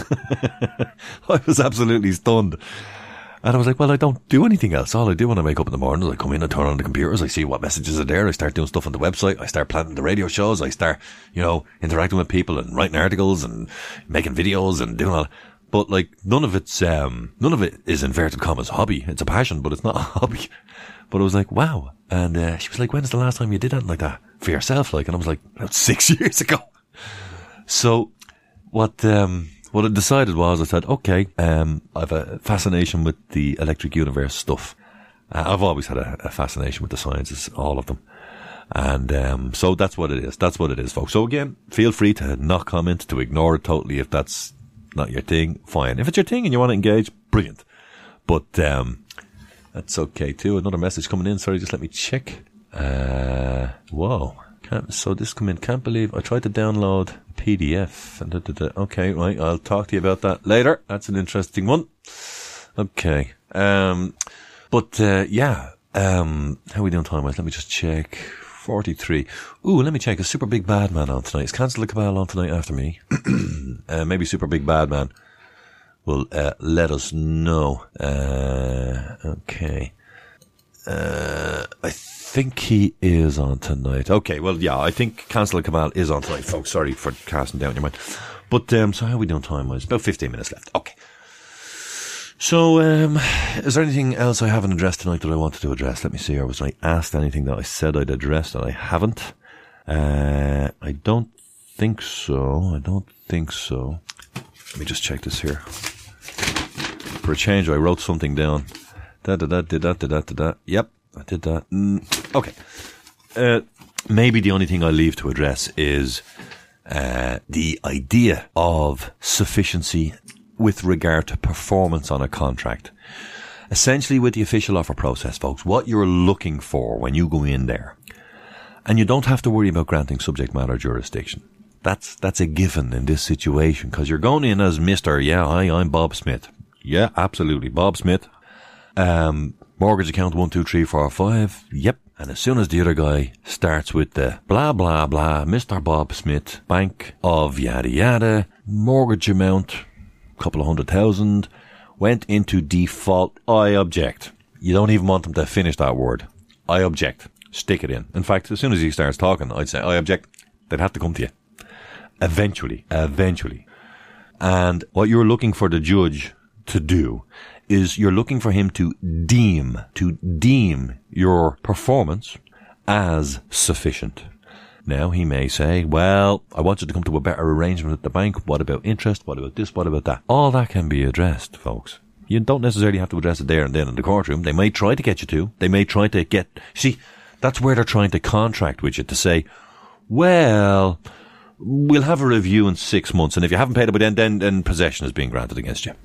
I was absolutely stunned. And I was like, well, I don't do anything else. All I do when I wake up in the morning is I come in and turn on the computers. I see what messages are there. I start doing stuff on the website. I start planning the radio shows. I start, interacting with people and writing articles and making videos and doing all that. But like, none of it is inverted commas hobby. It's a passion, but it's not a hobby. But I was like, wow. And she was like, when's the last time you did anything like that for yourself? Like, and I was like, about 6 years ago. So what I decided was, I said, okay, I have a fascination with the electric universe stuff. I've always had a fascination with the sciences, all of them. And so that's what it is. That's what it is, folks. So again, feel free to not comment, to ignore it totally. If that's not your thing, fine. If it's your thing and you want to engage, brilliant. But that's okay too. Another message coming in. Sorry, just let me check. Whoa. So this come in. Can't believe I tried to download a PDF. Okay, right. I'll talk to you about that later. That's an interesting one. Okay. How are we doing time-wise? Let me just check. 43. Ooh, let me check. Is Super Big Bad Man on tonight? Is Cancel the Cabal on tonight after me? Maybe Super Big Bad Man will let us know. Okay. I think he is on tonight. Okay, well, yeah, I think Cancel the Cabal is on tonight, folks. Sorry for casting down your mind. But, so how are we doing time-wise? About 15 minutes left. Okay. So, is there anything else I haven't addressed tonight that I wanted to address? Let me see. Or was I asked anything that I said I'd address that I haven't? I don't think so. Let me just check this here. For a change, I wrote something down. Yep, I did that. Okay. Maybe the only thing I leave to address is the idea of sufficiency with regard to performance on a contract. Essentially, with the official offer process, folks, what you're looking for when you go in there, and you don't have to worry about granting subject matter jurisdiction. That's a given in this situation, because you're going in as Mr. Yeah, hi, I'm Bob Smith. Yeah, absolutely, Bob Smith. Mortgage account 1, 2, 3, 4, 5. Yep. And as soon as the other guy starts with the blah, blah, blah, Mr. Bob Smith, bank of yada, yada, mortgage amount, couple of 100,000, went into default, I object. You don't even want them to finish that word. I object. Stick it in. In fact, as soon as he starts talking, I'd say, I object. They'd have to come to you. Eventually. And what you're looking for the judge to do is you're looking for him to deem your performance as sufficient. Now, he may say, well, I want you to come to a better arrangement at the bank. What about interest? What about this? What about that? All that can be addressed, folks. You don't necessarily have to address it there and then in the courtroom. They may try to get you to. They may try to get... See, that's where they're trying to contract with you to say, well, we'll have a review in 6 months, and if you haven't paid it by then possession is being granted against you.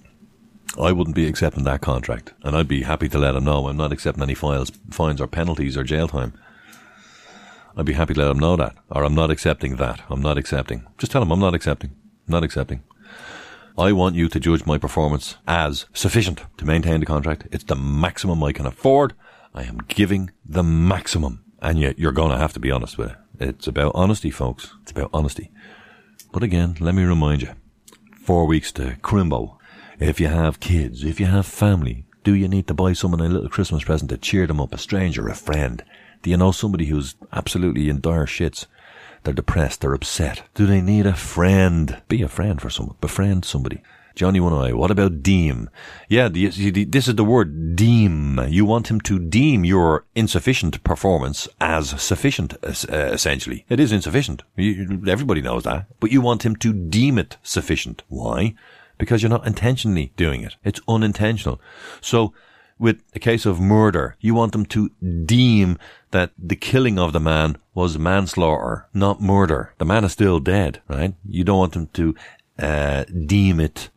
I wouldn't be accepting that contract, and I'd be happy to let them know I'm not accepting any fines or penalties or jail time. I'd be happy to let them know that. Or I'm not accepting that. I'm not accepting. Just tell them I'm not accepting. Not accepting. I want you to judge my performance as sufficient to maintain the contract. It's the maximum I can afford. I am giving the maximum. And yet you're going to have to be honest with it. It's about honesty, folks. It's about honesty. But again, let me remind you. 4 weeks to Crimbo. If you have kids, if you have family, do you need to buy someone a little Christmas present to cheer them up? A stranger, a friend? Do you know somebody who's absolutely in dire shits? They're depressed, they're upset. Do they need a friend? Be a friend for someone. Befriend somebody. Johnny One Eye, what about deem? Yeah, this is the word deem. You want him to deem your insufficient performance as sufficient, essentially. It is insufficient. Everybody knows that. But you want him to deem it sufficient. Why? Because you're not intentionally doing it. It's unintentional. So, with a case of murder, you want them to deem that the killing of the man was manslaughter, not murder. The man is still dead, right? You don't want them to deem it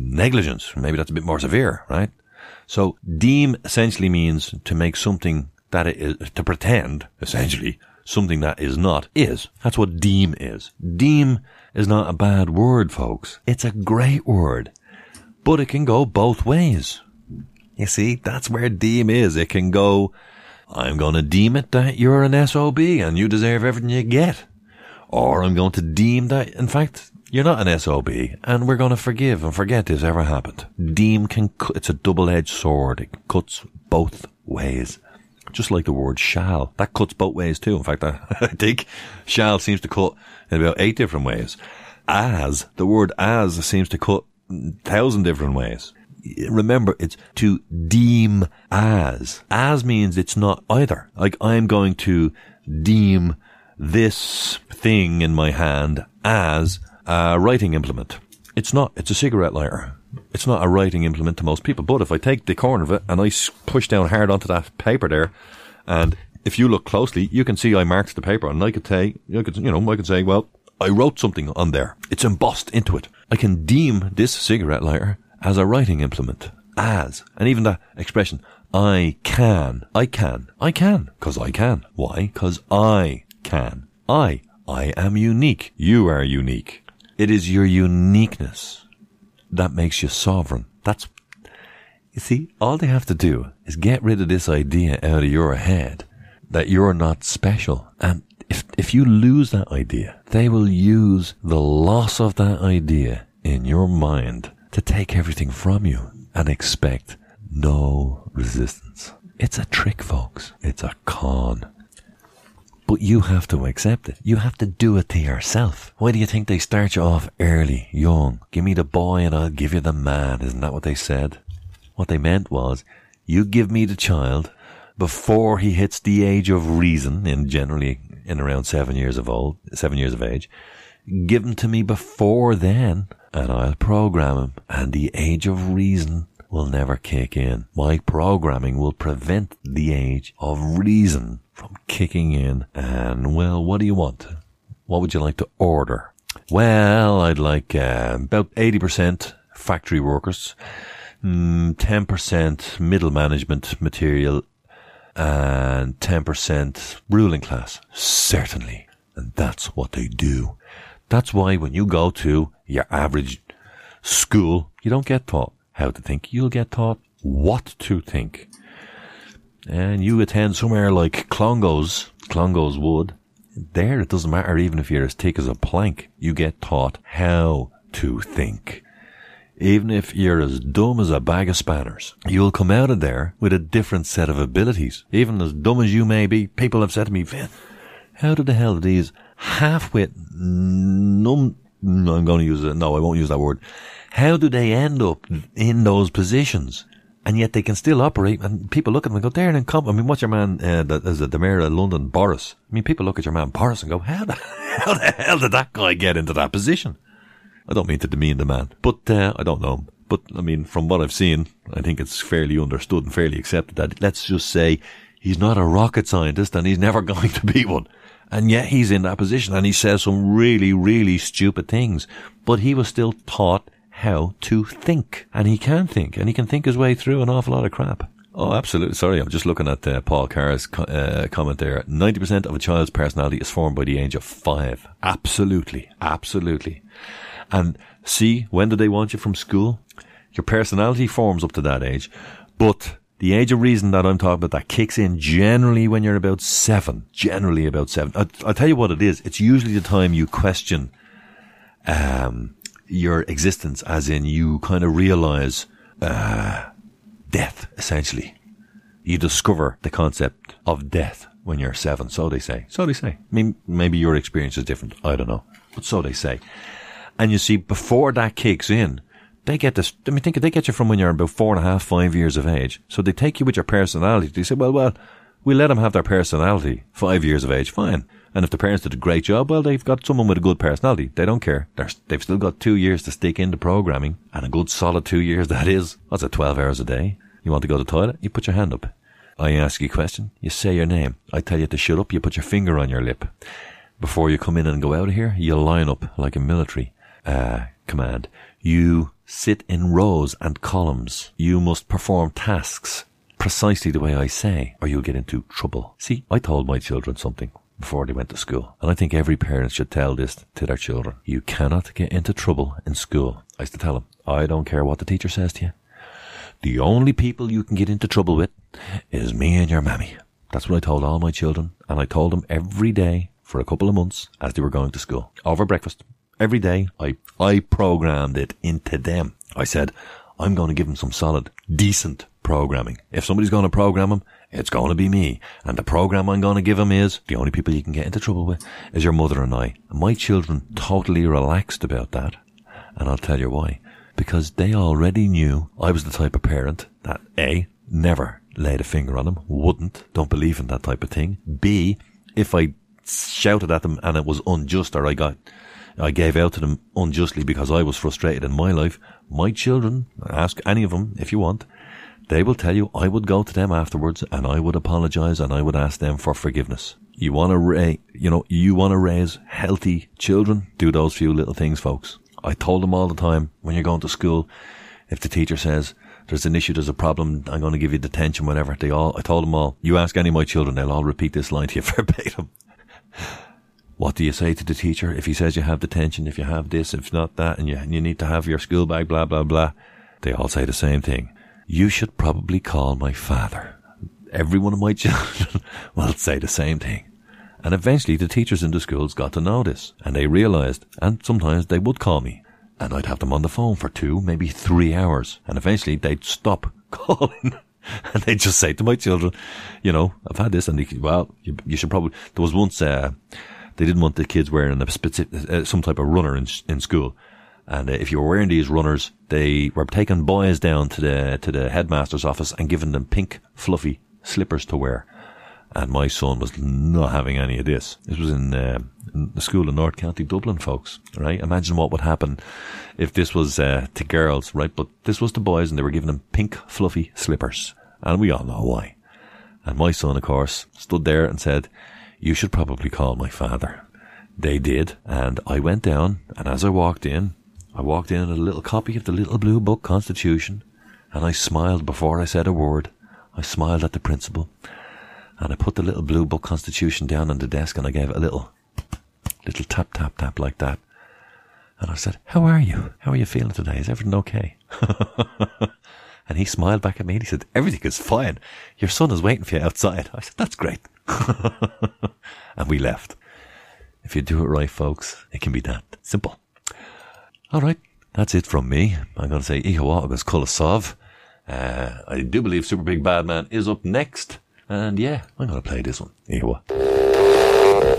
negligence. Maybe that's a bit more severe, right? So deem essentially means to make something that it is, to pretend, essentially, something that is not, is. That's what deem is. Deem is not a bad word, folks. It's a great word. But it can go both ways. You see, that's where deem is. It can go, I'm going to deem it that you're an SOB and you deserve everything you get. Or I'm going to deem that, in fact, you're not an SOB and we're going to forgive and forget this ever happened. Deem it's a double-edged sword. It cuts both ways. Just like the word shall. That cuts both ways too. In fact, I think shall seems to cut in about 8 different ways. As, the word as seems to cut 1,000 different ways. Remember, it's to deem as. As means it's not either. Like, I'm going to deem this thing in my hand as a writing implement. It's not. It's a cigarette lighter. It's not a writing implement to most people. But if I take the corner of it and I push down hard onto that paper there, and if you look closely, you can see I marked the paper, and I could say, well, I wrote something on there. It's embossed into it. I can deem this cigarette lighter as a writing implement. As. And even that expression, I can. Because I can. Why? Because I can. I am unique. You are unique. It is your uniqueness that makes you sovereign. You see, all they have to do is get rid of this idea out of your head that you're not special. And if you lose that idea, they will use the loss of that idea in your mind to take everything from you and expect no resistance. It's a trick, folks. It's a con. But you have to accept it. You have to do it to yourself. Why do you think they start you off early, young? Give me the boy and I'll give you the man. Isn't that what they said? What they meant was, you give me the child before he hits the age of reason, generally in around 7 years of age. Give him to me before then, and I'll program him, and the age of reason will never kick in. My programming will prevent the age of reason from kicking in. And, well, what do you want? What would you like to order? Well, I'd like about 80% factory workers, 10% middle management material, and 10% ruling class. Certainly. And that's what they do. That's why when you go to your average school, you don't get taught how to think. You'll get taught what to think. And you attend somewhere like Clongowes Wood. There, it doesn't matter even if you're as thick as a plank. You get taught how to think. Even if you're as dumb as a bag of spanners, you'll come out of there with a different set of abilities. Even as dumb as you may be, people have said to me, Vin, how the hell do these half-wit, I won't use that word. How do they end up in those positions? And yet they can still operate, and people look at them and go, they're an incompetent. I mean, what's your man, the mayor of London, Boris? I mean, people look at your man Boris and go, how the hell did that guy get into that position? I don't mean to demean the man, but I don't know him. But, I mean, from what I've seen, I think it's fairly understood and fairly accepted that, let's just say, he's not a rocket scientist and he's never going to be one. And yet he's in that position and he says some really, really stupid things. But he was still taught how to think. And he can think. And he can think his way through an awful lot of crap. Oh, absolutely. Sorry, I'm just looking at Paul Carr's comment there. 90% of a child's personality is formed by the age of 5. Absolutely. Absolutely. And see, when do they want you from school? Your personality forms up to that age. But the age of reason that I'm talking about, that kicks in generally when you're about 7. Generally about 7. I'll tell you what it is. It's usually the time you question your existence, as in you kind of realize death, essentially. You discover the concept of death when you're 7. So they say. So they say. I mean, maybe your experience is different. I don't know. But so they say. And you see, before that kicks in, they get this, I mean, think they get you from when you're about 4.5, 5 years of age. So they take you with your personality. They say, well, we let them have their personality. 5 years of age, fine. And if the parents did a great job, well, they've got someone with a good personality. They don't care. They've still got 2 years to stick into programming. And a good solid 2 years, that is. What's it, 12 hours a day? You want to go to the toilet? You put your hand up. I ask you a question. You say your name. I tell you to shut up. You put your finger on your lip. Before you come in and go out of here, you line up like a military command. You sit in rows and columns. You must perform tasks precisely the way I say, or you'll get into trouble. See, I told my children something before they went to school, and I think every parent should tell this to their children. You cannot get into trouble in school. I used to tell them, I don't care what the teacher says to you. The only people you can get into trouble with is me and your mammy. That's what I told all my children, and I told them every day for a couple of months as they were going to school. Over breakfast. Every day, I programmed it into them. I said, I'm going to give them some solid, decent programming. If somebody's going to program them, it's going to be me. And the program I'm going to give them is, the only people you can get into trouble with is your mother and I. And my children totally relaxed about that. And I'll tell you why. Because they already knew I was the type of parent that A, never laid a finger on them, don't believe in that type of thing. B, if I shouted at them and it was unjust, or I gave out to them unjustly because I was frustrated in my life, my children, ask any of them if you want, they will tell you I would go to them afterwards and I would apologize and I would ask them for forgiveness. You want to raise healthy children? Do those few little things, folks. I told them all the time, when you're going to school, if the teacher says there's an issue, there's a problem, I'm going to give you detention, whatever. I told them all, you ask any of my children, they'll all repeat this line to you verbatim. What do you say to the teacher if he says you have detention, if you have this, if not that, and you need to have your school bag, blah, blah, blah? They all say the same thing. You should probably call my father. Every one of my children will say the same thing. And eventually the teachers in the schools got to know this, and they realized, and sometimes they would call me, and I'd have them on the phone for 2, maybe 3 hours, and eventually they'd stop calling. And they'd just say to my children, I've had this, and you should probably, there was once, they didn't want the kids wearing a specific, some type of runner in school. And if you were wearing these runners, they were taking boys down to the headmaster's office and giving them pink, fluffy slippers to wear. And my son was not having any of this. This was in the school in North County Dublin, folks, right? Imagine what would happen if this was to girls, right? But this was to boys, and they were giving them pink, fluffy slippers. And we all know why. And my son, of course, stood there and said, you should probably call my father. They did, and I went down, and as I walked in a little copy of the Little Blue Book Constitution, and I smiled before I said a word. I smiled at the principal, and I put the Little Blue Book Constitution down on the desk, and I gave it a little tap, tap, tap like that. And I said, how are you? How are you feeling today? Is everything okay? And he smiled back at me, and he said, everything is fine. Your son is waiting for you outside. I said, that's great. And we left. If you do it right, folks, it can be that simple. All right, that's it from me. I'm going to say Ihawa agus Kulasov. I do believe Super Big Bad Man is up next. And yeah, I'm going to play this one. Ihawa.